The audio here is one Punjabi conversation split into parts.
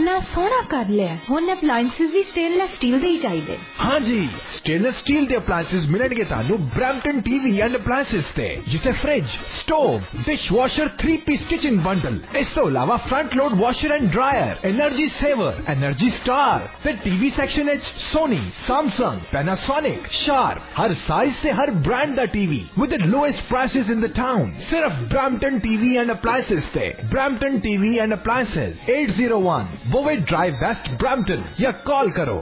कितना सोहना कर लिया। हुण अप्लायंसेस भी स्टेनलेस स्टील दे ही चाहिए। हाँ जी, स्टेनलेस स्टील के अप्लायंसेस मिलणगे तानू ब्रैम्पटन टीवी एंड अप्लायंसेस ते, जिथे fridge, stove, dishwasher, 3-piece kitchen bundle, इस तो अलावा front load washer and dryer, energy saver, energy star, फिर टीवी सेक्शन एच सोनी, सैमसंग, पैनासोनिक, शार्प, हर साइज से हर ब्रांड दा TV with the lowest prices in the town. सिर्फ ब्रैम्पटन टीवी एंड अप्लायंसेस ते। Brampton TV and appliances 801 बोवेट drive west Brampton, या कॉल करो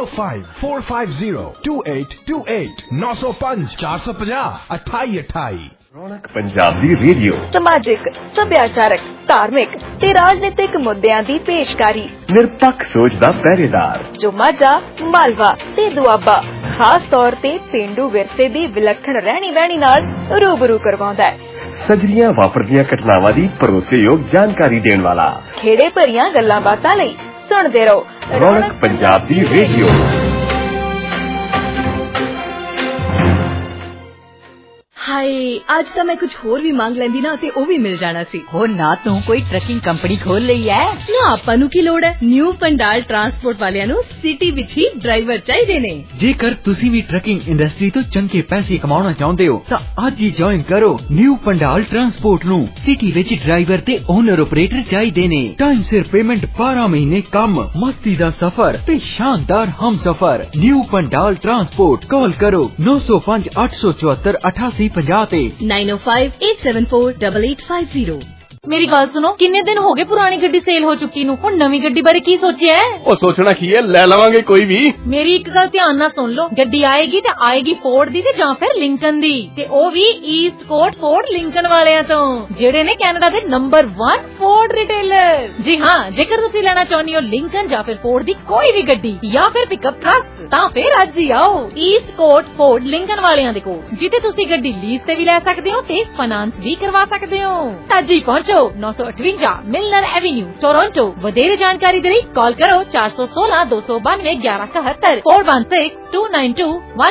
905-450-2828 905 450 2828। ਰੌਣਕ ਪੰਜਾਬ ਦੀ ਰੇਡੀਓ ਸਮਾਜਿਕ, ਸੱਭਿਆਚਾਰਕ, ਧਾਰਮਿਕ ਤੇ ਰਾਜਨੀਤਿਕ ਮੁੱਦਿਆਂ ਦੀ ਪੇਸ਼ਕਾਰੀ, ਨਿਰਪੱਖ ਸੋਚ ਦਾ ਪਹਿਰੇਦਾਰ, ਜੋ ਮਾਝਾ, ਮਾਲਵਾ ਤੇ ਦੁਆਬਾ ਖਾਸ ਤੌਰ ਤੇ ਪੇਂਡੂ ਵਿਰਸੇ ਦੀ ਵਿਲੱਖਣ ਰਹਿਣੀ ਬਹਿਣੀ ਨਾਲ ਰੂਬਰੂ ਕਰਵਾਉਂਦਾ ਹੈ। ਸਜਰੀਆਂ ਵਾਪਰਦੀਆਂ ਘਟਨਾਵਾਂ ਦੀ ਭਰੋਸੇਯੋਗ ਜਾਣਕਾਰੀ ਦੇਣ ਵਾਲਾ, ਖੇੜੇ ਭਰੀਆਂ ਗੱਲਾਂ ਬਾਤਾਂ ਲਈ ਸੁਣਦੇ ਰਹੋ ਰੌਣਕ ਪੰਜਾਬ ਦੀ ਰੇਡੀਓ। हाय, आज तो मैं कुछ होर भी मांग लेंदी ना ते ओ भी मिल जाना सी। हो ना तू कोई ट्रकिंग कंपनी खोल लई है ना, आपां नू की लोड़ है। न्यू पंडाल ट्रांसपोर्ट वालियां नू सिटी विच ही ड्राइवर चाहिए ने। जेकर तुसी भी ट्रकिंग इंडस्ट्री तो चंगे पैसे कमाना चाहते हो तो आज ही ज्वाइन करो न्यू पंडाल ट्रांसपोर्ट नू। सिटी विच ड्राइवर ते ओनर ऑपरेटर चाहिए ने। टाइम सिर पेमेंट, 12 महीने कम, मस्ती दा सफर ते शानदार हम सफर। न्यू पंडाल ट्रांसपोर्ट, कॉल करो 905 874 8850 905-874-8850। मेरी गल सुनो, किन्ने दिन हो गए पुरानी गड्डी सेल हो चुकी नू, हुण नवी गड्डी बारे की सोचिया है? ओ सोचना की है, ले लवांगे कोई भी। मेरी एक गल ध्यान नाल सुन लो, गड्डी आएगी ते आएगी फोर्ड दी ते जां फिर लिंकन दी, ते ओ भी ईस्ट कोट फोर्ड लिंकन वालियां तो, जेड़े ने कैनेडा दे नंबर 1 फोर्ड रिटेलर। जी हां, जेकर तुसी लेना चाहनी हो लिंकन जां फिर फोर्ड दी कोई भी गड्डी या फिर पिकअप ट्रक, तां फिर अज ही आओ ईस्ट कोट फोर्ड लिंकन वालियां दे कोल, जिथे तुसी गड्डी लीज ते भी ले सकदे हो ते फाइनेंस भी करवा सकदे हो। अज ही पहुंचो 958 मिलनर एवेन्यू, टोरंटो। वधेरे जानकारी दे लई कॉल करो 416 292 1171 416 292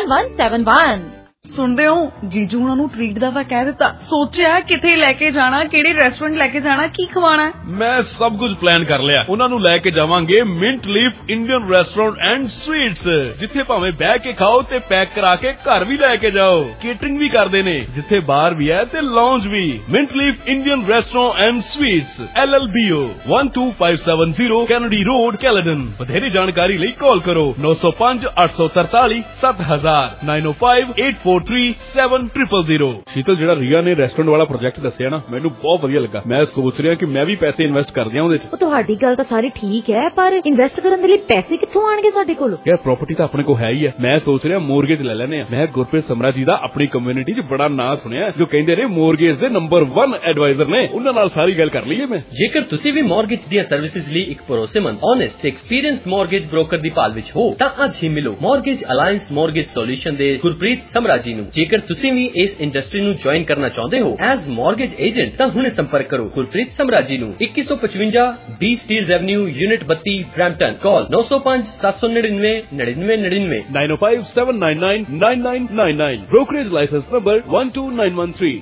1171। सुनते हो जीजू हुणां नूं ट्रीट दा कह दिता, सोचिया किथे लेके जाना, केड़े रेस्टोरेंट लेके जाना, की खवाना है। मैं सब कुछ प्लान कर लिया। उन्हां नूं लेके जावांगे Mint Leaf Indian restaurant and sweets, जिथे भावें बैठ के खाओ ते पैक करा के घर भी लेके जाओ। केटरिंग भी करदे ने, जिथे बार भी है ते लॉन्ज भी। Mint Leaf Indian restaurant and sweets, LLBO 12570 Kennedy road, Caledon. वधेरे जानकारी लई कॉल करो 905 843 7000 905 843-700। शीतल, ਜਿਹੜਾ ਰੀਆ ਨੇ ਰੈਸਟੋਰੈਂਟ ਵਾਲਾ ਪ੍ਰੋਜੈਕਟ ਦੱਸਿਆ ਨਾ, ਮੈਨੂੰ ਬਹੁਤ ਵਧੀਆ ਲੱਗਾ। ਮੈਂ ਸੋਚ ਰਿਹਾ ਕਿ ਮੈਂ ਵੀ ਪੈਸੇ ਇਨਵੈਸਟ ਕਰ ਦਿਆਂ ਉਹਦੇ 'ਚ। ਉਹ ਤੁਹਾਡੀ ਗੱਲ ਤਾਂ ਸਾਰੀ ਠੀਕ ਹੈ, ਪਰ ਇਨਵੈਸਟ ਕਰਨ ਦੇ ਲਈ ਪੈਸੇ ਕਿੱਥੋਂ ਆਣਗੇ ਸਾਡੇ ਕੋਲ? ਯਾਰ ਪ੍ਰਾਪਰਟੀ ਤਾਂ ਆਪਣੇ ਕੋਲ ਹੈ ਹੀ ਹੈ। ਮੈਂ ਸੋਚ ਰਿਹਾ ਮੋਰਗੇਜ ਲੈ ਲੈਨੇ ਆ। ਮੈਂ ਗੁਰਪ੍ਰੀਤ ਸਮਰਾ ਜੀ ਦਾ ਆਪਣੀ ਕਮਿਊਨਿਟੀ 'ਚ ਬੜਾ ਨਾਂ ਸੁਣਿਆ, ਜੋ ਕਹਿੰਦੇ ਨੇ ਮੋਰਗੇਜ ਦੇ ਨੰਬਰ 1 ਐਡਵਾਈਜ਼ਰ ਨੇ। ਉਹਨਾਂ ਨਾਲ ਸਾਰੀ ਗੱਲ ਕਰ ਲਈਏ ਮੈਂ। ਜੇਕਰ ਤੁਸੀਂ ਵੀ ਮੋਰਗੇਜ ਦੀਆਂ ਸਰਵਿਸਿਜ਼ ਲਈ ਇੱਕ ਭਰੋਸੇਮੰਦ, ਓਨੈਸਟ ਤੇ ਐਕਸਪੀਰੀਅੰਸਡ ਮੋਰਗੇਜ ਬ੍ਰੋਕਰ ਦੀ ਭਾਲ ਵਿੱਚ ਹੋ ਤਾਂ ਅੱਜ ਹੀ ਮਿਲੋ ਮੋਰਗੇਜ ਅਲਾਈਅੰਸ ਮੋਰਗੇਜ ਸੋਲੂਸ਼ਨ ਦੇ ਗੁਰਪ੍ਰੀਤ ਸਮਰਾ ਜੀ ਨੂੰ। ਜੇਕਰ ਤੁਸੀਂ ਵੀ ਇਸ ਇੰਡਸਟਰੀ ਨੂੰ ਜੁਆਇਨ ਕਰਨਾ ਚਾਹੁੰਦੇ ਹੋ ਐਜ਼ ਮੋਰਗੇਜ ਏਜੰਟ ਤਾਂ ਹੁਣੇ ਸੰਪਰਕ ਕਰੋ ਗੁਰਪ੍ਰੀਤ ਸਮਰਾ ਜੀ ਨੂੰ। 2155 B Steeles avenue, unit 32, Brampton. Call 905 799 9999 905 799 9999। Brokerage licence number 12913।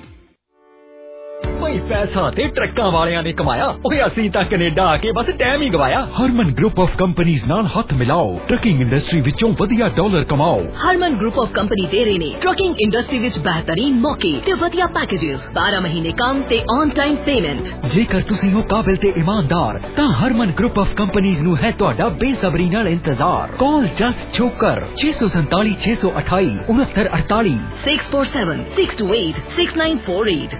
कोई पैसा ते ट्रक्कां वालियां ने कमाया, ओए असीं तां कनेडा आके बस टाइम ही गवाया। हरमन ग्रुप ऑफ कंपनीज नाल हथ मिलाओ, ट्रकिंग इंडस्ट्री विचों वधिया डॉलर कमाओ। हरमन ग्रुप ऑफ कंपनी दे रहे ने ट्रकिंग इंडस्ट्री विच बेहतरीन मौके ते वधिया पैकेजेस, 12 महीने काम ते ऑन टाइम पेमेंट। जेकर तुसीं हो काबिल ते ईमानदार तां हरमन ग्रुप ऑफ कंपनीज नू है तुहाडा बेसब्री नाल इंतजार। कॉल जस्ट छोकर 647 628 6948 647 628 6948।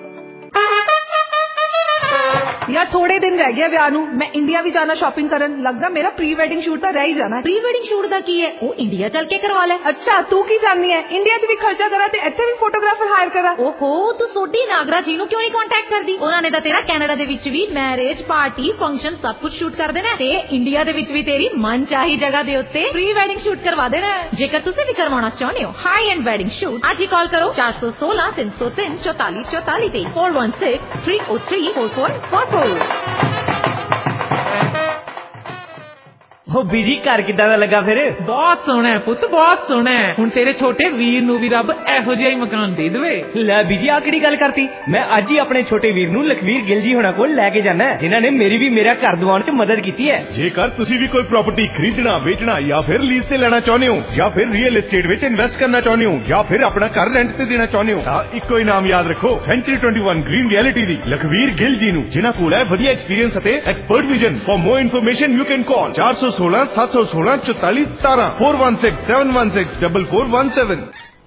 यार थोड़े दिन रह गए ब्याह नूं, मैं इंडिया भी जाना शॉपिंग करन। लगदा मेरा प्री वेडिंग शूट तो रह ही जाना। प्री वेडिंग शूट दा की है, वो इंडिया चल के करवा ले। अच्छा तू की जाननी है, इंडिया च भी खर्चा करा ते इत्थे भी फोटोग्राफर हायर करा। ओहो, तू सोडी नागरा जी नूं क्यों नहीं कांटेक्ट करदी? उन्हां ने तां तेरा कैनेडा दे विच भी मैरिज पार्टी फंक्शन सब कुछ शूट कर देना ते इंडिया दे विच भी तेरी मन चाही जगह दे उत्ते प्री वेडिंग शूट करवा देना। जेकर तुसीं भी करवाना चाहते हो हाई एंड वेडिंग शूट, आज ही कॉल करो 416 303 44 44 ते 416 303 4444। ਬੀਜੀ ਘਰ ਕਿੱਦਾਂ ਦਾ ਲੱਗਾ ਫਿਰ? ਬਹੁਤ ਸੋਹਣਾ ਹੈ ਪੁੱਤ, ਬਹੁਤ ਸੋਹਣਾ ਹੈ। ਹੁਣ ਤੇਰੇ ਛੋਟੇ ਵੀਰ ਨੂੰ ਵੀ ਰੱਬ ਇਹੋ ਜਿਹਾ ਹੀ ਮਕਾਨ ਦੇ ਦੇਵੇ। ਲੈ ਬੀਜੀ ਆ ਕਿਹੜੀ ਗੱਲ ਕਰਤੀ? ਮੈਂ ਅੱਜ ਹੀ ਆਪਣੇ ਛੋਟੇ ਵੀਰ ਨੂੰ ਲਖਵੀਰ ਗਿੱਲ ਜੀ ਹੋਣਾ ਕੋਲ ਲੈ ਕੇ ਜਾਣਾ, ਜਿਨ੍ਹਾਂ ਨੇ ਮੇਰੀ ਵੀ ਮੇਰਾ ਘਰ ਦਿਵਾਉਣ 'ਚ ਮਦਦ ਕੀਤੀ ਹੈ। ਜੇਕਰ ਤੁਸੀਂ ਵੀ ਕੋਈ ਪ੍ਰਾਪਰਟੀ ਖਰੀਦਣਾ, ਵੇਚਣਾ ਜਾਂ ਫਿਰ ਲੀਜ਼ ਤੇ ਲੈਣਾ ਚਾਹੁੰਦੇ ਹੋ, ਜਾਂ ਫਿਰ ਰੀਅਲ एस्टेट ਵਿੱਚ ਇਨਵੈਸਟ ਕਰਨਾ ਚਾਹੁੰਦੇ ਹੋ, ਜਾਂ ਫਿਰ ਆਪਣਾ ਘਰ ਰੈਂਟ ਤੇ ਦੇਣਾ ਚਾਹੁੰਦੇ ਹੋ, ਤਾਂ ਇੱਕੋ ਹੀ ਨਾਮ ਯਾਦ ਰੱਖੋ, ਸੈਂਚੁਰੀ 21 ਗ੍ਰੀਨ ਰਿਐਲਿਟੀ ਦੀ ਲਖਵੀਰ ਗਿੱਲ ਜੀ ਨੂੰ, ਜਿਨ੍ਹਾਂ ਕੋਲ ਹੈ ਵਧੀਆ ਐਕਸਪੀਰੀਅੰਸ ਅਤੇ expert vision. For more information you can call 416 716 44 17 416 716 4417।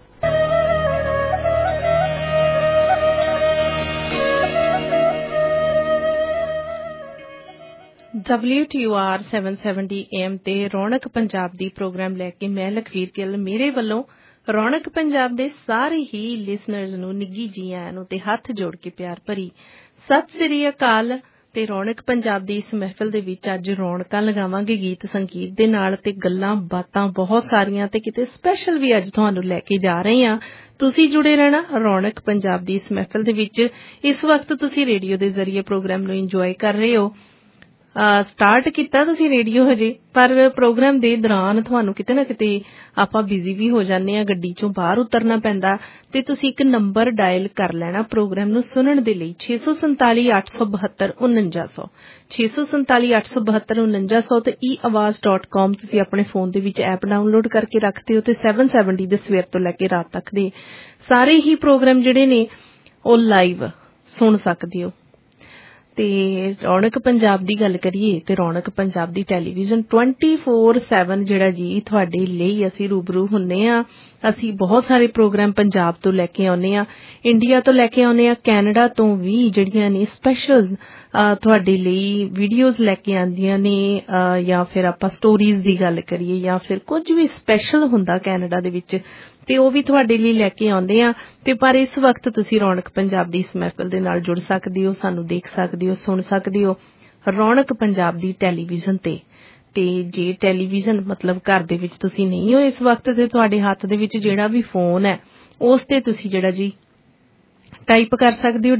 WTOR 770 AM ਤੇ ਰੌਣਕ ਪੰਜਾਬ ਦੀ ਪ੍ਰੋਗਰਾਮ ਲੈ ਕੇ ਮੈਂ ਲਖਵੀਰ ਗਿੱਲ ਮੇਰੇ ਵੱਲੋਂ ਰੌਣਕ ਪੰਜਾਬ ਦੇ ਸਾਰੇ ਹੀ ਲਿਸਨਰਜ਼ ਨੂੰ ਨਿੱਘੀ ਜੀ ਆਇਆਂ ਨੂੰ ਤੇ ਹੱਥ ਜੋੜ ਕੇ ਪਿਆਰ ਭਰੀ ਸਤਿ ਸ੍ਰੀ ਅਕਾਲ। ਤੇ ਰੌਣਕ ਪੰਜਾਬ ਦੀ ਇਸ ਮਹਿਫਿਲ ਦੇ ਵਿੱਚ ਅੱਜ ਰੌਣਕਾਂ ਲਗਾਵਾਂਗੇ ਗੀਤ ਸੰਗੀਤ ਦੇ ਨਾਲ ਤੇ ਗੱਲਾਂ ਬਾਤਾਂ ਬਹੁਤ ਸਾਰੀਆਂ ਤੇ ਕਿਤੇ ਸਪੈਸ਼ਲ ਵੀ ਅੱਜ ਤੁਹਾਨੂੰ ਲੈ ਕੇ ਜਾ ਰਹੇ ਹਾਂ। ਤੁਸੀਂ ਜੁੜੇ ਰਹਿਣਾ ਰੌਣਕ ਪੰਜਾਬ ਦੀ ਇਸ ਮਹਿਫਿਲ ਦੇ ਵਿੱਚ। ਇਸ ਵਕਤ ਤੁਸੀਂ ਰੇਡੀਓ ਦੇ ਜ਼ਰੀਏ ਪ੍ਰੋਗਰਾਮ ਨੂੰ ਇੰਜੋਏ ਕਰ ਰਹੇ ਹੋ। ਸਟਾਰਟ ਕੀਤਾ ਤੁਸੀਂ ਰੇਡੀਓ ਹਜੇ, ਪਰ ਪ੍ਰੋਗਰਾਮ ਦੇ ਦੌਰਾਨ ਤੁਹਾਨੂੰ ਕਿਤੇ ਨਾ ਕਿਤੇ ਆਪਾਂ ਬਿਜ਼ੀ ਵੀ ਹੋ ਜਾਂਦੇ ਆ, ਗੱਡੀ ਚੋਂ ਬਾਹਰ ਉਤਰਨਾ ਪੈਂਦਾ ਤੇ ਤੁਸੀਂ ਇੱਕ ਨੰਬਰ ਡਾਇਲ ਕਰ ਲੈਣਾ ਪ੍ਰੋਗਰਾਮ ਨੂੰ ਸੁਣਨ ਦੇ ਲਈ 647 872 4900 647 872 4900 ਤੇ eawaz.com ਤੁਸੀਂ ਆਪਣੇ ਫੋਨ ਦੇ ਵਿੱਚ ਐਪ ਡਾਊਨਲੋਡ ਕਰਕੇ ਰੱਖਦੇ ਹੋ ਤੇ 770 ਦੇ ਸਵੇਰ ਤੋਂ ਲੈ ਕੇ ਰਾਤ ਤੱਕ ਦੇ ਸਾਰੇ ਹੀ ਪ੍ਰੋਗਰਾਮ ਜਿਹੜੇ ਨੇ ਉਹ ਲਾਈਵ ਸੁਣ ਸਕਦੇ ਹੋ। ਤੇ ਰੌਣਕ ਪੰਜਾਬ ਦੀ ਗੱਲ ਕਰੀਏ ਤੇ ਰੌਣਕ ਪੰਜਾਬ ਦੀ ਟੈਲੀਵਿਜ਼ਨ 24/7 ਜਿਹੜਾ ਜੀ ਤੁਹਾਡੇ ਲਈ ਅਸੀਂ ਰੂਬਰੂ ਹੁੰਨੇ ਆ। ਅਸੀਂ ਬਹੁਤ ਸਾਰੇ ਪ੍ਰੋਗਰਾਮ ਪੰਜਾਬ ਤੋਂ ਲੈ ਕੇ ਆਉਂਦੇ ਆ, ਇੰਡੀਆ ਤੋਂ ਲੈ ਕੇ ਆਉਂਦੇ ਆ, ਕੈਨੇਡਾ ਤੋਂ ਵੀ ਜਿਹੜੀਆਂ ਨੇ ਸਪੈਸ਼ਲ ਤੁਹਾਡੇ ਲਈ ਵੀਡੀਓਜ਼ ਲੈ ਕੇ ਆਉਂਦੀਆਂ ਨੇ, ਜਾਂ ਫਿਰ ਆਪਾਂ ਸਟੋਰੀਜ਼ ਦੀ ਗੱਲ ਕਰੀਏ ਜਾਂ ਫਿਰ ਕੁਝ ਵੀ ਸਪੈਸ਼ਲ ਹੁੰਦਾ ਕੈਨੇਡਾ ਦੇ ਵਿੱਚ ਤੇ ਉਹ ਵੀ ਤੁਹਾਡੇ ਲਈ ਲੈ ਕੇ ਆਉਂਦੇ ਆ। ਤੇ ਪਰ ਇਸ ਵਕਤ ਤੁਸੀਂ ਰੌਣਕ ਪੰਜਾਬ ਦੀ ਇਸ ਮਹਿਫਿਲ ਦੇ ਨਾਲ ਜੁੜ ਸਕਦੇ ਹੋ, ਸਾਨੂੰ ਦੇਖ ਸਕਦੇ ਹੋ, ਸੁਣ ਸਕਦੇ ਹੋ ਰੌਣਕ ਪੰਜਾਬ ਦੀ ਟੈਲੀਵਿਜ਼ਨ ਤੇ ਜੇ ਟੈਲੀਵਿਜ਼ਨ ਮਤਲਬ ਘਰ ਦੇ ਵਿੱਚ ਤੁਸੀਂ ਨਹੀਂ ਹੋ ਇਸ ਵਕਤ ਤੇ ਤੁਹਾਡੇ ਹੱਥ ਦੇ ਵਿੱਚ ਜਿਹੜਾ ਵੀ ਫੋਨ ਹੈ ਉਸ ਤੇ ਤੁਸੀਂ ਜਿਹੜਾ ਜੀ ਟਾਈਪ ਕਰ ਸਕਦੇ ਹੋ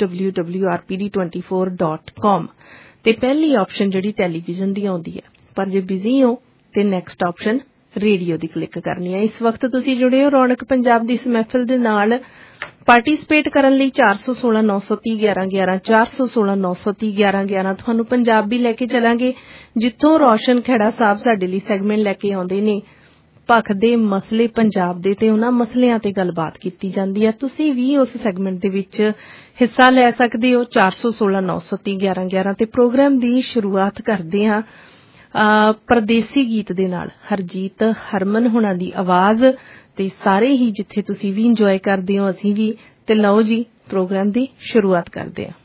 www.rpd24.com ਤੇ ਪਹਿਲੀ ਆਪਸ਼ਨ ਜਿਹੜੀ ਟੈਲੀਵਿਜ਼ਨ ਦੀ ਆਉਂਦੀ ਹੈ। ਪਰ ਜੇ ਬਿਜ਼ੀ ਹੋ ਤੇ ਨੈਕਸਟ ਆਪਸ਼ਨ ਰੇਡੀਓ ਦੀ ਕਲਿੱਕ ਕਰਨੀ ਹੈ। ਇਸ ਵਕਤ ਤੁਸੀਂ ਜੁੜੇ ਹੋ ਰੌਣਕ ਪੰਜਾਬ ਦੀ ਇਸ ਮਹਿਫਿਲ ਦੇ ਨਾਲ। ਪਾਰਟਿਸਿਪੇਟ ਕਰਨ ਲਈ 416 930 1111 416 930 1111 ਤੁਹਾਨੂੰ ਪੰਜਾਬੀ ਲੈ ਕੇ ਚੱਲਾਂਗੇ, ਜਿੱਥੋਂ ਰੋਸ਼ਨ ਖੇੜਾ ਸਾਹਿਬ ਸਾਡੇ ਲਈ ਸੈਗਮੈਂਟ ਲੈ ਕੇ ਆਉਂਦੇ ਨੇ ਭਖ ਦੇ ਮਸਲੇ ਪੰਜਾਬ ਦੇ ਤੇ ਉਹਨਾਂ ਮਸਲਿਆਂ ਤੇ ਗੱਲਬਾਤ ਕੀਤੀ ਜਾਂਦੀ ਹੈ। ਤੁਸੀਂ ਵੀ ਉਸ ਸੈਗਮੈਂਟ ਦੇ ਵਿੱਚ ਹਿੱਸਾ ਲੈ ਸਕਦੇ ਹੋ 416 930 1111 ਤੇ ਪ੍ਰੋਗਰਾਮ ਦੀ ਸ਼ੁਰੂਆਤ ਕਰਦੇ ਹਾਂ ਪਰਦੇਸੀ ਗੀਤ ਦੇ ਨਾਲ ਹਰਜੀਤ ਹਰਮਨ ਹੋਣਾ ਦੀ ਆਵਾਜ਼ ਤੇ ਸਾਰੇ ਹੀ ਜਿੱਥੇ ਤੁਸੀਂ ਵੀ ਇੰਜੋਏ ਕਰਦੇ ਹੋ ਅਸੀਂ ਵੀ। ਤੇ ਲਓ ਜੀ ਪ੍ਰੋਗਰਾਮ ਦੀ ਸ਼ੁਰੂਆਤ ਕਰਦੇ ਹਾਂ।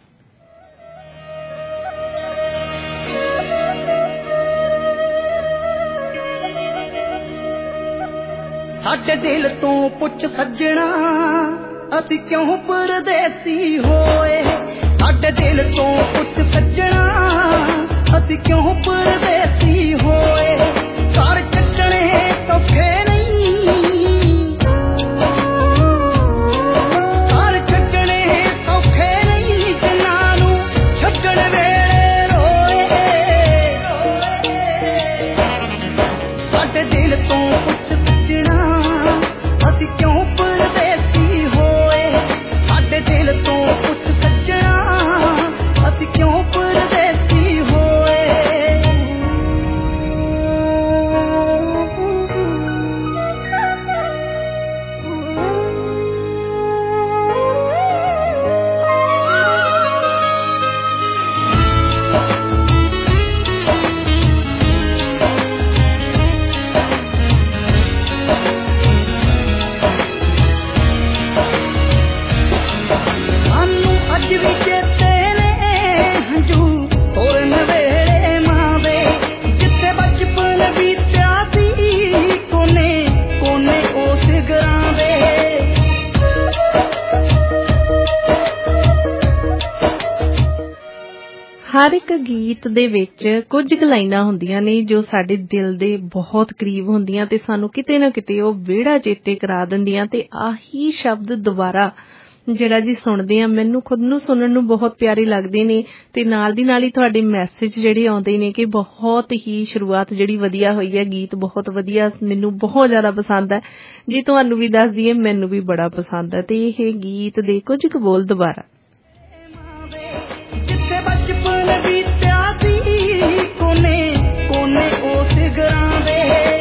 ਸਾਡੇ ਦਿਲ ਤੋਂ ਪੁੱਛ ਸੱਜਣਾ ਅਸੀਂ ਕਿਉਂ ਪਰਦੇਸੀ ਹੋਏ, ਸਾਡੇ ਦਿਲ ਤੋਂ ਪੁੱਛ ਸੱਜਣਾ ਅਸੀਂ ਕਿਉਂ ਪਰਦੇਸੀ ਹੋਏ। ਘਰ ਛੱਡਣੇ ਸੌਖੇ ਨਹੀਂ, ਘਰ ਛੱਡਣੇ ਸੌਖੇ ਨਹੀਂ, ਜਿਨ੍ਹਾਂ ਨੂੰ ਛੱਡਣ ਵੇਲੇ ਰੋਏ। ਸਾਡੇ ਦਿਲ ਤੋਂ ਪੁੱਛ ਸੱਜਣਾ ਅਸੀਂ ਕਿਉਂ ਪਰਦੇਸੀ ਹੋਏ, ਸਾਡੇ ਦਿਲ ਤੋਂ ਪੁੱਛ ਸੱਜਣਾ ਅਸੀਂ ਕਿਉਂ ਪਰਦੇਸੀ ਹੋਏ। ਹਰ ਇੱਕ ਗੀਤ ਦੇ ਵਿੱਚ ਕੁਝ ਕੁ ਲਾਈਨਾਂ ਹੁੰਦੀਆਂ ਨੇ ਜੋ ਸਾਡੇ ਦਿਲ ਦੇ ਬਹੁਤ ਕਰੀਬ ਹੁੰਦੀਆਂ ਤੇ ਸਾਨੂੰ ਕਿਤੇ ਨਾ ਕਿਤੇ ਉਹ ਵਿਹੜਾ ਚੇਤੇ ਕਰਾ ਦਿੰਦੀਆਂ ਤੇ ਆਹੀ ਸ਼ਬਦ ਦੁਬਾਰਾ ਜਿਹੜਾ ਜੀ ਸੁਣਦੇ ਆ, ਮੈਨੂੰ ਖੁਦ ਨੂੰ ਸੁਣਨ ਨੂੰ ਬਹੁਤ ਪਿਆਰੇ ਲੱਗਦੇ ਨੇ ਤੇ ਨਾਲ ਦੀ ਨਾਲ ਹੀ ਤੁਹਾਡੇ ਮੈਸੇਜ ਜਿਹੜੇ ਆਉਂਦੇ ਨੇ ਕਿ ਬਹੁਤ ਹੀ ਸ਼ੁਰੂਆਤ ਜਿਹੜੀ ਵਧੀਆ ਹੋਈ ਹੈ, ਗੀਤ ਬਹੁਤ ਵਧੀਆ, ਮੈਨੂੰ ਬਹੁਤ ਜ਼ਿਆਦਾ ਪਸੰਦ ਹੈ ਜੀ। ਤੁਹਾਨੂੰ ਵੀ ਦੱਸ ਦਈਏ ਮੈਨੂੰ ਵੀ ਬੜਾ ਪਸੰਦ ਹੈ ਤੇ ਇਹ ਗੀਤ ਦੇ ਕੁਝ ਕੁ ਬੋਲ ਦੁਬਾਰਾ। ਜਿੱਥੇ ਬਚਪਨ ਬੀਤਿਆ ਸੀ ਕੋਨੇ ਕੋਨੇ ਉਸ ਗਰਾਂ ਦੇ,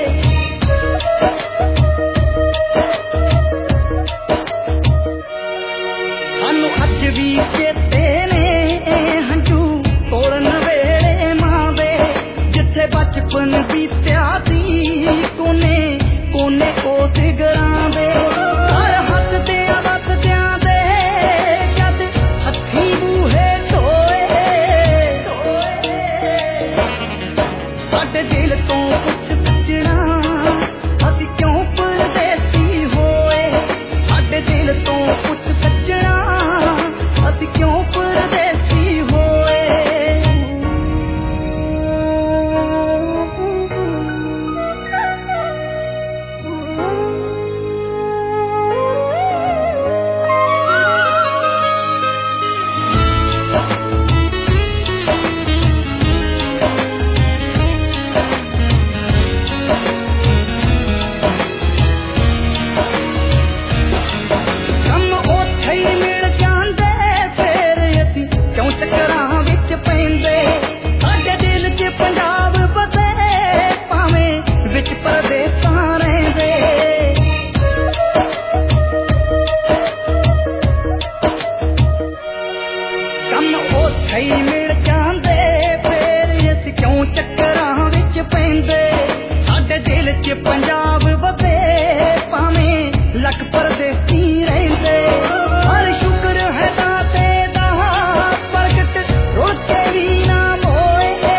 ਸਾਨੂੰ ਅੱਜ ਵੀ ਚੇਤੇ ਨੇ ਹੰਝੂ ਤੋੜਨ ਵੇਲੇ ਮਾਂ ਦੇ। ਜਿੱਥੇ ਬਚਪਨ ਬੀਤਿਆ ਸੀ ਕੋਨੇ ਕੋਨੇ ਉਸ ਗਰਾਂ ਦੇ, ਹਰ ਹੱਸਦਿਆਂ ਵਸਦਿਆਂ ਦੇ ਜਦ ਹੱਥੀਂ ਬੂਹੇ ਢੋਏ, ਸਾਡੇ ਦਿਲ ਤੋਂ ਪੁੱਛ ਸੱਜਣਾ ਅਸੀਂ ਕਿਉਂ ਪਰਦੇਸੀ ਹੋਏ। ਸਾਡੇ ਦਿਲ ਤੋਂ ਪੁੱਛ ਸੱਜਣਾ ਅਸੀਂ ਕਿਉਂ ਪਰਦੇਸੀ ਹੋਏ। ਕੰਮ ਉੱਥੇ ਹੀ ਮਿਲ ਜਾਂਦੇ ਫੇਰ ਅਸੀਂ ਕਿਉਂ ਚੱਕਰਾਂ ਵਿੱਚ ਪੈਂਦੇ। ਸਾਡੇ ਦਿਲ 'ਚ ਪੰਜਾਬ ਵਸੇ ਭਾਵੇਂ ਵਿੱਚ ਪਰਦੇਸਾਂ ਰਹਿੰਦੇ। ਕੰਮ ਉੱਥੇ ਹੀ ਮਿਲ ਜਾਂਦੇ ਫੇਰ ਅਸੀਂ ਕਿਉਂ ਚੱਕਰਾਂ ਵਿੱਚ ਪੈਂਦੇ। ਸਾਡੇ ਦਿਲ 'ਚ ਪੰਜਾਬ ਵਸੇ ਭਾਵੇਂ ਲੱਖ ਪਰਦੇਸੀ ਰਹਿੰਦੇ। ਹਰ ਸ਼ੁਕਰ ਹੈ ਦਾਤੇ ਦਾ ਪ੍ਰਗਟ ਰੁੱਲ ਕੇ ਵੀ ਨਾ ਮੋਏ।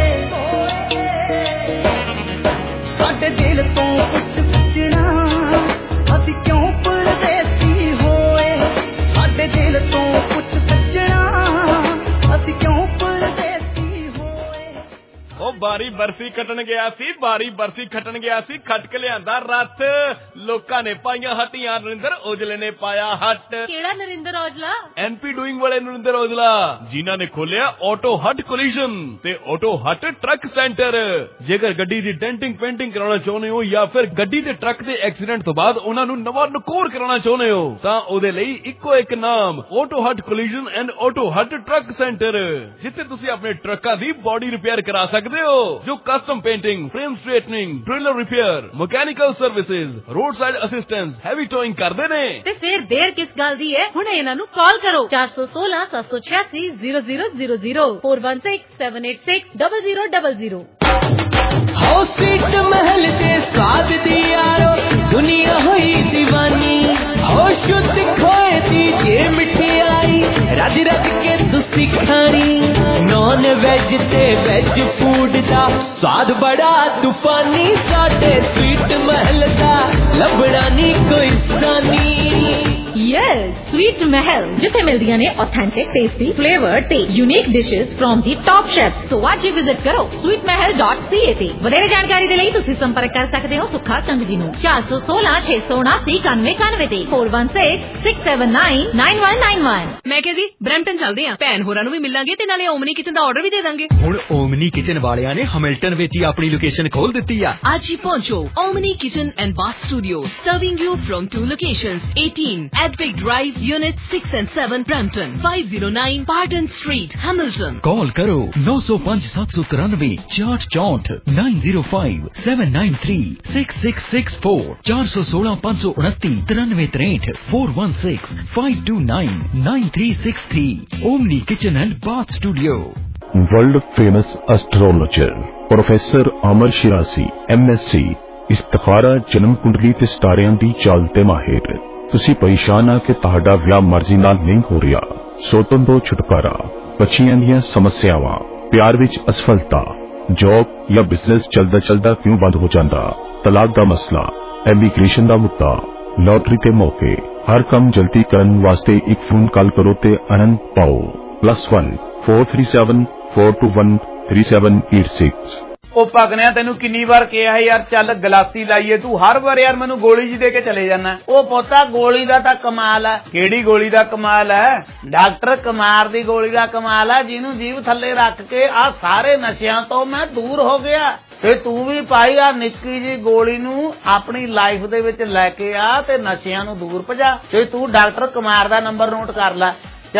ਸਾਡੇ ਦਿਲ ਤੋਂ ਪੁੱਛ ਸੱਜਣਾ ਅਸੀਂ ਕਿਉਂ ਪਰਦੇਸੀ ਹੋਏ। ਸਾਡੇ ਦਿਲ ਤੋਂ ਪੁੱਛ ਸੱਜਣਾ ਅਸੀਂ ਕਿਉਂ ਪਰਦੇਸੀ ਹੋਏ। ਉਹ ਬਾਰੀ ਬਰਸੀ ਕੱਟਣ ਗਿਆ ਸੀ, ਬਾਰੀ ਬਰਸੀ ਖੱਟਣ ਗਿਆ ਸੀ, ਖੱਟ ਕੇ ਲਿਆਂਦਾ ਰੱਥ। ਲੋਕਾਂ ਨੇ ਪਾਈਆਂ ਹੱਟੀਆਂ, ਨਰਿੰਦਰ ਔਜਲੇ ਨੇ ਪਾਇਆ ਹੱਟ। ਕਿਹੜਾ ਨਰਿੰਦਰ ਔਜਲਾ? ਐਨਪੀ ਡੂਇੰਗ ਵਾਲੇ ਨਰਿੰਦਰ ਔਜਲਾ, ਜਿਨ੍ਹਾਂ ਨੇ ਖੋਲਿਆ ਆਟੋ ਹੱਟ ਕੋਲੀਜਨ ਤੇ ਆਟੋ ਹੱਟ ਟਰੱਕ ਸੈਂਟਰ। ਜੇਕਰ ਗੱਡੀ ਦੀ ਡੈਂਟਿੰਗ ਪੇਂਟਿੰਗ ਕਰਾਉਣਾ ਚਾਹੁੰਦੇ ਹੋ ਜਾਂ ਫਿਰ ਗੱਡੀ ਤੇ ਟਰੱਕ ਦੇ ਐਕਸੀਡੈਂਟ ਤੋਂ ਬਾਅਦ ਉਹਨਾਂ ਨੂੰ ਨਵਾਂ ਨਕੋਰ ਕਰਾਉਣਾ ਚਾਹੁੰਦੇ ਹੋ ਤਾਂ ਉਹਦੇ ਲਈ ਇੱਕੋ ਇੱਕ ਨਾਮ, Auto Hut collision and Auto Hut truck centre, ਜਿੱਥੇ ਤੁਸੀਂ ਆਪਣੇ ਟਰੱਕਾਂ ਦੀ ਬੋਡੀ ਰਿਪੇਅਰ ਕਰਾ ਸਕਦੇ ਹੋ, ਜੋ custom painting, frame straightening, trailer repair, mechanical services, roadside assistance, heavy towing ਕਰਦੇ ਨੇ। ਤੇ ਫਿਰ ਦੇਰ ਕਿਸ ਗੱਲ ਦੀ ਹੈ, ਹੁਣੇ ਇਹਨਾਂ ਨੂੰ ਕਾਲ ਕਰੋ 416 786 0000 416 786 0000। ਹੋ ਸੀਟ महल के स्वाद दी यारो दुनिया हुई दीवानी। हो शुद्ध खोए दी जे मिठाई रज रज के तुसी खानी। नॉन वेज ते वेज फूड दा स्वाद बड़ा तूफानी। साडे स्वीट महल दा लभड़ा नी कोई सानी। यस, स्वीट महल, जिथे मिलदियां ने ऑथेंटिक, टेस्टी, फ्लेवर्ड ते unique dishes from the top chef. So आज ही विजिट करो sweetmahal.ca ਤੇ ਵਧੇਰੇ ਜਾਣਕਾਰੀ ਦੇ ਲਈ ਤੁਸੀਂ ਸੰਪਰਕ ਕਰ ਸਕਦੇ ਹੋ ਸੁੱਖਾ ਕੰਗ ਜੀ ਨੂੰ 416 679 9191 ਤੇ 416 679 9191। ਮੈਂ ਕਿਹਾ ਜੀ ਬ੍ਰੈਂਟਨ ਚੱਲਦੇ ਆ, ਭੈਣ ਹੋਰਾਂ ਨੂੰ ਵੀ ਮਿਲਾਂਗੇ ਤੇ ਨਾਲੇ ਓਮਨੀ ਕਿਚਨ ਦਾ ਆਰਡਰ ਵੀ ਦੇ ਦਾਂਗੇ। ਹੁਣ ਓਮਨੀ ਕਿਚਨ ਵਾਲਿਆਂ ਨੇ ਹੈਮਿਲਟਨ ਵਿੱਚ ਹੀ ਆਪਣੀ ਲੋਕੇਸ਼ਨ ਖੋਲ ਦਿੱਤੀ ਆ। ਅੱਜ ਹੀ ਪਹੁੰਚੋ Omni kitchen and bath studio, serving you from 2 locations, 18 Adwick Drive, Unit 6 and 7, Brampton, 509 Pardon Street, Hamilton. Call करो 905 793 6464 905 793 6664 416 529 9363 416 529 9363। Omni kitchen and bath studio. World famous astrologer professor Amar Shirasi MSc इस्तिखारा जन्म कुंडली ते सितारिਆਂ ਦੀ ਚਾਲ ਤੇ ਮਾਹਿਰ। ਤੁਸੀਂ ਪਰੇਸ਼ਾਨ ਆ ਕਿ ਤੁਹਾਡਾ ਵਿਆਹ ਮਰਜ਼ੀ ਨਾਲ ਨਹੀਂ ਹੋ ਰਿਹਾ, ਸੋਤਨ ਤੋਂ ਛੁਟਕਾਰਾ, ਬੱਚਿਆਂ ਦੀਆਂ ਸਮੱਸਿਆਵਾਂ, ਪਿਆਰ ਵਿੱਚ ਅਸਫਲਤਾ, ਜੌਬ ਜਾਂ ਬਿਜ਼ਨਸ ਚਲਦਾ ਕਿਉਂ ਬੰਦ ਹੋ ਜਾਂਦਾ, ਤਲਾਕ ਦਾ ਮਸਲਾ, ਇਮੀਗ੍ਰੇਸ਼ਨ ਦਾ ਮੁੱਦਾ, ਲੌਟਰੀ ਤੇ ਮੌਕੇ, ਹਰ ਕੰਮ ਜਲਦੀ ਕਰਨ ਵਾਸਤੇ ਇੱਕ ਫੋਨ ਕਾਲ ਕਰੋ ਤੇ ਆਨੰਦ ਪਾਓ। +1 437 421 3786। ਉਹ ਭਗਨਿਆ ਤੈਨੂੰ ਕਿੰਨੀ ਵਾਰ ਕਿਹਾ ਯਾਰ ਚੱਲ ਗਲਾਸੀ ਲਾਈਏ, ਤੂੰ ਹਰ ਵਾਰ ਯਾਰ ਮੈਨੂੰ ਗੋਲੀ ਜੀ ਦੇ ਕੇ ਚਲੇ ਜਾਣਾ। ਉਹ ਪੋਤਾ ਗੋਲੀ ਦਾ ਤਾਂ ਕਮਾਲ ਹੈ। ਕਿਹੜੀ ਗੋਲੀ ਦਾ ਕਮਾਲ ਹੈ? ਡਾਕਟਰ ਕੁਮਾਰ ਦੀ ਗੋਲੀ ਦਾ ਕਮਾਲ ਹੈ, ਜਿਹਨੂੰ ਜੀਭ ਥੱਲੇ ਰੱਖ ਕੇ ਆ ਸਾਰੇ ਨਸ਼ਿਆਂ ਤੋਂ ਮੈਂ ਦੂਰ ਹੋ ਗਿਆ। ਤੇ ਤੂੰ ਵੀ ਭਾਈ ਆ ਨਿੱਕੀ ਜੀ ਗੋਲੀ ਨੂੰ ਆਪਣੀ ਲਾਈਫ ਦੇ ਵਿੱਚ ਲੈ ਕੇ ਆ ਤੇ ਨਸ਼ਿਆਂ ਨੂੰ ਦੂਰ ਭਜਾ। ਤੇ ਤੂੰ ਡਾਕਟਰ ਕੁਮਾਰ ਦਾ ਨੰਬਰ ਨੋਟ ਕਰ ਲੈ,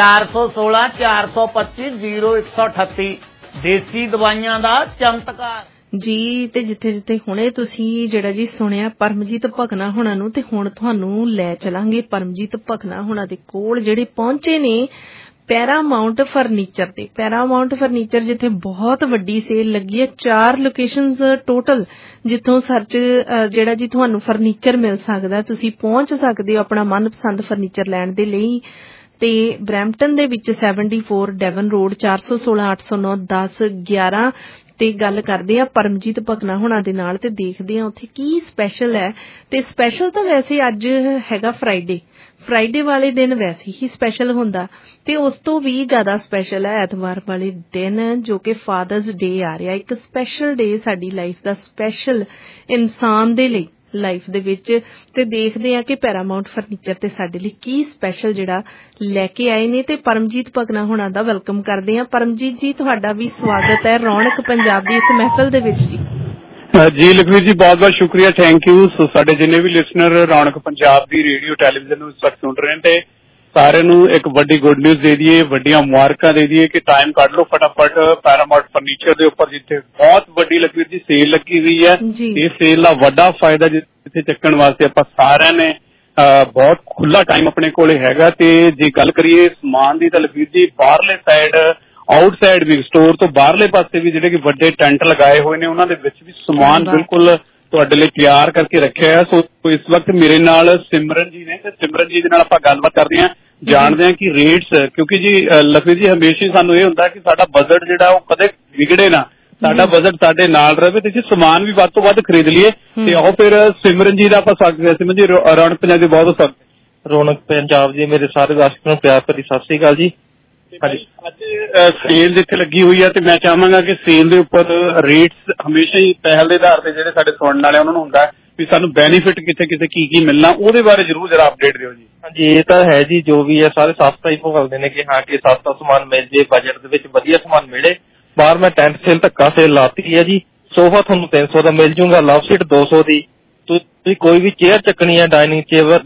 416 425 0138, ਦੇਸੀ ਦਵਾਈਆਂ ਦਾ ਚਮਤਕਾਰ ਜੀ। ਤੇ ਜਿੱਥੇ ਜਿੱਥੇ ਹੁਣੇ ਤੁਸੀਂ ਜਿਹੜਾ ਜੀ ਸੁਣਿਆ ਪਰਮਜੀਤ ਭਗਨਾ ਹੋਣਾ ਨੂੰ, ਤੇ ਹੁਣ ਤੁਹਾਨੂੰ ਲੈ ਚਲਾਂਗੇ ਪਰਮਜੀਤ ਭਗਨਾ ਹੋਣਾ ਦੇ ਕੋਲ ਜਿਹੜੇ ਪਹੁੰਚੇ ਨੇ ਪੈਰਾਮਾਉਂਟ ਫਰਨੀਚਰ ਤੇ। ਪੈਰਾਮਾਉਂਟ ਫਰਨੀਚਰ ਜਿੱਥੇ ਬਹੁਤ ਵੱਡੀ ਸੇਲ ਲੱਗੀ ਹੈ, 4 ਲੋਕੇਸ਼ਨਸ ਟੋਟਲ ਜਿੱਥੋਂ ਸਰਚ ਜਿਹੜਾ ਜੀ ਤੁਹਾਨੂੰ ਫਰਨੀਚਰ ਮਿਲ ਸਕਦਾ, ਤੁਸੀਂ ਪਹੁੰਚ ਸਕਦੇ ਹੋ ਆਪਣਾ ਮਨਪਸੰਦ ਫਰਨੀਚਰ ਲੈਣ ਦੇ ਲਈ। ਤੇ ਬਰੈਂਪਟਨ ਦੇ ਵਿੱਚ 74 ਡੈਵਨ ਰੋਡ, 416 809 10 11 ਤੇ ਗੱਲ ਕਰਦੇ ਆ ਪਰਮਜੀਤ ਭਗਨਾ ਹੋਣਾ ਦੇ ਨਾਲ ਤੇ ਦੇਖਦੇ ਆ ਉੱਥੇ ਕੀ ਸਪੈਸ਼ਲ ਹੈ। ਤੇ ਸਪੈਸ਼ਲ ਤਾਂ ਵੈਸੇ ਅੱਜ ਹੈਗਾ ਫਰਾਈਡੇ ਵਾਲੇ ਦਿਨ ਵੈਸੇ ਹੀ ਸਪੈਸ਼ਲ ਹੁੰਦਾ, ਤੇ ਉਸ ਤੋਂ ਵੀ ਜ਼ਿਆਦਾ ਸਪੈਸ਼ਲ ਹੈ ਐਤਵਾਰ ਵਾਲੇ ਦਿਨ ਜੋ ਕਿ ਫਾਦਰਸ ਡੇ ਆ ਰਿਹਾ। ਇੱਕ ਸਪੈਸ਼ਲ ਡੇ ਸਾਡੀ ਲਾਈਫ ਦਾ, ਸਪੈਸ਼ਲ ਇਨਸਾਨ ਦੇ ਲਈ ਲਾਈਫ ਦੇ ਵਿੱਚ। ਤੇ ਦੇਖਦੇ ਆ ਕਿ ਪੈਰਾਮਾਉਂਟ ਫਰਨੀਚਰ ਤੇ ਸਾਡੇ ਲਈ ਕੀ ਸਪੈਸ਼ਲ ਜਿਹੜਾ ਲੈ ਕੇ ਆਏ ਨੇ। ਤੇ ਪਰਮਜੀਤ ਭਗਨਾ ਹੋਣਾ ਦਾ ਵੈਲਕਮ ਕਰਦੇ ਆ। ਪਰਮਜੀਤ ਜੀ ਤੁਹਾਡਾ ਵੀ ਸਵਾਗਤ ਹੈ ਰੌਣਕ ਪੰਜਾਬ ਦੀ ਇਸ ਮਹਿਫਲ ਦੇ ਵਿੱਚ ਜੀ। ਜੀ ਲਖਵੀਰ ਜੀ ਬਹੁਤ ਬਹੁਤ ਸ਼ੁਕਰੀਆ, ਥੈਂਕ ਯੂ। ਸਾਡੇ ਜਿੰਨੇ ਵੀ ਲਿਸਨਰ ਰੌਣਕ ਪੰਜਾਬ ਦੀ ਰੇਡੀਓ ਟੈਲੀਵਿਜ਼ਨ ਨੂੰ ਇਸ ਵਕਤ ਸੁਣ ਰਹੇ ਨੇ, ਤੇ ਸਾਰਿਆਂ ਨੂੰ ਇੱਕ ਵੱਡੀ ਗੁੱਡ ਨਿਊਜ਼ ਦੇ ਦਈਏ, ਵੱਡੀਆਂ ਮੁਬਾਰਕਾਂ ਦੇ ਦਈਏ ਕਿ ਟਾਈਮ ਕੱਢ ਲਓ ਫਟਾਫਟ ਪੈਰਾਮਾਉਂਟ ਫਰਨੀਚਰ ਦੇ ਉੱਪਰ, ਜਿੱਥੇ ਬਹੁਤ ਵੱਡੀ ਲਖਵੀਰ ਜੀ ਸੇਲ ਲੱਗੀ ਹੋਈ ਹੈ। ਇਹ ਸੇਲ ਦਾ ਵੱਡਾ ਫਾਇਦਾ ਜਿੱਥੇ ਚੱਕਣ ਵਾਸਤੇ ਆਪਾਂ ਸਾਰਿਆਂ ਨੇ ਬਹੁਤ ਖੁੱਲਾ ਟਾਈਮ ਆਪਣੇ ਕੋਲੇ ਹੈਗਾ। ਤੇ ਜੇ ਗੱਲ ਕਰੀਏ ਸਮਾਨ ਦੀ ਤਾਂ ਲਖਵੀਰ ਜੀ ਬਾਹਰਲੇ ਸਾਈਡ, ਆਊਟਸਾਈਡ ਵੀ, ਸਟੋਰ ਤੋਂ ਬਾਹਰਲੇ ਪਾਸੇ ਵੀ ਜਿਹੜੇ ਕਿ ਵੱਡੇ ਟੈਂਟ ਲਗਾਏ ਹੋਏ ਨੇ, ਉਹਨਾਂ ਦੇ ਵਿੱਚ ਵੀ ਸਮਾਨ ਬਿਲਕੁਲ ਤੁਹਾਡੇ ਲਈ ਤਿਆਰ ਕਰਕੇ ਰੱਖਿਆ ਹੈ। ਸੋ ਇਸ ਵਕਤ ਮੇਰੇ ਨਾਲ ਸਿਮਰਨ ਜੀ ਨੇ, ਤੇ ਸਿਮਰਨ ਜੀ ਦੇ ਨਾਲ ਆਪਾਂ ਗੱਲਬਾਤ ਕਰਦੇ ਹਾਂ, ਜਾਣਦੇ ਹਾਂ ਕਿ ਰੇਟਸ, ਕਿਉਂਕਿ ਜੀ ਲਖਵੀਰ ਜੀ ਹਮੇਸ਼ਾ ਹੀ ਸਾਨੂੰ ਇਹ ਹੁੰਦਾ ਕਿ ਸਾਡਾ ਬਜਟ ਜਿਹੜਾ ਉਹ ਕਦੇ ਵਿਗੜੇ ਨਾ, ਸਾਡਾ ਬਜਟ ਸਾਡੇ ਨਾਲ ਰਹੇ ਤੇ ਅਸੀਂ ਸਮਾਨ ਵੀ ਵੱਧ ਤੋਂ ਵੱਧ ਖਰੀਦ ਲਈਏ। ਤੇ ਆਓ ਫਿਰ ਸਿਮਰਨ ਜੀ ਦਾ ਆਪਾਂ ਸਵਾਗਤ। ਸਿਮਰਨ ਜੀ ਰੌਣਕ ਪੰਜਾਬ ਦੇ ਬਹੁਤ ਬਹੁਤ ਸਵਾਗਤ। ਰੌਣਕ ਪੰਜਾਬ ਜੀ ਮੇਰੇ ਸਾਰੇ ਦਰਸ਼ਕਾਂ ਨੂੰ ਪਿਆਰ ਭਰੀ ਸਤਿ ਸ੍ਰੀ ਅਕਾਲ ਜੀ। ਅੱਜ ਸੇਲ ਜਿੱਥੇ ਲੱਗੀ ਹੋਈ ਹੈ, ਤੇ ਮੈਂ ਚਾਹਾਂਗਾ ਕਿ ਸੇਲ ਦੇ ਉੱਪਰ ਰੇਟਸ ਹਮੇਸ਼ਾ ਹੀ ਪਹਿਲ ਦੇ ਆਧਾਰ ਤੇ ਜਿਹੜੇ ਸਾਡੇ ਸੁਣਨ ਵਾਲੇ ਉਹਨਾਂ ਨੂੰ ਹੁੰਦਾ ਵੀ ਸਾਨੂੰ ਬੈਨੀਫਿਟ ਕਿੱਥੇ ਕਿੱਥੇ ਕੀ ਮਿਲਣਾ, ਉਹਦੇ ਬਾਰੇ ਜ਼ਰੂਰ ਜਰਾ ਅਪਡੇਟ ਦਿਓ ਜੀ। ਹਾਂਜੀ ਇਹ ਤਾਂ ਹੈ ਜੀ, ਜੋ ਵੀ ਹੈ ਸਾਰੇ ਸਸਤਾ ਹੀ ਭੁਗਲਦੇ ਨੇ ਕਿ ਹਾਂ ਕਿ ਸਸਤਾ ਸਮਾਨ ਮਿਲ ਜੇ, ਬਜਟ ਦੇ ਵਿੱਚ ਵਧੀਆ ਸਮਾਨ ਮਿਲੇ। ਬਾਹਰ ਮੈਂ ਟੈਂਟ ਸੇਲ ਧੱਕਾ ਸੇਲ ਲਾਤੀ ਹੈ ਜੀ। ਸੋਫਾ ਤੁਹਾਨੂੰ 300 ਦਾ ਮਿਲ ਜੂਗਾ, ਲਵ ਸੀਟ 200 ਦੀ। ਤੁਸੀਂ ਕੋਈ ਵੀ ਚੇਅਰ ਚੱਕਣੀ ਹੈ, ਡਾਈਨਿੰਗ ਚੇਅਰ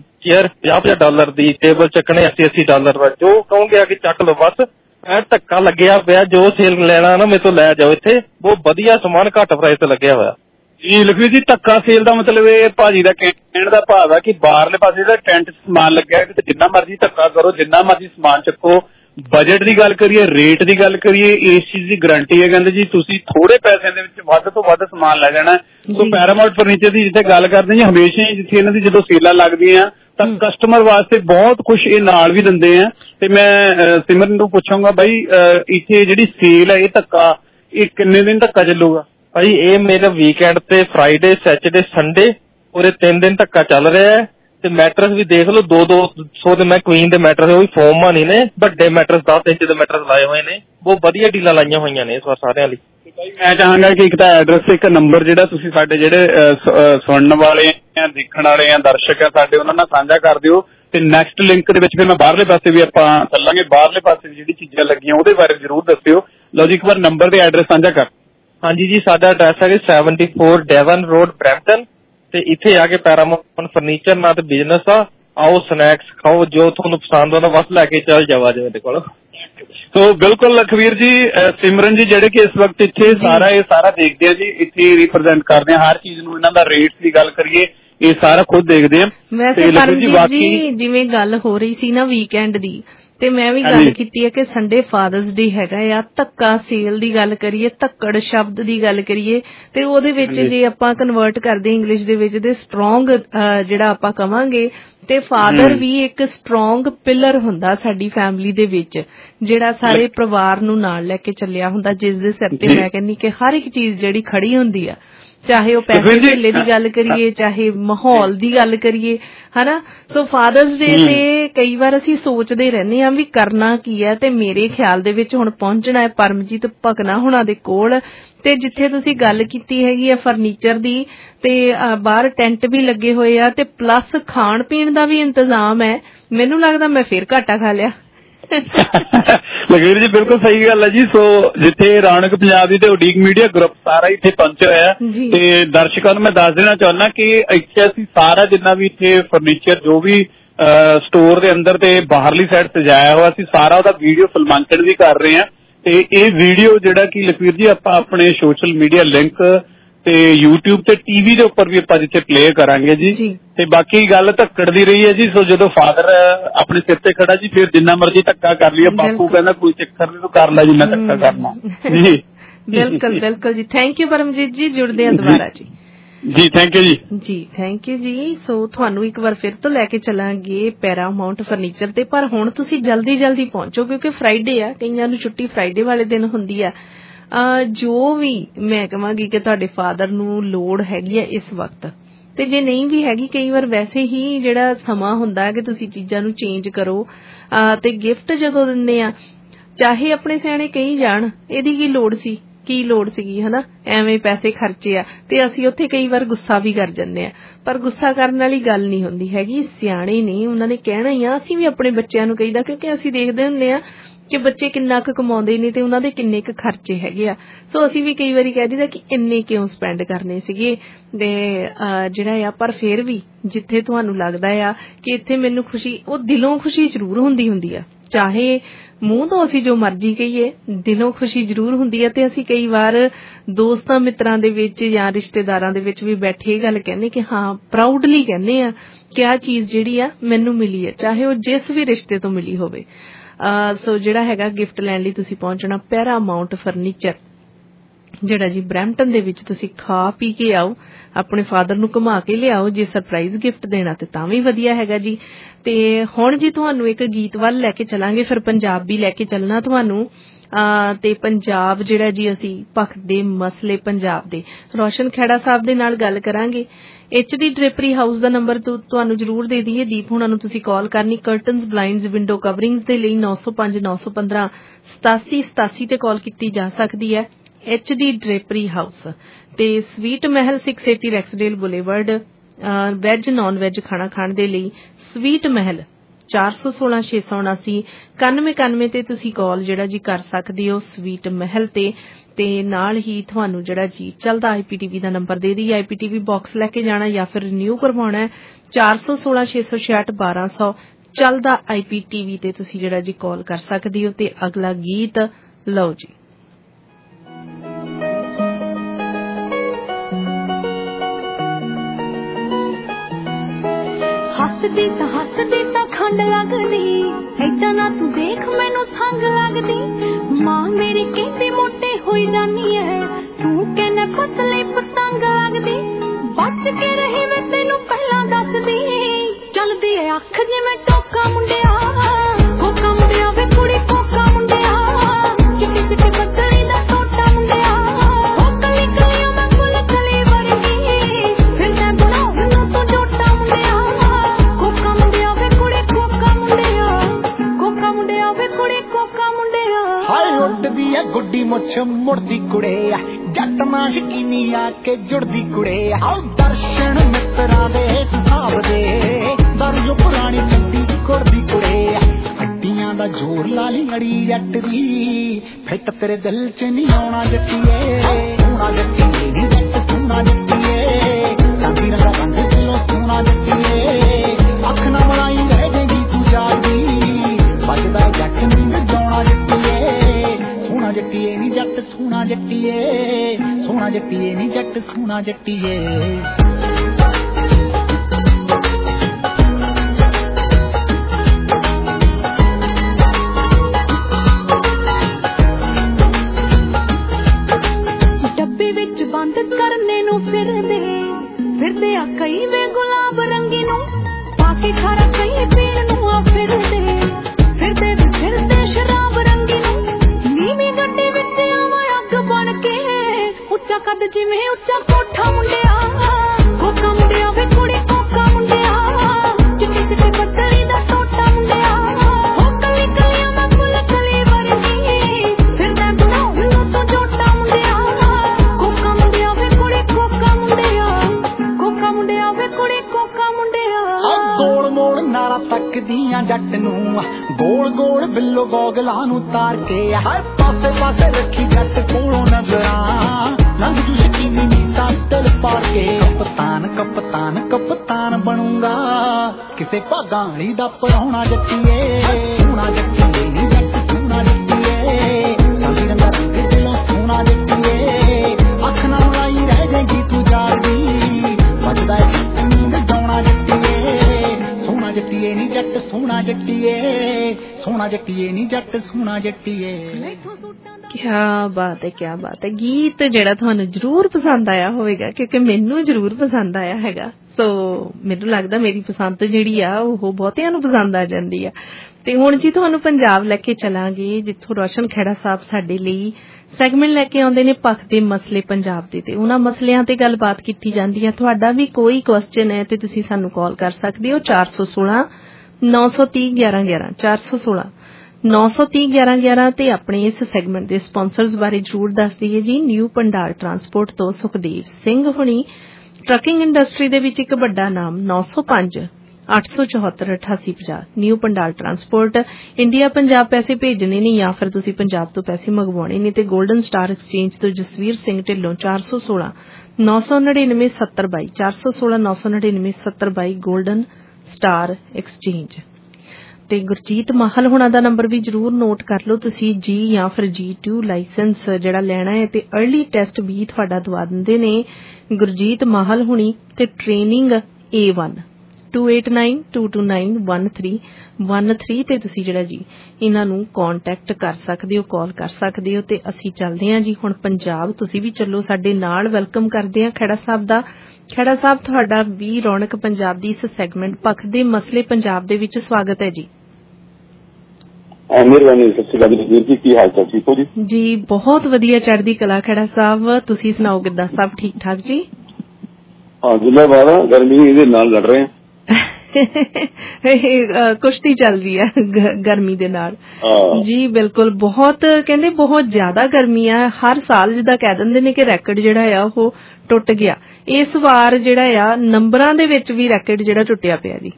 $50 ਦੀ, ਟੇਬਲ ਚੱਕਣੇ $80 ਦਾ, ਜੋ ਕਹੋਗੇ ਆ ਕਿ ਚੱਕ ਲਓ। ਬਸ ਐ ਧੱਕਾ ਲੱਗਿਆ ਪਿਆ, ਜੋ ਸੇਲ ਲੈਣਾ ਨਾ ਮੇਰੇ ਤੋਂ ਲੈ ਜਾਓ, ਇੱਥੇ ਬਹੁਤ ਵਧੀਆ ਸਮਾਨ ਘੱਟ ਪ੍ਰਾਈਸ ਤੇ ਲੱਗਿਆ ਹੋਇਆ ਜੀ। ਲਖਵੀਰ ਜੀ ਧੱਕਾ ਸੇਲ ਦਾ ਮਤਲਬ ਇਹ ਭਾਜੀ ਦਾ ਕਹਿਣ ਦਾ ਭਾਵ ਹੈ ਕਿ ਬਾਹਰਲੇ ਪਾਸੇ ਦਾ ਟੈਂਟ ਸਮਾਨ ਲੱਗਿਆ ਤੇ ਜਿੰਨਾ ਮਰਜ਼ੀ ਧੱਕਾ ਕਰੋ, ਜਿੰਨਾ ਮਰਜ਼ੀ ਸਮਾਨ ਚੱਕੋ। ਬਜਟ ਦੀ ਗੱਲ ਕਰੀਏ, ਰੇਟ ਦੀ ਗੱਲ ਕਰੀਏ, ਇਸ ਚੀਜ਼ ਦੀ ਗਰੰਟੀ ਹੈ, ਕਹਿੰਦੇ ਜੀ ਤੁਸੀਂ ਥੋੜੇ ਪੈਸਿਆਂ ਦੇ ਵਿੱਚ ਵੱਧ ਤੋਂ ਵੱਧ ਸਮਾਨ ਲੈ ਜਾਣਾ। ਸੋ ਪੈਰਾਮਾਉਂਟ ਫਰਨੀਚਰ ਦੀ ਜਿੱਥੇ ਗੱਲ ਕਰਦੇ ਜੀ, ਹਮੇਸ਼ਾ ਹੀ ਜਿੱਥੇ ਇਹਨਾਂ ਦੀ ਜਦੋਂ ਸੇਲਾਂ ਲੱਗਦੀਆਂ ਤਾਂ ਕਸਟਮਰ ਵਾਸਤੇ ਬਹੁਤ ਕੁਝ ਇਹ ਨਾਲ ਵੀ ਦਿੰਦੇ ਆ। ਤੇ ਮੈਂ ਸਿਮਰਨ ਨੂੰ ਪੁੱਛਾਂਗਾ ਬਾਈ, ਇੱਥੇ ਜਿਹੜੀ ਸੇਲ ਹੈ ਇਹ ਧੱਕਾ ਇਹ ਕਿੰਨੇ ਦਿਨ ਧੱਕਾ ਚੱਲੂਗਾ? ਭਾਈ ਇਹ ਮੇਰਾ ਵੀਕਐਂਡ ਤੇ ਫਰਾਈਡੇ, ਸੈਚਰਡੇ, ਸੰਡੇ ਪੂਰੇ 3 ਦਿਨ ਧੱਕਾ ਚੱਲ ਰਿਹਾ ਹੈ। ਤੇ ਮੈਟਰਸ ਵੀ ਦੇਖ ਲਓ, 200 ਦੇ ਮੈਂ ਕੁਈਨ ਦੇ ਮੈਟਰਸ, ਉਹ ਵੀ ਫੋਮ ਵਾਲੇ ਨੇ, ਵੱਡੇ ਮੈਟਰਸ 10 ਇੰਚ ਦੇ ਮੈਟਰਸ ਲਾਏ ਹੋਏ ਨੇ, ਬਹੁਤ ਵਧੀਆ ਡੀਲਾਂ ਲਾਈਆਂ ਹੋਈਆਂ ਨੇ ਇਸ ਵਾਰ ਸਾਰਿਆਂ ਲਈ। ਮੈਂ ਚਾਹਾਂਗਾ ਕਿ ਇੱਕ ਤਾਂ ਐਡਰੈਸ, ਇੱਕ ਨੰਬਰ ਜਿਹੜਾ ਤੁਸੀਂ ਸਾਡੇ ਜਿਹੜੇ ਸੁਣਨ ਵਾਲੇ ਆ, ਦੇਖਣ ਵਾਲੇ ਆ, ਦਰਸ਼ਕ ਆ ਸਾਡੇ, ਉਹਨਾਂ ਨਾਲ ਸਾਂਝਾ ਕਰ ਦਿਓ। ਤੇ ਨੈਕਸਟ ਲਿੰਕ ਦੇ ਵਿੱਚ ਫਿਰ ਮੈਂ ਬਾਹਰਲੇ ਪਾਸੇ ਵੀ ਆਪਾਂ ਚੱਲਾਂਗੇ, ਬਾਹਰਲੇ ਪਾਸੇ ਵੀ ਜਿਹੜੀ ਚੀਜ਼ਾਂ ਲੱਗੀਆਂ ਉਹਦੇ ਬਾਰੇ ਜ਼ਰੂਰ ਦੱਸਿਓ। ਲਓ ਜੀ ਇੱਕ ਵਾਰ ਨੰਬਰ ਤੇ ਐਡਰੈਸ ਸਾਂਝਾ ਕਰ। ਹਾਂਜੀ ਜੀ, ਸਾਡਾ ਐਡਰੈਸ ਹੈ 74 ਡੈਵਨ ਰੋਡ ਬਰੈਂਪਟਨ, ਤੇ ਇੱਥੇ ਆ ਕੇ ਪੈਰਾਮਾਉਂਟ ਫਰਨੀਚਰ ਨਾਲ ਤੇ ਬਿਜ਼ਨਸ ਆ। ਆਓ ਸਨੈਕਸ ਖਾਓ, ਜੋ ਤੁਹਾਨੂੰ ਪਸੰਦ ਆਉਂਦਾ ਬਸ ਲੈ ਕੇ ਚੱਲ ਜਾਓ ਅੱਜ ਮੇਰੇ ਕੋਲ। ਸੋ ਬਿਲਕੁਲ ਲਖਵੀਰ ਜੀ, ਸਿਮਰਨ ਜੀ ਜਿਹੜੇ ਕਿ ਇਸ ਵਕਤ ਇੱਥੇ ਇਹ ਸਾਰਾ ਦੇਖਦੇ ਆ ਜੀ, ਇੱਥੇ ਰਿਪਰੈਜ਼ੈਂਟ ਕਰਦੇ ਆ ਹਰ ਚੀਜ਼ ਨੂੰ। ਇਹਨਾਂ ਦਾ ਰੇਟ ਦੀ ਗੱਲ ਕਰੀਏ, ਇਹ ਸਾਰਾ ਖੁਦ ਦੇਖਦੇ ਆ। ਵੈਸੇ ਪਰਮਜੀਤ ਜੀ ਜਿਵੇਂ ਗੱਲ ਹੋ ਰਹੀ ਸੀ ਨਾ ਵੀਕਐਂਡ ਦੀ, ਤੇ ਮੈਂ ਵੀ ਗੱਲ ਕੀਤੀ ਹੈ ਕਿ ਸੰਡੇ ਫਾਦਰਸ ਡੇ ਹੈਗਾ ਆ। ਧੱਕਾ ਸੇਲ ਦੀ ਗੱਲ ਕਰੀਏ, ਧੱਕੜ ਸ਼ਬਦ ਦੀ ਗੱਲ ਕਰੀਏ, ਤੇ ਉਹਦੇ ਵਿੱਚ ਜੇ ਆਪਾਂ ਕਨਵਰਟ ਕਰਦੇ ਇੰਗਲਿਸ਼ ਦੇ ਵਿੱਚ ਤੇ ਸਟਰੋਂਗ ਜਿਹੜਾ ਆਪਾਂ ਕਵਾਂਗੇ ਤੇ ਫਾਦਰ ਵੀ ਇੱਕ ਸਟਰੋਂਗ ਪਿਲਰ ਹੁੰਦਾ ਸਾਡੀ ਫੈਮਿਲੀ ਦੇ ਵਿੱਚ, ਜਿਹੜਾ ਸਾਰੇ ਪਰਿਵਾਰ ਨੂੰ ਨਾਲ ਲੈ ਕੇ ਚੱਲਿਆ ਹੁੰਦਾ, ਜਿਸ ਦੇ ਸਿਰ ਤੇ ਮੈਂ ਕਹਿੰਦੀ ਕਿ ਹਰ ਇੱਕ ਚੀਜ਼ ਜਿਹੜੀ ਖੜੀ ਹੁੰਦੀ ਆ, ਚਾਹੇ ਉਹ ਪੈਸੇ ਧੇਲੇ ਦੀ ਗੱਲ ਕਰੀਏ, ਚਾਹੇ ਮਾਹੌਲ ਦੀ ਗੱਲ ਕਰੀਏ, ਹਨਾ। ਸੋ ਫਾਦਰਸ ਡੇ ਤੇ ਕਈ ਵਾਰ ਅਸੀਂ ਸੋਚਦੇ ਰਹਿੰਦੇ ਹਾਂ ਵੀ ਕਰਨਾ ਕੀ ਹੈ, ਤੇ ਮੇਰੇ ਖਿਆਲ ਦੇ ਵਿੱਚ ਹੁਣ ਪਹੁੰਚਣਾ ਹੈ ਪਰਮਜੀਤ ਭਕਨਾ ਹੁਣਾਂ ਦੇ ਕੋਲ, ਤੇ ਜਿੱਥੇ ਤੁਸੀਂ ਗੱਲ ਕੀਤੀ ਹੈਗੀ ਆ ਫਰਨੀਚਰ ਦੀ, ਤੇ ਬਾਹਰ ਟੈਂਟ ਵੀ ਲੱਗੇ ਹੋਏ ਆ, ਤੇ ਪਲੱਸ ਖਾਣ ਪੀਣ ਦਾ ਵੀ ਇੰਤਜ਼ਾਮ ਹੈ। ਮੈਨੂੰ ਲੱਗਦਾ ਮੈਂ ਫੇਰ ਘਾਟਾ ਖਾ ਲਿਆ। ਲਖਵੀਰ ਜੀ ਬਿਲਕੁਲ ਸਹੀ ਗੱਲ ਹੈ ਜੀ। ਸੋ ਜਿੱਥੇ ਰੌਣਕ ਪੰਜਾਬ ਦੀ ਤੇ ਉਡੀਕ ਮੀਡੀਆ ਗਰੁੱਪ ਸਾਰਾ ਇੱਥੇ ਪਹੁੰਚਿਆ ਹੋਇਆ, ਤੇ ਦਰਸ਼ਕਾਂ ਨੂੰ ਮੈਂ ਦੱਸ ਦੇਣਾ ਚਾਹੁੰਦਾ ਕਿ ਇੱਥੇ ਅਸੀਂ ਸਾਰਾ ਜਿੰਨਾ ਵੀ ਇੱਥੇ ਫਰਨੀਚਰ ਜੋ ਵੀ ਸਟੋਰ ਦੇ ਅੰਦਰ ਤੇ ਬਾਹਰਲੀ ਸਾਈਡ ਸਜਾਇਆ ਹੋਇਆ, ਅਸੀਂ ਸਾਰਾ ਉਹਦਾ ਵੀਡੀਓ ਫਿਲਮਾਂਕਣ ਵੀ ਕਰ ਰਹੇ ਹਾਂ। ਤੇ ਇਹ ਵੀਡੀਓ ਜਿਹੜਾ ਕਿ ਲਖਵੀਰ ਜੀ ਆਪਾਂ ਆਪਣੇ ਸੋਸ਼ਲ ਮੀਡੀਆ ਲਿੰਕ ਤੇ YouTube ਤੇ TV ਦੇ ਉੱਪਰ ਵੀ ਆਪਾਂ ਜਿੱਥੇ ਪਲੇ ਕਰਾਂਗੇ ਜੀ। ਤੇ ਬਾਕੀ ਗੱਲ ਧੱਕੜ ਦੀ ਰਹੀ ਹੈ ਜੀ। ਸੋ ਜਦੋਂ ਫਾਦਰ ਆਪਣੇ ਸਿਰ ਤੇ ਖੜਾ ਜੀ, ਫਿਰ ਜਿੰਨਾ ਮਰਜ਼ੀ ਧੱਕਾ ਕਰ ਲਈਏ, ਬਾਪੂ ਕਹਿੰਦਾ ਕੋਈ ਚੱਕਰ ਨਹੀਂ, ਤੂੰ ਕਰ ਲੈ ਜਿੰਨਾ ਧੱਕਾ ਕਰਨਾ ਜੀ। ਬਿਲਕੁਲ ਬਿਲਕੁਲ ਜੀ। ਥੈਂਕ ਯੂ ਪਰਮਜੀਤ ਜੀ, ਜੁੜਦੇ ਆ ਦੁਬਾਰਾ ਜੀ। ਜੀ ਥੈਂਕ ਯੂ ਜੀ ਥੈਂਕ ਯੂ ਜੀ। ਸੋ ਤੁਹਾਨੂੰ ਇੱਕ ਵਾਰ ਫਿਰ ਤੋਂ ਲੈ ਕੇ ਚੱਲਾਂਗੇ ਪੈਰਾਮਾਉਂਟ ਫਰਨੀਚਰ ਤੇ, ਪਰ ਹੁਣ ਤੁਸੀਂ ਜਲਦੀ ਜਲਦੀ ਪਹੁੰਚੋ ਕਿਉਂਕਿ ਫਰਾਈਡੇ ਆ, ਕਈਆਂ ਨੂੰ ਛੁੱਟੀ ਫਰਾਈਡੇ ਵਾਲੇ ਦਿਨ ਹੁੰਦੀ ਆ। ਜੋ ਵੀ ਮੈਂ ਕਹਾਂਗੀ ਕਿ ਤੁਹਾਡੇ ਫਾਦਰ ਨੂੰ ਲੋੜ ਹੈਗੀ ਆ ਇਸ ਵਕਤ, ਤੇ ਜੇ ਨਹੀਂ ਵੀ ਹੈਗੀ, ਕਈ ਵਾਰ ਵੈਸੇ ਹੀ ਜਿਹੜਾ ਸਮਾਂ ਹੁੰਦਾ ਹੈ ਕਿ ਤੁਸੀਂ ਚੀਜ਼ਾਂ ਨੂੰ ਚੇਂਜ ਕਰੋ, ਤੇ ਗਿਫਟ ਜਦੋਂ ਦਿੰਦੇ ਆ, ਚਾਹੇ ਆਪਣੇ ਸਿਆਣੇ ਕਹੀ ਜਾਣ ਇਹਦੀ ਕੀ ਲੋੜ ਸੀਗੀ, ਹਨਾ, ਐਵੇਂ ਪੈਸੇ ਖਰਚੇ ਆ, ਤੇ ਅਸੀਂ ਉੱਥੇ ਕਈ ਵਾਰ ਗੁੱਸਾ ਵੀ ਕਰ ਜਾਂਦੇ ਆ, ਪਰ ਗੁੱਸਾ ਕਰਨ ਵਾਲੀ ਗੱਲ ਨਹੀਂ ਹੁੰਦੀ ਹੈਗੀ। ਸਿਆਣੇ ਨਹੀਂ, ਉਹਨਾਂ ਨੇ ਕਹਿਣਾ ਹੀ ਆ। ਅਸੀਂ ਵੀ ਆਪਣੇ ਬੱਚਿਆਂ ਨੂੰ ਕਹੀਦਾ, ਕਿਉਂਕਿ ਅਸੀਂ ਦੇਖਦੇ ਹੁੰਦੇ ਆ ਕਿ ਬੱਚੇ ਕਿੰਨਾ ਕੁ ਕਮਾਉਂਦੇ ਨੇ ਤੇ ਉਹਨਾਂ ਦੇ ਕਿੰਨੇ ਕੁ ਖਰਚੇ ਹੈਗੇ ਆ। ਸੋ ਅਸੀਂ ਵੀ ਕਈ ਵਾਰੀ ਕਹਿ ਦਿੰਦੇ ਕਿ ਇੰਨੇ ਕਿਉਂ ਸਪੈਂਡ ਕਰਨੇ ਸੀਗੇ, ਤੇ ਜਿਹੜਾ ਆ, ਪਰ ਫਿਰ ਵੀ ਜਿੱਥੇ ਤੁਹਾਨੂੰ ਲੱਗਦਾ ਆ ਕਿ ਇੱਥੇ ਮੈਨੂੰ ਖੁਸ਼ੀ, ਉਹ ਦਿਲੋਂ ਖੁਸ਼ੀ ਜ਼ਰੂਰ ਹੁੰਦੀ ਆ, ਚਾਹੇ ਮੂੰਹ ਤੋਂ ਅਸੀਂ ਜੋ ਮਰਜ਼ੀ ਕਹੀਏ, ਦਿਲੋਂ ਖੁਸ਼ੀ ਜ਼ਰੂਰ ਹੁੰਦੀ ਹੈ। ਤੇ ਅਸੀਂ ਕਈ ਵਾਰ ਦੋਸਤਾਂ ਮਿੱਤਰਾਂ ਦੇ ਵਿੱਚ ਜਾਂ ਰਿਸ਼ਤੇਦਾਰਾਂ ਦੇ ਵਿੱਚ ਵੀ ਬੈਠੇ ਇਹ ਗੱਲ ਕਹਿੰਦੇ ਕਿ ਹਾਂ, ਪ੍ਰਾਊਡਲੀ ਕਹਿੰਦੇ ਆ ਕਿ ਆਹ ਚੀਜ਼ ਜਿਹੜੀ ਆ ਮੈਨੂੰ ਮਿਲੀ ਹੈ, ਚਾਹੇ ਉਹ ਜਿਸ ਵੀ ਰਿਸ਼ਤੇ ਤੋਂ ਮਿਲੀ ਹੋਵੇ। ਸੋ ਜਿਹੜਾ ਹੈਗਾ ਗਿਫਟ ਲੈਣ ਲਈ ਤੁਸੀਂ ਪਹੁੰਚਣਾ ਪੈਰਾਮਾਉਂਟ ਫਰਨੀਚਰ, ਜਿਹੜਾ ਜੀ ਬਰੈਂਪਟਨ ਦੇ ਵਿੱਚ। ਤੁਸੀਂ ਖਾ ਪੀ ਕੇ ਆਓ, ਆਪਣੇ ਫਾਦਰ ਨੂੰ ਘੁਮਾ ਕੇ ਲਿਆਓ, ਜੇ ਸਰਪ੍ਰਾਈਜ਼ ਗਿਫਟ ਦੇਣਾ ਤੇ ਤਾਂ ਵੀ ਵਧੀਆ ਹੈਗਾ ਜੀ। ਤੇ ਹੁਣ ਜੀ ਤੁਹਾਨੂੰ ਇੱਕ ਗੀਤ ਵੱਲ ਲੈ ਕੇ ਚੱਲਾਂਗੇ, ਫਿਰ ਪੰਜਾਬੀ ਲੈ ਕੇ ਚੱਲਣਾ ਤੁਹਾਨੂੰ। ਤੇ ਪੰਜਾਬ ਜਿਹੜਾ ਜੀ, ਅਸੀਂ ਭਖਦੇ ਮਸਲੇ ਪੰਜਾਬ ਦੇ ਰੋਸ਼ਨ ਖੇੜਾ ਸਾਹਿਬ ਦੇ ਨਾਲ ਗੱਲ ਕਰਾਂਗੇ। HD ਡ੍ਰੇਪਰੀ ਹਾਊਸ ਦਾ ਨੰਬਰ ਤੁਹਾਨੂੰ ਜ਼ਰੂਰ ਦੇ ਦਈਏ। ਦੀਪ ਹੁਣਾਂ ਨੂੰ ਤੁਸੀਂ ਕਾਲ ਕਰਨੀ ਕਰਟਨਸ, ਬਲਾਈਂਡਸ, ਵਿੰਡੋ ਕਵਰਿੰਗਸ ਦੇ ਲਈ 905 915 8787 ਤੇ ਕਾਲ ਕੀਤੀ ਜਾ ਸਕਦੀ ਹੈ। HD ਡ੍ਰੇਪਰੀ ਹਾਊਸ ਤੇ Sweet Mahal 680 Rexdale boulevard, veg non veg ਖਾਣਾ ਖਾਣ ਦੇ ਲਈ ਸਵੀਟ ਮਹਿਲ 416 679 9191 ਤੇ ਤੁਸੀਂ ਕਾਲ ਜਿਹੜਾ ਜੀ ਕਰ ਸਕਦੇ ਹੋ ਸਵੀਟ ਮਹਿਲ ਤੇ ਨਾਲ ਹੀ ਤੁਹਾਨੂੰ ਜਿਹੜਾ ਜੀ ਚੱਲਦਾ IPTV ਦਾ ਨੰਬਰ ਦੇ ਦੀ, IPTV ਬਾਕਸ ਲੈ ਕੇ ਜਾਣਾ ਜਾਂ ਫਿਰ ਰਿਨਿਊ ਕਰਵਾਉਣਾ 416 666 1200 ਚੱਲਦਾ IPTV ਤੇ ਤੁਸੀਂ ਜਿਹੜਾ ਜੀ ਕਾਲ ਕਰ ਸਕਦੇ ਹੋ। ਤੇ ਅਗਲਾ ਗੀਤ ਲਓ ਜੀ। ਹੱਸਦੀ ਤਾਂ ਖੰਡ ਲੱਗਦੀ, ਏਦਾਂ ਨਾ ਤੂੰ ਦੇਖ ਮੈਨੂੰ ਸੰਗ ਲੱਗਦੀ। ਮਾਂ ਮੇਰੀ ਕਹਿੰਦੀ ਮੋਟੀ ਹੋਈ ਜਾਨੀ ਐ, ਤੂੰ ਕਹਿੰਦਾ ਪਤਲੀ ਪਤੰਗ ਲੱਗਦੀ। ਬਚ ਕੇ ਰਹੀ ਮੈਂ ਤੈਨੂੰ ਪਹਿਲਾਂ ਦੱਸਦੀ, ਚੱਲਦੀ ਐ ਅੱਖ ਜਿਵੇਂ ਟੋਕਾ ਮੁੰਡਿਆ, ਕੋਕਾ ਮੁੰਡਿਆ ਵੇ ਕੁੜੀ ਕੋਕਾ ਮੁੰਡਿਆ, ਚਿੱਟੀ ਚਿੱਟੀ ਬੱਦਲੀ ਦਾ ਟੋਟਾ ਮੁੰਡਿਆ, ਉਹ ਕਲੀ ਕਲੀ ਮੈਂ ਫੁੱਲ ਕਲੀ ਵਰਗੀ, ਫਿਰਦਾ ਬਣਾਉਣ ਨੂੰ ਤੂੰ ਜੋਟਾ ਮੁੰਡਿਆ, ਕੋਕਾ ਮੁੰਡਿਆ ਵੇ ਕੁੜੀ ਕੋਕਾ ਮੁੰਡਿਆ, ਕੋਕਾ ਮੁੰਡਿਆ ਵੇ ਕੁੜੀ ਕੋਕਾ ਮੁੰਡਿਆ। ਹਾਏ ਉੱਡਦੀ ਐ ਗੁੱਡੀ ਮੁੱਛ ਮੁੜਦੀ ਕੁੜੇ, ਜੱਟ ਮਾਂ ਸ਼ਕੀਨੀ ਆ ਕੇ ਜੁੜਦੀ ਕੁੜੇ, ਆਓ ਦਰਸ਼ਨ ਮਿੱਤਰਾਂ ਦੇ ਹਿਸਾਬ ਦੇ, ਦਰਜੋ ਪੁਰਾਣੀ ਚੰਡੀ ਕੁੜਦੀ ਕੁੜੇ, ਹੱਡੀਆਂ ਦਾ ਜ਼ੋਰ ਲਾ ਲਈ ਅੜੀ ਜੱਟ ਦੀ, ਫਿੱਟ ਤੇਰੇ ਦਿਲ ਚ ਨਹੀਂ ਆਉਣਾ ਜੱਟੀਏ, ਸੋਹਣਾ ਜੱਟੀਏ ਨੀ ਜੱਟ ਸੋਹਣਾ ਜੱਟੀਏ, ਚਾਂਦੀ ਰੰਗਾ ਰੰਗ ਦਿਲੋਂ ਸੋਹਣਾ ਜੱਟੀਏ, ਅੱਖ ਨਾ ਮਲਾਈ ਰਹਿ ਜਾਏਗੀ ਤੂੰ ਜਾਗਦੀ, ਵੱਜਦਾ ਜੱਟ ਨਹੀਂ ਗਾਉਣਾ ਜੱਟੀਏ, ਸੋਹਣਾ ਜੱਟੀਏ ਨੀ ਜੱਟ ਸੋਹਣਾ ਜੱਟੀਏ, ਸੋਹਣਾ ਜੱਟੀਏ ਨੀ ਜੱਟ ਸੋਹਣਾ ਜੱਟੀਏ। ਬੰਦ ਕਰਨੇ ਨੂੰ ਫਿਰਦੇ ਆ ਕਈ ਵੇ ਗੁਲਾਬ ਰੰਗੀ ਨੂੰ, ਪਾ ਕੇ ਖਰਾ ਜਿਵੇਂ ਉੱਚਾ ਕੋਠਾ ਮੁੰਡਿਆ ਕੋਕਾ ਮੁੰਡਿਆ ਵੇ ਕੁੜੇ ਕੋਕਾ ਮੁੰਡਿਆ ਚਿੱਟੇ ਚਿੱਟੇ ਬੱਦਲੀ ਦਾ ਟੋਟਾ ਮੁੰਡਿਆ ਹੋ ਕਲੀ ਕਲੀਆਂ ਦਾ ਫੁੱਲ ਕਲੀ ਵਰਗੀ ਫਿਰਦਾ ਬਣਾਉਣ ਨੂੰ ਤੋਂ ਜੋਟਾ ਮੁੰਡਿਆ ਕੋਕਾ ਮੁੰਡਿਆ ਵੇ ਕੁੜੇ ਕੋਕਾ ਮੁੰਡਿਆ ਕੋਕਾ ਮੁੰਡਿਆ ਵੇ ਕੁੜੇ ਕੋਕਾ ਮੁੰਡਿਆ ਗੋਲ ਮੋੜ ਨਾਰਾ ਤੱਕਦੀਆਂ ਜੱਟ ਨੂੰ ਗੋਲ ਗੋਲ ਬਿੱਲੋ ਗੋਗਲਾਂ ਨੂੰ ਤਾਰ ਕੇ ਹਰ ਪਾਸੇ ਪਾਸੇ ਰੱਖੀ ਜੱਟ ਕੋਲੋਂ ਨਜ਼ਰਾਂ ਲੰਘ ਜੂ ਸ਼ਕੀਨੀ ਨੀਤਾ ਦਿਲ ਪਾੜ ਕੇ ਕਪਤਾਨ ਕਪਤਾਨ ਕਪਤਾਨ ਬਣੂੰਗਾ ਕਿਸੇ ਭਾਗਾਂ ਵਾਲੀ ਦਾ ਪਰਾਉਣਾ ਜੱਟੀਏ ਸੋਹਣਾ ਜੱਟੀਏ ਨੀ ਜੱਟ ਸੋਹਣਾ ਜੱਟੀਏ ਸਾਡੀ ਰੰਗਾ ਰੰਗ ਦਿਲੋਂ ਸੋਹਣਾ ਜੱਟੀਏ ਅੱਖ ਨਾਲ ਲਾਈ ਰਹਿ ਜਾਏਗੀ ਤੂੰ ਜਾਗਦੀ ਵੱਜਦਾ ਨੀਂਦ ਡਾਉਣਾ ਜੱਟੀਏ ਸੋਹਣਾ ਜੱਟੀਏ ਨੀ ਜੱਟ ਸੋਹਣਾ ਜੱਟੀਏ ਸੋਹਣਾ ਜੱਟੀਏ ਨੀ ਜੱਟ ਸੋਹਣਾ ਜੱਟੀਏ। ਕਿਆ ਬਾਤ ਹੈ, ਕਿਆ ਬਾਤ ਹੈ। ਗੀਤ ਜਿਹੜਾ ਤੁਹਾਨੂੰ ਜ਼ਰੂਰ ਪਸੰਦ ਆਇਆ ਹੋਵੇਗਾ ਕਿਉਂਕਿ ਮੈਨੂੰ ਜ਼ਰੂਰ ਪਸੰਦ ਆਇਆ ਹੈਗਾ। ਸੋ ਮੈਨੂੰ ਲੱਗਦਾ ਮੇਰੀ ਪਸੰਦ ਜਿਹੜੀ ਆ ਉਹ ਬਹੁਤਿਆਂ ਨੂੰ ਪਸੰਦ ਆ ਜਾਂਦੀ ਆ। ਤੇ ਹੁਣ ਜੀ ਤੁਹਾਨੂੰ ਪੰਜਾਬ ਲੈ ਕੇ ਚਲਾਂਗੇ ਜਿੱਥੋਂ ਰੋਸ਼ਨ ਖਹਿੜਾ ਸਾਹਿਬ ਸਾਡੇ ਲਈ ਸੈਗਮੈਂਟ ਲੈ ਕੇ ਆਉਂਦੇ ਨੇ ਪੱਖ ਦੇ ਮਸਲੇ ਪੰਜਾਬ ਦੇ ਤੇ ਉਹਨਾਂ ਮਸਲਿਆਂ ਤੇ ਗੱਲਬਾਤ ਕੀਤੀ ਜਾਂਦੀ ਹੈ। ਤੁਹਾਡਾ ਵੀ ਕੋਈ ਕੁਐਸਚਨ ਹੈ ਤੇ ਤੁਸੀਂ ਸਾਨੂੰ ਕਾਲ ਕਰ ਸਕਦੇ ਹੋ 416 930 1111 416 930 1111 ਤੇ ਆਪਣੇ ਇਸ ਸੈਗਮੈਂਟ ਦੇ ਸਪਾਂਸਰਸ ਬਾਰੇ ਜ਼ਰੂਰ ਦੱਸ ਦਈਏ ਜੀ। ਨਿਊ ਪੰਡਾਲ ਟਰਾਂਸਪੋਰਟ ਤੋਂ ਸੁਖਦੇਵ ਸਿੰਘ ਹੁਣੀ ਟਰੱਕਿੰਗ ਇੰਡਸਟਰੀ ਦੇ ਵਿੱਚ ਇੱਕ ਵੱਡਾ ਨਾਮ 905 874 8850 new Pandal transport India Punjab ਪੈਸੇ ਭੇਜਣੇ ਨੇ ਜਾਂ ਫਿਰ ਤੁਸੀਂ ਪੰਜਾਬ ਤੋਂ ਪੈਸੇ ਮੰਗਵਾਉਣੇ ਨੇ ਤੇ ਗੋਲਡਨ ਸਟਾਰ ਐਕਸਚੇਂਜ ਤੋਂ Jasvir Singh Dhillon 416 999 7022 416 999 7022 Golden Star exchange. ਤੇ ਗੁਰਜੀਤ ਮਾਹਲ ਹੁਣਾਂ ਦਾ ਨੰਬਰ ਵੀ ਜ਼ਰੂਰ ਨੋਟ ਕਰ ਲਓ ਤੁਸੀਂ ਜੀ ਜਾਂ ਫਿਰ G2 ਲਾਇਸੈਂਸ ਜਿਹੜਾ ਲੈਣਾ ਹੈ ਤੇ अर्ਲੀ ਟੈਸਟ ਵੀ ਤੁਹਾਡਾ ਦਵਾ ਦਿੰਦੇ ਨੇ ਗੁਰਜੀਤ ਮਾਹਲ ਹੁਣੀ ਤੇ ਟ੍ਰੇਨਿੰਗ A1 2892291313 ਤੇ ਤੁਸੀਂ ਜਿਹੜਾ ਜੀ ਇਹਨਾਂ ਨੂੰ ਕੰਟੈਕਟ ਕਰ ਸਕਦੇ ਹੋ ਕਾਲ ਕਰ ਸਕਦੇ ਹੋ ਤੇ ਅਸੀਂ ਚੱਲਦੇ ਹਾਂ ਜੀ ਹੁਣ ਪੰਜਾਬ। ਤੁਸੀਂ ਵੀ ਚੱਲੋ ਸਾਡੇ ਨਾਲ। ਵੈਲਕਮ ਕਰਦੇ ਹਾਂ ਖਹਿੜਾ ਸਾਹਿਬ ਦਾ। ਖਹਿੜਾ ਸਾਹਿਬ ਤੁਹਾਡਾ ਵੀ ਰੌਣਕ ਪੰਜਾਬ ਦੀ ਇਸ ਸੈਗਮੈਂਟ ਪੱਖ ਦੇ ਮਸਲੇ ਪੰਜਾਬ ਦੇ ਵਿੱਚ ਸਵਾਗਤ ਹੈ ਜੀ। ਮਿਹਰਬਾਨੀ। ਸਤਿ ਸ਼੍ਰੀ ਅਕਾਲ ਜੀ, ਕੀ ਹਾਲ ਚਾਲ? ਠੀਕ ਹੋ ਜੀ? ਜੀ ਬਹੁਤ ਵਧੀਆ, ਚੜ੍ਹਦੀ ਕਲਾ ਖਹਿੜਾ ਸਾਹਿਬ। ਤੁਸੀਂ ਸੁਣਾਓ ਕਿੱਦਾਂ? ਸਭ ਠੀਕ ਠਾਕ ਜੀ? ਹਾਂ ਜ਼ਿਲ੍ਹਾ ਗਰਮੀ ਇਹਦੇ ਨਾਲ ਲੜ ਰਹੇ ਕੁਸ਼ਤੀ ਚੱਲ ਰਹੀ ਹੈ ਗਰਮੀ ਦੇ ਨਾਲ ਜੀ। ਬਿਲਕੁਲ ਬਹੁਤ ਕਹਿੰਦੇ ਬਹੁਤ ਜ਼ਿਆਦਾ ਗਰਮੀ ਆ। ਹਰ ਸਾਲ ਜਿੱਦਾਂ ਕਹਿ ਦਿੰਦੇ ਨੇ ਕਿ ਰੈਕਡ ਜਿਹੜਾ ਆ ਉਹ ਟੁੱਟ ਗਿਆ। ਇਸ ਵਾਰ ਜਿਹੜਾ ਆ ਨੰਬਰਾਂ ਦੇ ਵਿੱਚ ਵੀ ਰੈਕਡ ਜਿਹੜਾ ਟੁੱਟਿਆ ਪਿਆ ਜੀ।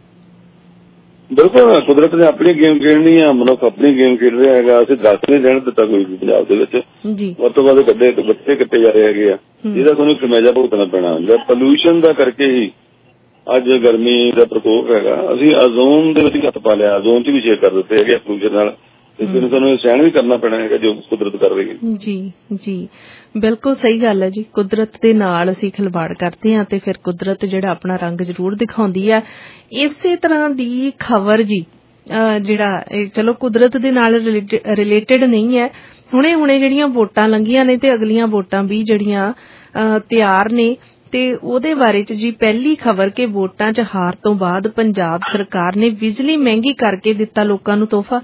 ਬਿਲਕੁਲ ਕੁਦਰਤ ਨੇ ਆਪਣੀ ਗੇਮ ਖੇਡਣੀ ਆ, ਮਨੁੱਖ ਆਪਣੀ ਗੇਮ ਖੇਡ ਰਿਹਾ ਹੈਗਾ। ਅਸੀਂ ਦਰਖਤ ਨਹੀਂ ਰਹਿਣ ਦਿੱਤਾ ਕੋਈ ਵੀ ਪੰਜਾਬ ਦੇ ਵਿੱਚ। ਵੱਧ ਤੋਂ ਵੱਧ ਬੱਚੇ ਕੱਟੇ ਜਾ ਰਹੇ ਹੈਗੇ ਆ। ਇਹਦਾ ਤੁਹਾਨੂੰ ਖਮਿਆਜਾ ਭੁਗਤਣਾ ਪੈਣਾ। ਪੋਲਿਊਸ਼ਨ ਦਾ ਕਰਕੇ ਹੀ ਅੱਜ ਗਰਮੀ ਦਾ ਪ੍ਰਕੋਪ ਹੈਗਾ। ਅਸੀਂ ਓਜ਼ੋਨ ਦੇ ਵਿੱਚ ਹੱਥ ਪਾ ਲਿਆ, ਓਜ਼ੋਨ 'ਚ ਵੀ ਛੇਕ ਕਰ ਦਿੱਤੇ ਹੈਗੇ ਪੋਲਿਊਸ਼ਨ ਨਾਲ। ਇਸ ਨੂੰ ਸਾਨੂੰ ਸਹਿਣ ਵੀ ਕਰਨਾ ਪੈਣਾ ਹੈਗਾ ਜੋ ਕੁਦਰਤ ਕਰ ਰਹੀ ਹੈ। ਜੀ ਜੀ ਬਿਲਕੁਲ ਸਹੀ ਗੱਲ ਹੈ ਜੀ। ਕੁਦਰਤ ਦੇ ਨਾਲ ਅਸੀਂ ਖਿਲਵਾੜ ਕਰਦੇ ਹਾਂ ਤੇ ਫਿਰ ਕੁਦਰਤ ਜਿਹੜਾ ਆਪਣਾ ਰੰਗ ਜ਼ਰੂਰ ਦਿਖਾਉਂਦੀ ਹੈ। ਇਸੇ ਤਰ੍ਹਾਂ ਦੀ ਖਬਰ ਜੀ ਜਿਹੜਾ ਚਲੋ ਕੁਦਰਤ ਦੇ ਨਾਲ ਰਿਲੇਟਡ ਨਹੀਂ ਹੈ। ਹੁਣੇ ਜਿਹੜੀਆਂ ਵੋਟਾਂ ਲੰਘੀਆਂ ਨੇ ਤੇ ਅਗਲੀਆਂ ਵੋਟਾਂ ਵੀ ਜਿਹੜੀਆਂ ਤਿਆਰ ਨੇ ਤੇ ਉਹਦੇ ਬਾਰੇ ਚ ਜੀ ਪਹਿਲੀ ਖਬਰ ਕਿ ਵੋਟਾਂ ਚ ਹਾਰ ਤੋਂ ਬਾਅਦ ਪੰਜਾਬ ਸਰਕਾਰ ਨੇ ਬਿਜਲੀ ਮਹਿੰਗੀ ਕਰਕੇ ਦਿੱਤਾ ਲੋਕਾਂ ਨੂੰ ਤੋਹਫਾ।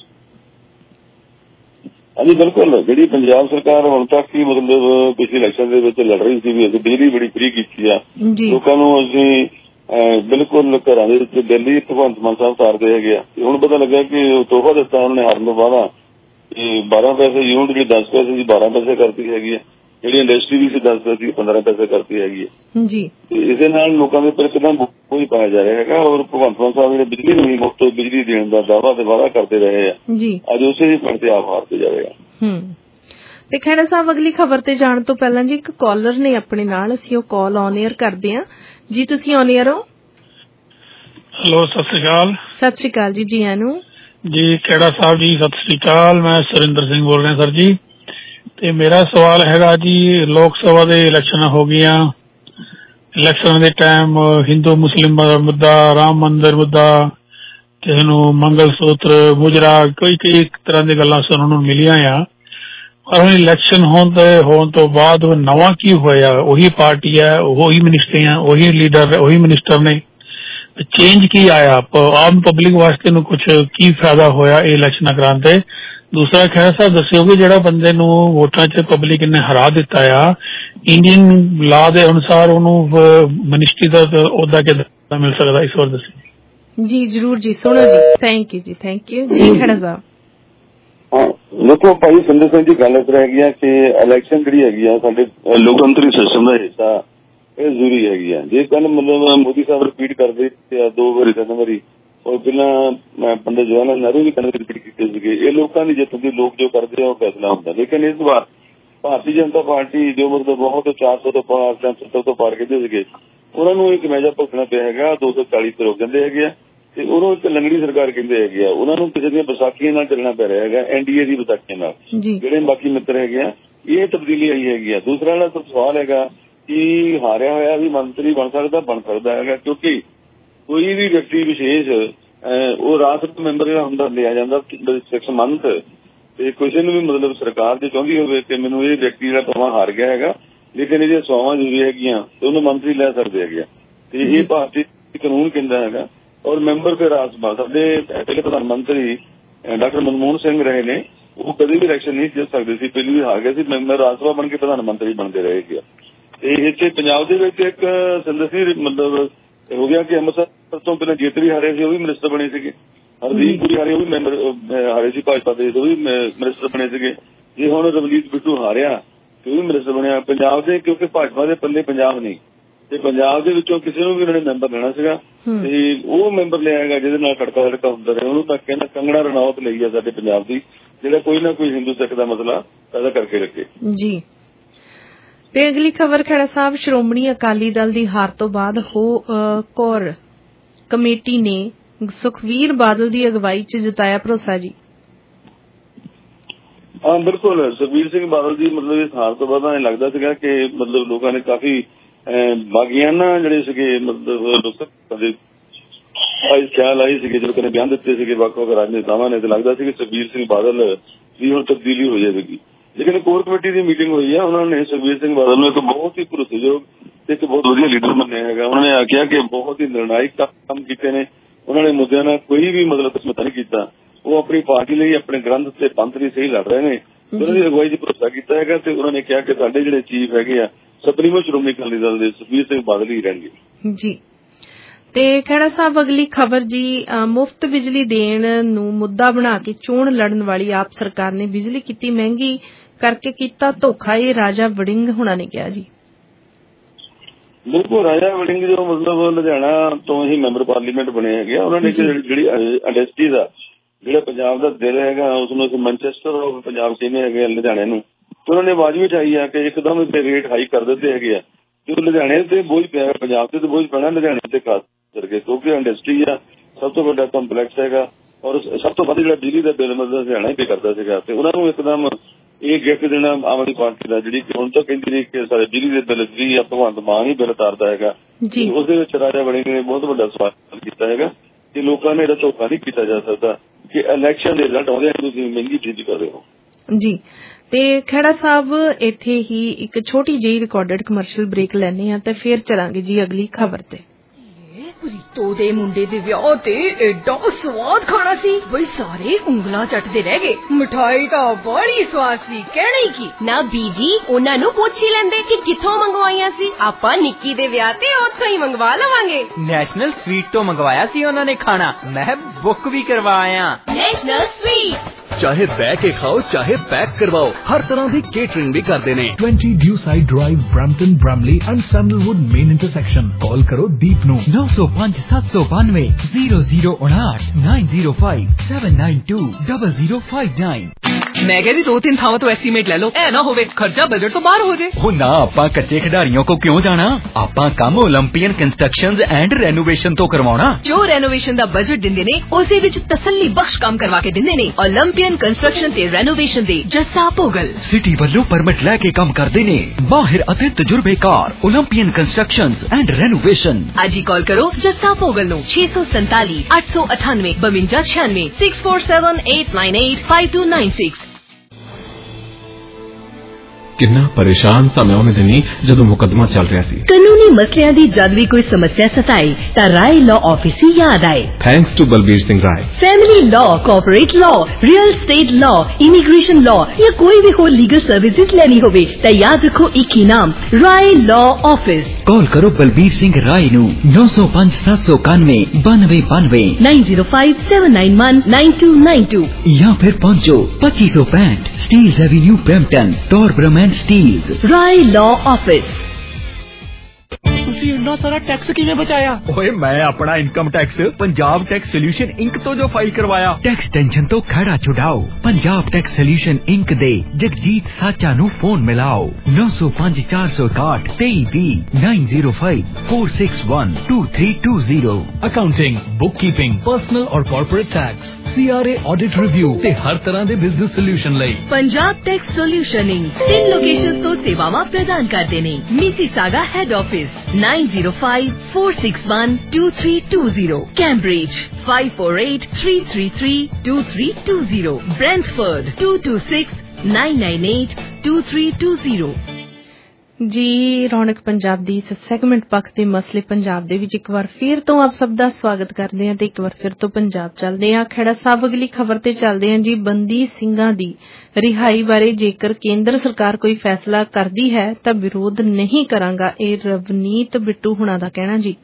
ਹਾਂਜੀ ਬਿਲਕੁਲ। ਜਿਹੜੀ ਪੰਜਾਬ ਸਰਕਾਰ ਹੁਣ ਤੱਕ ਹੀ ਮਤਲਬ ਪਿਛਲੇ ਇਲੈਕਸ਼ਨ ਦੇ ਵਿੱਚ ਲੜ ਰਹੀ ਸੀ ਵੀ ਅਸੀਂ ਬਿਜਲੀ ਬੜੀ ਫ੍ਰੀ ਕੀਤੀ ਆ ਲੋਕਾਂ ਨੂੰ, ਅਸੀਂ ਬਿਲਕੁਲ ਘਰਾਂ ਦੇ ਵਿੱਚ ਦਿੱਲੀ ਭਗਵੰਤ ਮਾਨ ਸਾਹਿਬ ਤਾਰਦੇ ਹੈਗੇ ਆ। ਹੁਣ ਪਤਾ ਲੱਗਾ ਕਿ ਤੋਹਫਾ ਦਿੱਤਾ ਉਹਨਾਂ ਨੇ ਹਾਰਨ ਤੋਂ ਬਾਅਦ 12 ਪੈਸੇ ਯੂਨਿਟ, ਜਿਹੜੀ 10 ਪੈਸੇ ਸੀ 12 ਪੈਸੇ ਕਰਤੀ ਹੈਗੀ ਆ। ਜਿਹੜੀ ਇੰਡਸਟਰੀ ਵੀ ਸੀ 10 ਪੈਸੇ 15 ਪੈਸੇ ਕਰਤੀ ਹੈਗੀ ਹੈ ਜੀ। ਇਸੇ ਨਾਲ ਲੋਕਾਂ ਦੇ ਉੱਪਰ ਇੱਕਦਮ ਬੋਝ ਪਾਇਆ ਜਾ ਰਿਹਾ ਹੈਗਾ। ਔਰ ਭਗਵੰਤ ਮਾਨ ਸਾਹਿਬ ਜਿਹੜੇ ਬਿਜਲੀ ਨੂੰ ਹੀ ਮੁਫਤ ਬਿਜਲੀ ਦੇਣ ਦਾ ਦਾਅਵਾ ਤੇ ਵਾਅਦਾ ਕਰਦੇ ਰਹੇ ਆ ਅੱਜ ਉਸੇ ਹੀ ਪਿੰਡ ਤੇ ਆਪ ਹਾਰਦੇ ਜਾ ਰਹੇ ਆ। ਤੇ ਖਹਿੜਾ ਸਾਹਿਬ ਅਗਲੀ ਖਬਰ ਤੇ ਜਾਣ ਤੋਂ ਪਹਿਲਾਂ ਜੀ ਇੱਕ ਕਾਲਰ ਨੇ ਆਪਣੇ ਨਾਲ, ਅਸੀਂ ਉਹ ਕਾਲ ਔਨ ਏਅਰ ਕਰਦੇ ਹਾਂ ਜੀ। ਤੁਸੀਂ ਔਨ ਏਅਰ ਹੋ? ਹੈਲੋ ਸਤਿ ਸ਼੍ਰੀ ਅਕਾਲ। ਸਤਿ ਸ਼੍ਰੀ ਅਕਾਲ ਜੀ, ਜੀ ਆਇਆਂ ਨੂੰ ਜੀ। ਖਹਿੜਾ ਸਾਹਿਬ ਜੀ ਸਤਿ ਸ਼੍ਰੀ ਅਕਾਲ। ਮੈਂ ਸੁਰਿੰਦਰ ਸਿੰਘ ਬੋਲ ਰਿਹਾ ਸਰ ਜੀ। ਤੇ ਮੇਰਾ ਸਵਾਲ ਹੈਗਾ ਜੀ, ਲੋਕ ਸਭਾ ਦੇ ਇਲੈਕਸ਼ਨ ਹੋ ਗਈਆਂ। ਇਲੈਕਸ਼ਨ ਦੇ ਟਾਈਮ ਹਿੰਦੂ ਮੁਸਲਿਮ ਮੁੱਦਾ, ਰਾਮ ਮੰਦਿਰ ਮੁੱਦਾ, ਕਿਸੇ ਨੂੰ ਮੰਗਲ ਸੂਤਰ, ਮੁਜਰਾ, ਕਈ ਤਰ੍ਹਾਂ ਦੀਆਂ ਗੱਲਾਂ ਸੁਣਨ ਨੂੰ ਮਿਲੀਆਂ ਆ। ਪਰ ਹੁਣ ਇਲੈਕਸ਼ਨ ਹੋਣ ਤੋਂ ਬਾਅਦ ਨਵਾਂ ਕੀ ਹੋਇਆ? ਉਹੀ ਪਾਰਟੀ ਹੈ, ਉਹੀ ਮਿਨਿਸਟਰ ਹੈ, ਉਹੀ ਲੀਡਰ, ਉਹੀ ਮਿਨਿਸਟਰ ਨੇ। ਚੇਂਜ ਕੀ ਆਇਆ? ਆਮ ਪਬਲਿਕ ਵਾਸਤੇ ਨੂੰ ਕੁਛ ਕੀ ਫਾਇਦਾ ਹੋਇਆ ਇਹ ਇਲੈਕਸ਼ਨਾਂ ਕਰਾਉਣ ਤੇ? ਦੂਸਰਾ ਖੈਰ ਸਾਹਿਬ ਦੱਸਿਓ ਕਿ ਜਿਹੜਾ ਬੰਦੇ ਨੂੰ ਵੋਟਾਂ 'ਚ ਪਬਲਿਕ ਨੇ ਹਰਾ ਦਿੱਤਾ ਆ ਇੰਡੀਅਨ ਲਾ ਦੇ ਅਨੁਸਾਰ ਉਹਨੂੰ ਮਿਨਿਸਟਰੀ ਦਾ ਅਹੁਦਾ ਕਿੱਦਾਂ ਮਿਲ ਸਕਦਾ, ਇਸ ਵਾਰ ਦੱਸਿਓ ਜੀ। ਜਰੂਰ ਜੀ, ਸੁਣੋ ਜੀ। ਥੈਂਕ ਯੂ ਜੀ ਜੀ ਖੜਾ ਸਾਹਿਬ। ਹਾਂ ਦੇਖੋ ਭਾਈ ਸਿੰਧੂ ਸਿੰਘ ਜੀ, ਗੱਲ ਇਸ ਤਰ੍ਹਾਂ ਹੈਗੀ ਆ ਕਿ ਇਲੈਕਸ਼ਨ ਜਿਹੜੀ ਹੈਗੀ ਆ ਸਾਡੇ ਲੋਕਤੰਤਰੀ ਸਿਸਟਮ ਦਾ ਹਿੱਸਾ ਇਹ ਜ਼ਰੂਰੀ ਹੈਗੀ ਆ। ਜੇ ਕੱਲ ਮਤਲਬ ਮੋਦੀ ਸਾਹਿਬ ਰਿਪੀਟ ਕਰਦੇ 2 ਵਾਰੀ 3 ਵਾਰੀ, ਔਰ ਪਹਿਲਾਂ ਪੰਡਿਤ ਜਵਾਹਰ ਲਾਲ ਨਹਿਰੂ ਵੀ ਕਹਿੰਦੇ ਰਿਪੀਟ ਕੀਤੇ ਸੀਗੇ, ਇਹ ਲੋਕਾਂ ਦੀ ਜਿੱਤ ਦੀ ਲੋਕ ਜੋ ਕਰਦੇ ਆ ਉਹ ਫੈਸਲਾ ਹੁੰਦਾ। ਲੇਕਿਨ ਇਸ ਵਾਰ ਭਾਰਤੀ ਜਨਤਾ ਪਾਰਟੀ ਜੋ ਮਤਲਬ ਬਹੁਤ 400 ਤੋਂ ਪਾਰ 370 ਤੋਂ ਪਾਰ ਕਹਿੰਦੇ ਸੀਗੇ, ਉਹਨਾਂ ਨੂੰ ਇੱਕ ਮੈਜਾ ਭੁਗਤਣਾ ਪਿਆ ਹੈਗਾ। 240 ਤੇ ਰੋਕ ਜਾਂਦੇ ਹੈਗੇ ਆ ਤੇ ਉਹਨੂੰ ਇੱਕ ਲੰਗੜੀ ਸਰਕਾਰ ਕਹਿੰਦੇ ਹੈਗੇ ਆ। ਉਹਨਾਂ ਨੂੰ ਕਿਸੇ ਦੀਆਂ ਵਿਸਾਖੀਆਂ ਨਾਲ ਚੱਲਣਾ ਪੈ ਰਿਹਾ ਹੈਗਾ, NDA ਦੀ ਵਿਸਾਖੀਆਂ ਨਾਲ। ਜਿਹੜੇ ਬਾਕੀ ਮਿੱਤਰ ਹੈਗੇ ਆ, ਇਹ ਤਬਦੀਲੀ ਆਈ ਹੈਗੀ ਆ। ਦੂਸਰਾ ਵਾਲਾ ਸਵਾਲ ਹੈਗਾ ਕਿ ਹਾਰਿਆ ਹੋਇਆ ਵੀ ਮੰਤਰੀ ਬਣ ਸਕਦਾ ਹੈਗਾ, ਕਿਉਂਕਿ ਕੋਈ ਵੀ ਵਿਅਕਤੀ ਵਿਸ਼ੇਸ਼ ਉਹ ਰਾਜ ਸਭਾ ਮੈਂਬਰ ਜਿਹੜਾ ਹੁੰਦਾ ਲਿਆ ਜਾਂਦਾ 6 ਮੰਥ, ਤੇ ਕਿਸੇ ਨੂੰ ਵੀ ਮਤਲਬ ਸਰਕਾਰ ਜੇ ਚਾਹੁੰਦੀ ਹੋਵੇ ਕਿ ਮੈਨੂੰ ਇਹ ਵਿਅਕਤੀ ਜਿਹੜਾ ਭਾਵੇਂ ਹਾਰ ਗਿਆ ਹੈਗਾ ਲੇਕਿਨ ਇਹਦੀਆਂ ਸੇਵਾਵਾਂ ਜ਼ਰੂਰੀ ਹੈਗੀਆਂ ਤੇ ਉਹਨੂੰ ਮੰਤਰੀ ਲੈ ਸਕਦੇ ਹੈਗੇ। ਤੇ ਇਹ ਭਾਰਤੀ ਕਾਨੂੰਨ ਕਹਿੰਦਾ ਹੈਗਾ। ਔਰ ਮੈਂਬਰ ਫਿਰ ਰਾਜ ਸਭਾ ਸਾਡੇ ਪਹਿਲੇ ਪ੍ਰਧਾਨ ਮੰਤਰੀ ਡਾਕਟਰ ਮਨਮੋਹਨ ਸਿੰਘ ਰਹੇ ਨੇ, ਉਹ ਕਦੇ ਵੀ ਇਲੈਕਸ਼ਨ ਨਹੀਂ ਜਿੱਤ ਸਕਦੇ ਸੀ, ਪਹਿਲੀ ਵੀ ਹਾਰ ਗਏ ਸੀ, ਮੈਂਬਰ ਰਾਜ ਸਭਾ ਬਣ ਕੇ ਪ੍ਰਧਾਨ ਮੰਤਰੀ ਬਣਦੇ ਰਹੇ। ਤੇ ਇੱਥੇ ਪੰਜਾਬ ਦੇ ਵਿੱਚ ਇੱਕ ਸੰਦਸੀ ਮਤਲਬ ਹੋ ਗਿਆ ਕਿ ਅੰਮ੍ਰਿਤਸਰ ਤੋਂ ਪਹਿਲਾਂ ਜੇਤਲੀ ਹਾਰੇ ਸੀ, ਉਹ ਵੀ ਮਿਨਿਸਟਰ ਬਣੇ ਸੀਗੇ। ਹਰਦੀਪ ਪੁਰੀ ਹਾਰੇ, ਉਹ ਵੀ ਮੈਂਬਰ ਹਾਰੇ ਸੀ ਭਾਜਪਾ ਦੇ, ਉਹ ਵੀ ਮਿਨਿਸਟਰ ਬਣੇ ਸੀਗੇ। ਜੇ ਹੁਣ ਰਵਨੀਤ ਬਿੱਟੂ ਹਾਰਿਆ ਤੇ ਉਹ ਵੀ ਮਿਨਿਸਟਰ ਬਣਿਆ ਪੰਜਾਬ ਦੇ, ਕਿਉਂਕਿ ਭਾਜਪਾ ਦੇ ਪੱਲੇ ਪੰਜਾਬ ਨਹੀਂ ਤੇ ਪੰਜਾਬ ਦੇ ਵਿੱਚੋਂ ਕਿਸੇ ਨੂੰ ਵੀ ਉਹਨਾਂ ਨੇ ਮੈਂਬਰ ਲੈਣਾ ਸੀਗਾ ਤੇ ਉਹ ਮੈਂਬਰ ਲਿਆਏਗਾ ਜਿਹਦੇ ਨਾਲ ਖੜਕਾ ਹੁੰਦਾ ਰਿਹਾ। ਉਹਨੂੰ ਮੈਂ ਕਹਿੰਦਾ ਕੰਗਣਾ ਰਣੌਤ ਲਈ ਆ ਸਾਡੇ ਪੰਜਾਬ ਦੀ, ਜਿਹੜਾ ਕੋਈ ਨਾ ਕੋਈ ਹਿੰਦੂ ਸਿੱਖ ਦਾ ਮਸਲਾ ਪੈਦਾ ਕਰਕੇ ਰੱਖੇ ਜੀ। ਤੇ ਅਗਲੀ ਖਬਰ ਖੜਾ ਸਾਹਿਬ, ਸ਼੍ਰੋਮਣੀ ਅਕਾਲੀ ਦਲ ਦੀ ਹਾਰ ਤੋਂ ਬਾਅਦ ਕੋਰ ਕਮੇਟੀ ਨੇ ਸੁਖਵੀਰ ਬਾਦਲ ਦੀ ਅਗਵਾਈ 'ਚ ਜਤਾਇਆ ਭਰੋਸਾ ਜੀ। ਹਾਂ ਬਿਲਕੁਲ, ਸੁਖਵੀਰ ਸਿੰਘ ਬਾਦਲ ਦੀ ਮਤਲਬ ਇਸ ਹਾਰ ਤੋਂ ਬਾਅਦ ਐਂ ਲੱਗਦਾ ਸੀਗਾ ਕਿ ਮਤਲਬ ਲੋਕਾਂ ਨੇ ਕਾਫੀ ਬਾਗੀਆਨਾ ਜਿਹੜੇ ਸੀਗੇ ਮਤਲਬ ਲੋਕਾਂ ਦੇ ਖਿਆਲ ਆਈ ਸੀਗੇ ਜਦੋਂ ਕਹਿੰਦੇ ਬਿਆਨ ਦਿੱਤੇ ਸੀਗੇ ਵੱਖ ਵੱਖ ਰਾਜਨੇਤਾਵਾਂ ਨੇ, ਤੇ ਲੱਗਦਾ ਸੀ ਕਿ ਸੁਖਵੀਰ ਸਿੰਘ ਬਾਦਲ ਦੀ ਹੁਣ ਤਬਦੀਲੀ ਹੋ ਜਾਵੇਗੀ। ਲੇਕਿਨ ਕੋਰ ਕਮੇਟੀ ਦੀ ਮੀਟਿੰਗ ਹੋਈ ਆ, ਉਹਨਾਂ ਨੇ ਸੁਖਵੀਰ ਸਿੰਘ ਬਾਦਲ ਨੂੰ ਇੱਕ ਬਹੁਤ ਹੀ ਭਰੋਸੇਯੋਗ ਤੇ ਇੱਕ ਬਹੁਤ ਵਧੀਆ ਲੀਡਰ ਮੰਨਿਆ ਹੈਗਾ। ਉਹਨਾਂ ਨੇ ਆਖਿਆ ਕਿ ਬਹੁਤ ਹੀ ਨਿਰਣਾਇਕ ਕੰਮ ਕੀਤੇ ਨੇ, ਉਹਨਾਂ ਨੇ ਮੁੱਦਿਆਂ ਨਾਲ ਕੋਈ ਵੀ ਮਤਲਬ ਸਮਝੌਤਾ ਨਹੀਂ ਕੀਤਾ। ਉਹ ਆਪਣੀ ਪਾਰਟੀ ਲਈ ਆਪਣੇ ਗ੍ਰੰਥ ਤੇ ਪੰਥ ਲਈ ਸਹੀ ਲੜ ਰਹੇ ਨੇ, ਉਹਨਾਂ ਦੀ ਅਗਵਾਈ 'ਚ ਭਰੋਸਾ ਕੀਤਾ ਹੈਗਾ। ਤੇ ਉਹਨਾਂ ਨੇ ਕਿਹਾ ਕਿ ਸਾਡੇ ਜਿਹੜੇ ਚੀਫ ਹੈਗੇ ਆ ਸੁਪਰੀਮੋ ਸ਼੍ਰੋਮਣੀ ਅਕਾਲੀ ਦਲ ਦੇ ਸੁਖਬੀਰ ਸਿੰਘ ਬਾਦਲ ਹੀ ਰਹਿਣਗੇ ਜੀ। ਤੇ ਖਹਿਰਾ ਸਾਹਿਬ ਅਗਲੀ ਖਬਰ ਜੀ, ਮੁਫਤ ਬਿਜਲੀ ਦੇਣ ਨੂੰ ਮੁੱਦਾ ਬਣਾ ਕੇ ਚੋਣ ਲੜਨ ਵਾਲੀ ਆਪ ਸਰਕਾਰ ਨੇ ਬਿਜਲੀ ਕੀਤੀ ਮਹਿੰਗੀ ਕਰਕੇ ਕੀਤਾ ਧੋਖਾ, ਇਹ ਰਾਜਾ ਵੜਿੰਗ ਹੋਣਾ ਨੇ ਕਿਹਾ ਜੀ। ਬਿਲਕੁਲ, ਰਾਜਾ ਵੜਿੰਗ ਜੋ ਮਤਲਬ ਲੁਧਿਆਣਾ ਤੋਂ ਹੀ ਮੈਂਬਰ ਪਾਰਲੀਮੈਂਟ ਬਣੇ ਹੈਗੇ, ਉਹਨਾਂ ਨੇ ਜਿਹੜੀ ਇੰਡਸਟਰੀ ਦਾ ਜਿਹੜਾ ਪੰਜਾਬ ਦਾ ਦਿਲ ਹੈਗਾ ਉਸਨੂੰ ਮੈਨਚੈਸਟਰ ਆਫ ਪੰਜਾਬ ਕਹਿੰਦੇ ਹੈਗੇ ਲੁਧਿਆਣੇ ਨੂੰ, ਤੇ ਉਹਨਾਂ ਨੇ ਆਵਾਜ਼ ਵੀ ਉਠਾਈ ਆ ਕਿ ਇੱਕਦਮ ਰੇਟ ਹਾਈ ਕਰ ਦਿੱਤੇ ਹੈਗੇ ਆ। ਜੋ ਲੁਧਿਆਣੇ ਤੇ ਬੋਝ ਪਿਆ, ਪੰਜਾਬ ਤੇ ਬੋਝ ਪੈਣਾ ਲੁਧਿਆਣੇ ਤੇ ਖਾਸ ਕਰਕੇ, ਕਿਉਂਕਿ ਇੰਡਸਟਰੀ ਆ ਸਭ ਤੋਂ ਵੱਡਾ ਕੰਪਲੈਕਸ ਹੈਗਾ ਔਰ ਸਭ ਤੋਂ ਵੱਧ ਜਿਹੜਾ ਬਿਜਲੀ ਦਾ ਬਿੱਲ ਮਤਲਬ ਲੁਧਿਆਣਾ ਹੀ ਪੇ ਕਰਦਾ ਸੀਗਾ। ਤੇ ਉਹਨਾਂ ਨੂੰ ਇੱਕਦਮ ਇਹ ਗਿਫਟ ਦੇਣਾ ਆਮ ਆਦਮੀ ਪਾਰਟੀ ਦਾ, ਜਿਹੜੀ ਹੁਣ ਤਾਂ ਕਹਿੰਦੀ ਰਹੀ ਕਿ ਸਾਡੇ ਬਿਜਲੀ ਦੇ ਬਿੱਲ ਵੀ ਭਗਵੰਤ ਮਾਨ ਹੀ ਬਿੱਲ ਉਤਾਰਦਾ ਹੈਗਾ, ਉਸਦੇ ਵਿੱਚ ਰਾਜਾ ਵੜਿੰਗ ਨੇ ਬਹੁਤ ਵੱਡਾ ਸਵਾਲ ਕੀਤਾ ਹੈਗਾ ਕਿ ਲੋਕਾਂ ਨੇ ਇਹਦਾ ਧੋਖਾ ਨਹੀਂ ਕੀਤਾ ਜਾ ਸਕਦਾ ਕਿ ਇਲੈਕਸ਼ਨ ਦੇ ਰਿਜ਼ਲਟ ਆਉਂਦੇ ਤੁਸੀਂ ਮਹਿੰਗੀ ਚੀਜ਼ ਕਰ ਰਹੇ ਹੋ ਜੀ। ਤੇ ਖਹਿੜਾ ਸਾਹਿਬ ਇੱਥੇ ਹੀ ਇੱਕ ਛੋਟੀ ਜਿਹੀ ਰਿਕਾਰਡਡ ਕਮਰਸ਼ੀਅਲ ਬ੍ਰੇਕ ਲੈਣੇ ਆ ਤੇ ਫਿਰ ਚਲਾਂਗੇ ਜੀ ਅਗਲੀ ਖਬਰ ਤੇ। ਰੀਤੋ ਦੇ ਮੁੰਡੇ ਦੇ ਵਿਆਹ ਤੇ ਐਡਾ ਸਵਾਦ ਖਾਣਾ ਸੀ ਬਈ ਸਾਰੇ ਉਂਗਲਾਂ ਚੱਟਦੇ ਰਹਿ ਗਏ। ਮਿਠਾਈ ਤਾਂ ਬੜੀ ਸਵਾਦ ਸੀ, ਕਹਿਣਾ ਹੀ ਕੀ। ਨਾ ਬੀਜੀ ਉਹਨਾਂ ਨੂੰ ਪੁੱਛ ਹੀ ਲੈਂਦੇ ਕਿ ਕਿੱਥੋਂ ਮੰਗਵਾਈਆਂ ਸੀ, ਆਪਾਂ ਨਿੱਕੀ ਦੇ ਵਿਆਹ ਤੇ ਉੱਥੋਂ ਹੀ ਮੰਗਵਾ ਲਵਾਂਗੇ। ਨੈਸ਼ਨਲ ਸਵੀਟ ਤੋਂ ਮੰਗਵਾਇਆ ਸੀ ਉਹਨਾਂ ਨੇ ਖਾਣਾ, ਮੈਂ ਬੁੱਕ ਵੀ ਕਰਵਾਇਆ। ਨੈਸ਼ਨਲ ਸਵੀਟ ਚਾਹੇ ਬਹਿ ਕੇ ਖਾਓ ਚਾਹੇ ਪੈਕ ਕਰਵਾਓ, ਹਰ ਤਰ੍ਹਾਂ ਦੀ ਕੇਟਰਿੰਗ ਵੀ ਕਰਦੇ ਨੇ। 20 Dewside Drive, Brampton, Bramley and Sandalwood main intersection। ਕਾਲ ਕਰੋ ਦੀਪ ਨੂੰ 905 792 0059 905 792 0059। ਮੈਂ ਕਹਿੰਦੀ 2-3 ਥਾਵਾਂ ਤੋਂ ਐਸਟੀਮੇਟ ਲੈ ਲਓ, ਐ ਨਾ ਹੋਵੇ ਖਰਚਾ ਬਜਟ ਤੋਂ ਬਾਹਰ ਹੋ ਜੇ। ਉਹ ਨਾ, ਆਪਾਂ ਕੱਚੇ ਖਿਡਾਰੀਆਂ ਕੋ ਕਿਉਂ ਜਾਣਾ, ਆਪਾਂ ਕੰਮ ਓਲੰਪੀਅਨ ਕੰਸਟਰਕਸ਼ਨਜ਼ ਐਂਡ ਰੈਨੋਵੇਸ਼ਨ ਤੋਂ ਕਰਵਾਉਣਾ। ਜੋ ਰੈਨੋਵੇਸ਼ਨ ਦਾ ਬਜਟ ਦਿੰਦੇ ਨੇ ਉਸੇ ਵਿੱਚ ਤਸੱਲੀ ਬਖਸ਼ ਕੰਮ ਕਰਵਾ ਕੇ ਦਿੰਦੇ ਨੇ। ਓਲੰਪੀਅਨ ਕੰਸਟਰਕਸ਼ਨ ਤੇ ਰੈਨੋਵੇਸ਼ਨ ਦੇ ਜੱਸਾ ਭੋਗਲ ਸਿਟੀ ਵੱਲੋਂ ਪਰਮਿਟ ਲੈ ਕੇ ਕੰਮ ਕਰਦੇ ਨੇ, ਮਾਹਿਰ ਅਤੇ ਤਜਰਬੇਕਾਰ ਓਲੰਪੀਅਨ ਕੰਸਟਰਕਸ਼ਨਜ਼ ਐਂਡ ਰੈਨੋਵੇਸ਼ਨ। ਅੱਜ ਹੀ ਕਾਲ ਕਰੋ ਜੱਸਾ ਭੋਗਲ ਨੂੰ 647 898 5296 647 898 5296। ਕਿੰਨਾ ਪਰੇਸ਼ਾਨ ਸਾਂ ਮੈਂ ਉਹਨੇ ਦਿਨੀ ਜਦੋਂ ਮੁਕੱਦਮਾ ਚੱਲ ਰਿਹਾ ਸੀ। ਕਾਨੂੰਨੀ ਮਸਲਿਆਂ ਦੀ ਜਦ ਵੀ ਕੋਈ ਸਮੱਸਿਆ ਸਤਾਏ ਤਾਂ ਰਾਏ ਲਾਅ ਆਫਿਸ ਹੀ ਯਾਦ ਆਏ। Thanks to Balbir Singh Rai. Family law, corporate law, real estate law, immigration law या कोई भी हो लीगल सर्विसेज लेनी होवे तो याद रखो एक ही नाम, राय लॉ ऑफिस। कॉल करो बलबीर सिंह राय नू 905 791 9292 905791 9292 या फिर पहुंचो 2565 Steeles avenue Brampton, Torbram and Steeles. Rai law office. ਤੁਸੀਂ ਇੰਨਾ ਸਾਰਾ ਟੈਕਸ ਕਿਵੇਂ ਬਚਾਇਆ? ਓਏ ਮੈਂ ਆਪਣਾ income tax Punjab tax solution inc ਤੋਂ ਜੋ ਫਾਈਲ ਕਰਵਾਇਆ। टैक्स टेंशन तो खड़ा छुड़ाओ, पंजाब टैक्स सोल्यूशन इंक दे जगजीत साचा नू फोन मिलाओ 905 461 23 905 461 2320। ਅਕਾਊਂਟਿੰਗ, ਬੁੱਕ ਕੀਪਿੰਗ, ਪਰਸਨਲ ਔਰ corporate tax, CRA audit review ਤੇ ਹਰ ਤਰ੍ਹਾਂ ਦੇ ਬਿਜ਼ਨਸ ਸੋਲੂਸ਼ਨ ਲਈ Punjab tax solution inc 3 location तो सेवावां प्रदान करते ने। Mississauga head office 905 461 2320, Cambridge 548 333 2320, Brantford 226 998 2320। ਜੀ ਰੌਣਕ ਪੰਜਾਬ ਦੀ ਇਸ ਸੈਗਮੈਂਟ ਪੱਖ ਦੇ ਮਸਲੇ ਪੰਜਾਬ ਦੇ ਵਿੱਚ ਇੱਕ ਵਾਰ ਫਿਰ ਤੋਂ ਆਪ ਸਭ ਦਾ ਸਵਾਗਤ ਕਰਦੇ ਹਾਂ ਤੇ ਇੱਕ ਵਾਰ ਫਿਰ ਤੋਂ ਪੰਜਾਬ ਚੱਲਦੇ ਹਾਂ। ਖੇੜਾ ਸਾਹਿਬ ਅਗਲੀ ਖਬਰ ਤੇ ਚੱਲਦੇ ਹਾਂ ਜੀ। ਬੰਦੀ ਸਿੰਘਾਂ ਦੀ ਰਿਹਾਈ ਬਾਰੇ ਜੇਕਰ ਕੇਂਦਰ ਸਰਕਾਰ ਕੋਈ ਫੈਸਲਾ ਕਰਦੀ ਹੈ ਤਾਂ ਵਿਰੋਧ ਨਹੀਂ ਕਰਾਂਗਾ, ਇਹ ਰਵਨੀਤ ਬਿੱਟੂ ਹੁਣਾਂ ਦਾ ਕਹਿਣਾ ਜੀ।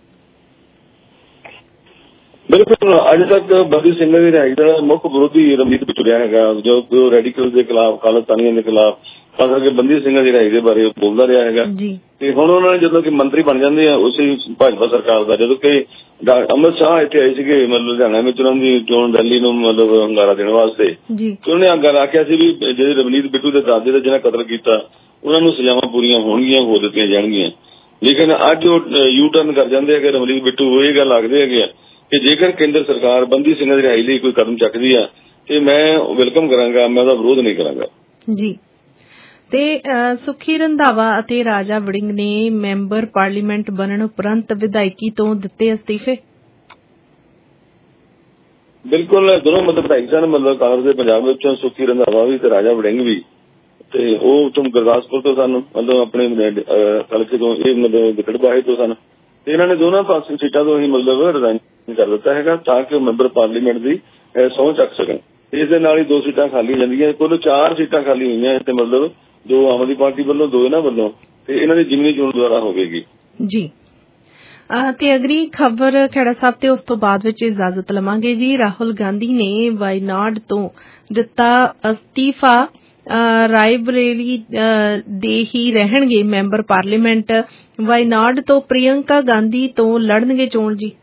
ਬਿਲਕੁਲ, ਅੱਜ ਤੱਕ ਬੰਦੀ ਸਿੰਘਾਂ ਦੀ ਰਿਹਾਈ ਦਾ ਮੁੱਖ ਵਿਰੋਧੀ ਰਵਨੀਤ ਬਿੱਟੂ ਰਿਹਾ ਹੈਗਾ, ਜੋ ਰੈਡੀਕਲ ਦੇ ਖਿਲਾਫ, ਖਾਲਿਸਤਾਨੀਆਂ ਦੇ ਖਿਲਾਫ, ਖਾਸ ਕਰਕੇ ਬੰਦੀ ਸਿੰਘਾਂ ਦੀ ਰਿਹਾਈ ਦੇ ਬਾਰੇ ਬੋਲਦਾ ਰਿਹਾ ਹੈਗਾ। ਤੇ ਹੁਣ ਉਹਨਾਂ ਨੇ ਜਦੋਂ ਕਿ ਮੰਤਰੀ ਬਣ ਜਾਂਦੇ ਆ ਉਸੇ ਭਾਜਪਾ ਸਰਕਾਰ ਦਾ, ਜਦੋਂ ਕਿ ਅਮਿਤ ਸ਼ਾਹ ਇੱਥੇ ਆਏ ਸੀਗੇ ਮਤਲਬ ਲੁਧਿਆਣਾ ਵਿੱਚ ਉਹਨਾਂ ਦੀ ਚੋਣ ਰੈਲੀ ਨੂੰ ਮਤਲਬ ਹੰਗਾਰਾ ਦੇਣ ਵਾਸਤੇ, ਤੇ ਉਹਨੇ ਅੱਗੇ ਆਖਿਆ ਸੀ ਵੀ ਜਿਹੜੇ ਰਵਨੀਤ ਬਿੱਟੂ ਦੇ ਦਾਦੇ ਦਾ ਜਿਹਨਾਂ ਕਤਲ ਕੀਤਾ ਉਹਨਾਂ ਨੂੰ ਸਜ਼ਾਵਾਂ ਪੂਰੀਆਂ ਹੋਣਗੀਆਂ, ਹੋ ਦਿੱਤੀਆਂ ਜਾਣਗੀਆਂ। ਲੇਕਿਨ ਅੱਜ ਉਹ ਯੂ ਟਰਨ ਕਰ ਜਾਂਦੇ ਹੈਗੇ ਰਵਨੀਤ ਬਿੱਟੂ। ਉਹ ਇਹ ਗੱਲ ਆਖਦੇ ਹੈਗੇ ਆ ਕਿ ਜੇਕਰ ਕੇਂਦਰ ਸਰਕਾਰ ਬੰਦੀ ਸਿੰਘਾਂ ਦੀ ਰਿਹਾਈ ਲਈ ਕੋਈ ਕਦਮ ਚੱਕਦੀ ਆ ਤੇ ਮੈਂ ਵੈਲਕਮ ਕਰਾਂਗਾ, ਮੈਂ ਉਹਦਾ ਵਿਰੋਧ ਨਹੀਂ ਕਰਾਂਗਾ ਜੀ। ਤੇ ਸੁਖੀ ਰੰਧਾਵਾ ਅਤੇ ਰਾਜਾ ਵੜਿੰਗ ਨੇ ਮੈਂਬਰ ਪਾਰਲੀਮੈਂਟ ਬਣਨ ਉਪਰੰਤ ਵਿਧਾਇਕੀ ਤੋਂ ਦਿੱਤੇ ਅਸਤੀਫੇ। ਬਿਲਕੁਲ, ਦੋਨੋਂ ਮਤਲਬ ਵਿਧਾਇਕ ਸਨ, ਮਤਲਬ ਕਾਂਗਰਸ ਦੇ ਪੰਜਾਬ ਵਿੱਚੋਂ ਸੁਖੀ ਰੰਧਾਵਾ ਵੀ ਤੇ ਰਾਜਾ ਵੜਿੰਗ ਵੀ, ਤੇ ਉਹ ਤੋਂ ਗੁਰਦਾਸਪੁਰ ਤੋਂ ਸਨ, ਮਤਲਬ ਆਪਣੇ ਹਲਕੇ ਤੋਂ, ਇਹ ਮਤਲਬ ਗਿੱਦੜਬਾਹੇ ਤੋਂ ਸਨ। ਤੇ ਇਹਨਾਂ ਨੇ ਦੋਨਾਂ ਪਾਸੇ ਸੀਟਾਂ ਤੋਂ ਹੀ ਮਤਲਬ ਰਿਜ਼ਾਈਨ ਕਰ ਦਿੱਤਾ ਹੈਗਾ ਤਾਂ ਕਿ ਉਹ ਮੈਂਬਰ ਪਾਰਲੀਮੈਂਟ ਦੀ ਸਹੁੰ ਚੱਕ ਸਕਣ। ਇਸ ਦੇ ਨਾਲ ਹੀ 2 ਸੀਟਾਂ ਖਾਲੀ ਜਾਂਦੀਆਂ, ਕੁੱਲ 4 ਸੀਟਾਂ ਖਾਲੀ ਹੋਈਆਂ ਤੇ ਮਤਲਬ 2 ਆਮ ਆਦਮੀ ਪਾਰਟੀ ਵੱਲੋਂ, 2 ਇਹਨਾਂ ਵੱਲੋਂ, ਤੇ ਇਹਨਾਂ ਦੀ ਜ਼ਿਮਨੀ ਚੋਣ ਦੁਆਰਾ ਹੋਵੇਗੀ ਜੀ। ਤੇ ਅਗਲੀ ਖਬਰ ਖੇੜਾ ਸਾਹਿਬ ਤੇ ਉਸ ਤੋਂ ਬਾਅਦ ਵਿੱਚ ਇਜਾਜ਼ਤ ਲਵਾਂਗੇ ਜੀ। ਰਾਹੁਲ ਗਾਂਧੀ ਨੇ ਵਾਇਨਾਡ ਤੋਂ ਦਿੱਤਾ ਅਸਤੀਫਾ, ਰਾਏਬਰੇਲੀ ਦੇ ਹੀ ਰਹਿਣਗੇ ਮੈਂਬਰ ਪਾਰਲੀਮੈਂਟ। ਵਾਇਨਾਡ ਤੋਂ ਪ੍ਰਿਯੰਕਾ ਗਾਂਧੀ ਤੋਂ ਲੜਨਗੇ ਚੋਣ ਜੀ।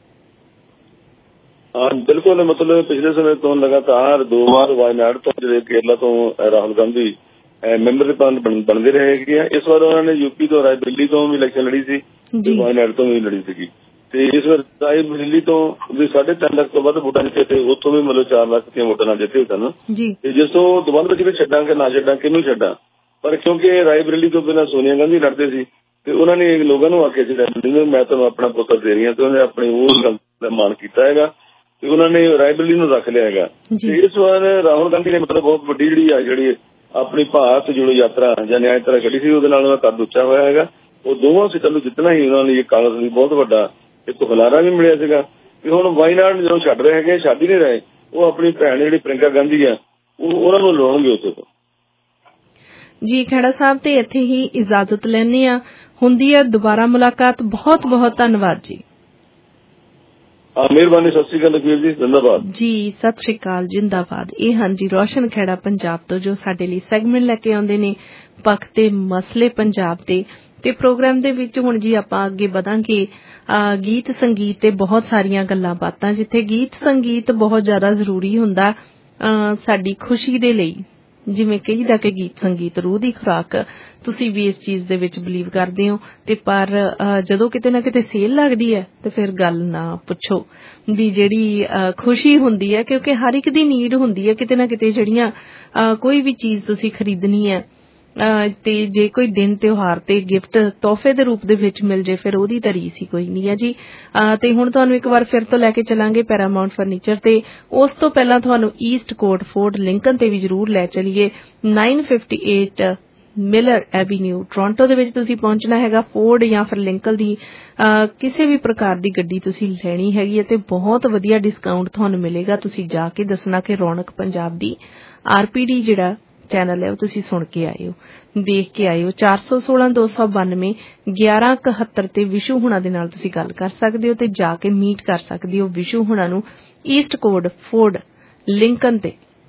ਹਾਂ ਬਿਲਕੁਲ, ਮਤਲਬ ਪਿਛਲੇ ਸਮੇਂ ਤੋਂ ਲਗਾਤਾਰ 2 ਵਾਰ ਵਾਇਨਾਡ ਤੋਂ ਜਿਹੜੇ ਕੇਰਲਾ ਤੋਂ ਰਾਹੁਲ ਗਾਂਧੀ ਮੈਂਬਰ ਬਣਦੇ ਰਹੇ ਹੈਗੇ ਆ। ਇਸ ਵਾਰ ਉਹਨਾਂ ਨੇ ਯੂਪੀ ਤੋਂ ਰਾਏਬਰੇਲੀ ਤੋਂ ਵੀ ਇਲੈਕਸ਼ਨ ਲੜੀ ਸੀ, ਵਾਇਨਾਡ ਤੋਂ ਵੀ ਲੜੀ ਸੀਗੀ, ਤੇ ਇਸ ਵਾਰ ਰਾਏਬਰੇਲੀ ਤੋਂ ਵੀ 3.5 ਲੱਖ ਤੋਂ ਵੱਧ ਵੋਟਾਂ ਜਿੱਤੇ ਤੇ ਉੱਥੋਂ ਵੀ ਮਤਲਬ 4 ਲੱਖ ਦੀਆਂ ਵੋਟਾਂ ਨਾਲ ਜਿੱਤੇ ਸਨ। ਤੇ ਜਿਸ ਤੋਂ ਦੁਬਾਰਾ ਵਿੱਚ ਛੱਡਾਂ ਕਿ ਨਾ ਛੱਡਾਂ, ਕਿਹਨੂੰ ਛੱਡਾਂ, ਪਰ ਕਿਉਂਕਿ ਰਾਏਬਰੇਲੀ ਤੋਂ ਪਹਿਲਾਂ ਸੋਨੀਆ ਗਾਂਧੀ ਲੜਦੇ ਸੀ ਤੇ ਉਹਨਾਂ ਨੇ ਲੋਕਾਂ ਨੂੰ ਆਖਿਆ ਸੀ ਮੈਂ ਤੁਹਾਨੂੰ ਆਪਣਾ ਪੁੱਤਰ ਦੇ ਰਹੀ ਹਾਂ, ਤੇ ਉਹਨੇ ਆਪਣੀ ਉਸ ਗੱਲ ਦਾ ਮਾਣ ਕੀਤਾ ਹੈਗਾ ਤੇ ਉਹਨਾਂ ਨੇ ਰਾਏਬਰੇਲੀ ਨੂੰ ਰੱਖ ਲਿਆ ਹੈਗਾ। ਤੇ ਇਸ ਵਾਰ ਰਾਹੁਲ ਗਾਂਧੀ ਨੇ ਮਤਲਬ ਬਹੁਤ ਵੱਡੀ ਜਿਹੜੀ ਆਪਣੀ ਭਾਰਤ ਜੋੜੋ ਯਾਤਰਾ ਜਾਂ ਨਿਆਂ ਯਾਤਰਾ ਕੱਢੀ ਸੀ, ਉਹਦੇ ਨਾਲ ਉਹਦਾ ਕੱਦ ਉੱਚਾ ਹੋਇਆ ਹੈਗਾ। ਉਹ ਦੋਵਾਂ ਸੀਟਾਂ ਨੂੰ ਜਿੱਤਣਾ ਹੀ ਉਹਨਾਂ ਲਈ ਕਾਂਗਰਸ ਲਈ ਬਹੁਤ ਵੱਡਾ ਇੱਕ ਹੁਲਾਰਾ ਵੀ ਮਿਲਿਆ ਸੀਗਾ। ਤੇ ਹੁਣ ਵਾਇਨਾਡ ਜਦੋਂ ਛੱਡ ਰਹੇ ਹੈਗੇ, ਛੱਡ ਹੀ ਨਹੀਂ ਰਹੇ, ਉਹ ਆਪਣੀ ਭੈਣ ਜਿਹੜੀ ਪ੍ਰਿਯੰਕਾ ਗਾਂਧੀ ਆ ਉਹਨਾਂ ਨੂੰ ਲਾਉਣਗੇ ਉੱਥੇ ਤੋਂ ਜੀ। ਖੇੜਾ ਸਾਹਿਬ ਤੇ ਇੱਥੇ ਹੀ ਇਜਾਜ਼ਤ ਲੈਣੇ ਆ, ਹੁੰਦੀ ਹੈ ਦੁਬਾਰਾ ਮੁਲਾਕਾਤ। ਬਹੁਤ ਬਹੁਤ ਧੰਨਵਾਦ ਜੀ। ਮਿਹਰਬਾਨੀ, ਸਤਿ ਸ਼੍ਰੀ ਅਕਾਲ ਲਖਵੀਰ ਜੀ, ਜ਼ਿੰਦਾਬਾਦ ਜੀ। ਸਤਿ ਸ਼੍ਰੀ ਅਕਾਲ, ਜ਼ਿੰਦਾਬਾਦ। ਇਹ ਹਾਂਜੀ ਰੋਸ਼ਨ ਖੇੜਾ ਪੰਜਾਬ ਤੋਂ ਜੋ ਸਾਡੇ ਲਈ ਸੈਗਮੈਂਟ ਲੈ ਕੇ ਆਉਂਦੇ ਨੇ ਪੱਖ ਤੇ ਮਸਲੇ ਪੰਜਾਬ ਦੇ। ਤੇ ਪ੍ਰੋਗਰਾਮ ਦੇ ਵਿੱਚ ਹੁਣ ਜੀ ਆਪਾਂ ਅੱਗੇ ਵਧਾਂਗੇ ਗੀਤ ਸੰਗੀਤ ਤੇ ਬਹੁਤ ਸਾਰੀਆਂ ਗੱਲਾਂ ਬਾਤਾਂ, ਜਿੱਥੇ ਗੀਤ ਸੰਗੀਤ ਬਹੁਤ ਜ਼ਿਆਦਾ ਜ਼ਰੂਰੀ ਹੁੰਦਾ ਸਾਡੀ ਖੁਸ਼ੀ ਦੇ ਲਈ। ਜਿਵੇਂ ਕਹੀਦਾ ਕਿ ਗੀਤ ਸੰਗੀਤ ਰੂਹ ਦੀ ਖੁਰਾਕ, ਤੁਸੀਂ ਵੀ ਇਸ ਚੀਜ਼ ਦੇ ਵਿੱਚ ਬਿਲੀਵ ਕਰਦੇ ਹੋ। ਤੇ ਪਰ ਜਦੋਂ ਕਿਤੇ ਨਾ ਕਿਤੇ ਸੇਲ ਲੱਗਦੀ ਹੈ ਤੇ ਫਿਰ ਗੱਲ ਨਾ ਪੁੱਛੋ ਵੀ ਜਿਹੜੀ ਖੁਸ਼ੀ ਹੁੰਦੀ ਹੈ, ਕਿਉਂਕਿ ਹਰ ਇੱਕ ਦੀ ਨੀਡ ਹੁੰਦੀ ਹੈ ਕਿਤੇ ਨਾ ਕਿਤੇ, ਜਿਹੜੀਆਂ ਕੋਈ ਵੀ ਚੀਜ਼ ਤੁਸੀਂ ਖਰੀਦਣੀ ਹੈ ਤੇ ਜੇ ਕੋਈ ਦਿਨ ਤਿਉਹਾਰ ਤੇ ਗਿਫਟ ਤੋਹਫੇ ਦੇ ਰੂਪ ਦੇ ਵਿੱਚ ਮਿਲ ਜੇ ਫਿਰ ਉਹਦੀ ਤਾਂ ਰੀਸ ਹੀ ਕੋਈ ਨਹੀਂ ਹੈ ਜੀ। ਤੇ ਹੁਣ ਤੁਹਾਨੂੰ ਇੱਕ ਵਾਰ ਫਿਰ ਤੋਂ ਲੈ ਕੇ ਚੱਲਾਂਗੇ ਪੈਰਾਮਾਉਂਟ ਫਰਨੀਚਰ ਤੇ। ਉਸ ਤੋਂ ਪਹਿਲਾਂ ਤੁਹਾਨੂੰ ਈਸਟ ਕੋਟ ਫੋਰਡ ਲਿੰਕਨ ਤੇ ਵੀ ਜ਼ਰੂਰ ਲੈ ਚਲੀਏ। 958 ਮਿਲਰ ਐਵੀਨਿਊ ਟੋਰਾਂਟੋ ਦੇ ਵਿੱਚ ਤੁਸੀਂ ਪਹੁੰਚਣਾ ਹੈਗਾ। ਫੋਰਡ ਜਾਂ ਫਿਰ ਲਿੰਕਨ ਦੀ ਕਿਸੇ ਵੀ ਪ੍ਰਕਾਰ ਦੀ ਗੱਡੀ ਤੁਸੀਂ ਲੈਣੀ ਹੈਗੀ ਹੈ ਤੇ ਬਹੁਤ ਵਧੀਆ ਡਿਸਕਾਊਂਟ ਤੁਹਾਨੂੰ ਮਿਲੇਗਾ। ਤੁਸੀਂ ਜਾ ਕੇ ਦੱਸਣਾ ਕਿ ਰੌਣਕ ਪੰਜਾਬ ਦੀ RPD ਜਿਹੜਾ ਚੈਨਲ ਹੈ ਉਹ ਤੁਸੀਂ ਸੁਣ ਕੇ ਆਏ ਹੋ, ਦੇਖ ਕੇ ਆਏ ਹੋ। 416-292 1171 ਤੇ ਵਿਸ਼ੂ ਹੁਣਾਂ ਦੇ ਨਾਲ ਤੁਸੀਂ ਗੱਲ ਕਰ ਸਕਦੇ ਹੋ ਤੇ ਜਾ ਕੇ ਮੀਟ ਕਰ ਸਕਦੇ ਹੋ ਵਿਸ਼ੂ ਹੁਣਾਂ ਨੂੰ ਈਸਟ ਕੋਡ ਫੋਰਡ ਲਿੰਕਨ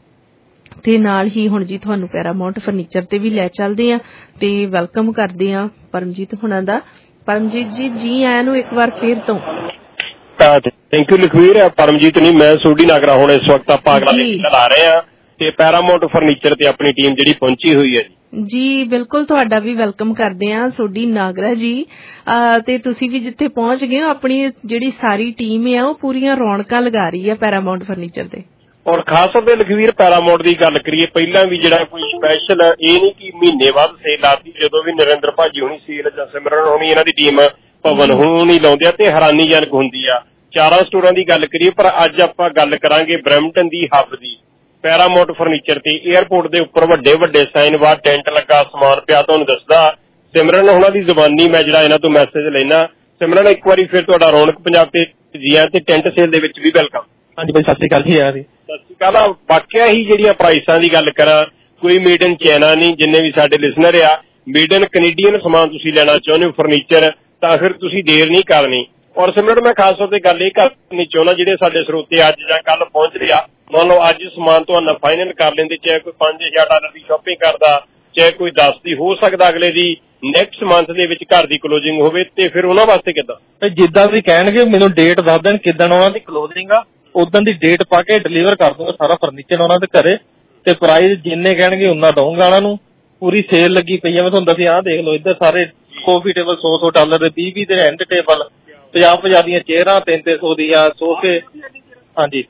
ਤੇ ਨਾਲ ਹੀ ਹੁਣ ਜੀ ਤੁਹਾਨੂੰ ਪੈਰਾਮਾਉਂਟ ਫਰਨੀਚਰ ਤੇ ਵੀ ਲੈ ਚੱਲਦੇ ਆ ਤੇ ਵੈਲਕਮ ਕਰਦੇ ਆ ਪਰਮਜੀਤ ਹੁਣਾਂ ਦਾ। ਪਰਮਜੀਤ ਜੀ ਆਇਆਂ ਨੂੰ ਇੱਕ ਵਾਰ ਫੇਰ ਤੋਂ। Thank you Lakhvir. ਪਰਮਜੀਤ ਨਹੀਂ, ਮੈਂ ਸੋਢੀ ਨਾਗਰਾ ਹੁਣ ਇਸ ਵਕਤ ਆਪਾਂ ਅਗਲਾ ਲਾ ਰਹੇ ਆ ਤੇ ਪੈਰਾਮਾਉਂਟ ਫਰਨੀਚਰ ਤੇ ਆਪਣੀ ਟੀਮ ਜਿਹੜੀ ਪਹੁੰਚੀ ਹੋਈ ਹੈ ਜੀ। ਬਿਲਕੁਲ ਤੁਹਾਡਾ ਵੀ ਵੈਲਕਮ ਕਰਦੇ ਆ ਸੋਢੀ ਨਾਗਰਾ ਜੀ ਤੇ ਤੁਸੀਂ ਵੀ ਜਿੱਥੇ ਪਹੁੰਚ ਗਏ ਹੋ ਆਪਣੀ ਜਿਹੜੀ ਸਾਰੀ ਟੀਮ ਆ ਉਹ ਪੂਰੀਆਂ ਰੌਣਕਾਂ ਲਗਾ ਰਹੀ ਆ ਪੈਰਾਮਾਉਂਟ ਫਰਨੀਚਰ ਤੇ। ਔਰ ਖਾਸ ਤੌਰ ਤੇ ਲਖਵੀਰ ਪੈਰਾਮਾਉਂਟ ਦੀ ਗੱਲ ਕਰੀਏ, ਪਹਿਲਾਂ ਵੀ ਜਿਹੜਾ ਕੋਈ ਸਪੈਸ਼ਲ ਇਹ ਨਹੀਂ ਕਿ ਮਹੀਨੇ ਬਾਅਦ ਸੇਲ ਆਤੀ, ਜਦੋਂ ਵੀ ਨਰਿੰਦਰ ਭਾਜੀ ਹੋਣੀ ਸੇਲ ਜਾਂ ਸਿਮਰਨ ਹੋਣੀ ਇਹਨਾਂ ਦੀ ਟੀਮ ਭਵਨ ਹੋਣੀ ਲਾਉਂਦੇ ਆ ਤੇ ਹੈਰਾਨੀਜਨਕ ਹੁੰਦੀ ਆ। 4 ਸਟੋਰਾਂ ਦੀ ਗੱਲ ਕਰੀਏ ਪਰ ਅੱਜ ਆਪਾਂ ਗੱਲ ਕਰਾਂਗੇ ਬਰੈਂਪਟਨ ਦੀ ਹੱਬ ਦੀ ਪੈਰਾਮਾਉਂਟ ਫਰਨੀਚਰ ਤੇ। ਏਅਰਪੋਰਟ ਦੇ ਉੱਪਰ ਵੱਡੇ ਵੱਡੇ ਸਾਈਨ ਬਾਹਰ ਟੈਂਟ ਲੱਗਾ, ਸਮਾਨ ਪਿਆ ਤੁਹਾਨੂੰ ਦੱਸਦਾ। ਸਿਮਰਨ ਉਹਨਾਂ ਦੀ ਜ਼ਬਾਨੀ ਮੈਂ ਜਿਹੜਾ ਇਹਨਾਂ ਤੋਂ ਮੈਸੇਜ ਲੈਣਾ। ਸਿਮਰਨ ਇੱਕ ਵਾਰੀ ਫਿਰ ਤੁਹਾਡਾ ਰੌਣਕ ਪੰਜਾਬ ਤੇ ਜੀ ਆ ਤੇ ਟੈਂਟ ਸੇਲ ਦੇ ਵਿੱਚ ਵੀ ਵੈਲਕਮ। ਹਾਂਜੀ ਬਾਈ, ਸਤਿ ਸ਼੍ਰੀ ਅਕਾਲ ਜੀ। ਸਤਿ ਸ਼੍ਰੀ ਅਕਾਲ। ਵਾਕਿਆ ਹੀ ਜਿਹੜੀਆਂ ਪ੍ਰਾਈਸਾਂ ਦੀ ਗੱਲ ਕਰਾਂ, ਕੋਈ ਮੇਡ ਇਨ ਚਾਈਨਾ ਨਹੀਂ, ਜਿੰਨੇ ਵੀ ਸਾਡੇ ਲਿਸਨਰ ਆ ਮੇਡ ਇਨ ਕੈਨੇਡੀਅਨ ਸਮਾਨ ਤੁਸੀਂ ਲੈਣਾ ਚਾਹੁੰਦੇ ਹੋ ਫਰਨੀਚਰ ਤਾਂ ਫਿਰ ਤੁਸੀਂ ਦੇਰ ਨਹੀਂ ਕਰਨੀ। ਔਰ ਸਿਮਰਨ ਮੈਂ ਖਾਸ ਤੌਰ ਤੇ ਗੱਲ ਇਹ ਕਰਨੀ ਚਾਹੁੰਦਾ, ਜਿਹੜੇ ਸਾਡੇ ਸਰੋਤੇ ਅੱਜ ਜਾਂ ਕੱਲ ਪਹੁੰਚ ਰਹੇ ਆ, ਮੰਨ ਲਓ ਅੱਜ ਸਮਾਨ ਤੁਹਾਨੂੰ ਫਾਈਨਲ ਕਰ ਲੈਂਦੇ, ਚਾਹੇ ਕੋਈ $5,000 ਦੀ ਸ਼ਾਪਿੰਗ ਕਰਦਾ, ਚਾਹੇ ਕੋਈ 10 ਦੀ, ਹੋ ਸਕਦਾ ਅਗਲੇ ਦੀ ਨੈਕਸਟ ਮੰਥ ਦੇ ਵਿੱਚ ਘਰ ਦੀ ਕਲੋਜ਼ਿੰਗ ਹੋਵੇ, ਤੇ ਫਿਰ ਉਹਨਾਂ ਵਾਸਤੇ ਕਿੱਦਾਂ? ਜਿੱਦਾਂ ਵੀ ਕਹਿਣਗੇ ਮੈਨੂੰ ਡੇਟ ਦੱਸ ਦੇਣ ਕਿੱਦਣ ਉਹਨਾਂ ਦੀ ਕਲੋਜ਼ਿੰਗ ਆ, ਉਦੋਂ ਦੀ ਡੇਟ ਪਾ ਕੇ ਡਿਲੀਵਰ ਕਰ ਦੂੰਗਾ ਸਾਰਾ ਫਰਨੀਚਰ ਉਹਨਾਂ ਦੇ ਘਰੇ ਤੇ ਪ੍ਰਾਈਸ ਜਿੰਨੇ ਕਹਿਣਗੇ ਉਹਨਾਂ ਦਊਂਗਾ ਉਹਨਾਂ ਨੂੰ। ਪੂਰੀ ਸੇਲ ਲੱਗੀ ਪਈ ਆ, ਮੈਂ ਤੁਹਾਨੂੰ ਦੱਸਿਆ ਆਹ ਦੇਖ ਲਓ ਇੱਧਰ ਸਾਰੇ ਕਾਫੀ ਟੇਬਲ $100 ਦੇ, 20 ਦੇ ਐਂਡ ਟੇਬਲ, 50 ਦੀਆਂ ਚੇਅਰਾਂ, 300 ਦੀਆਂ ਸੋਫੇ। ਹਾਂਜੀ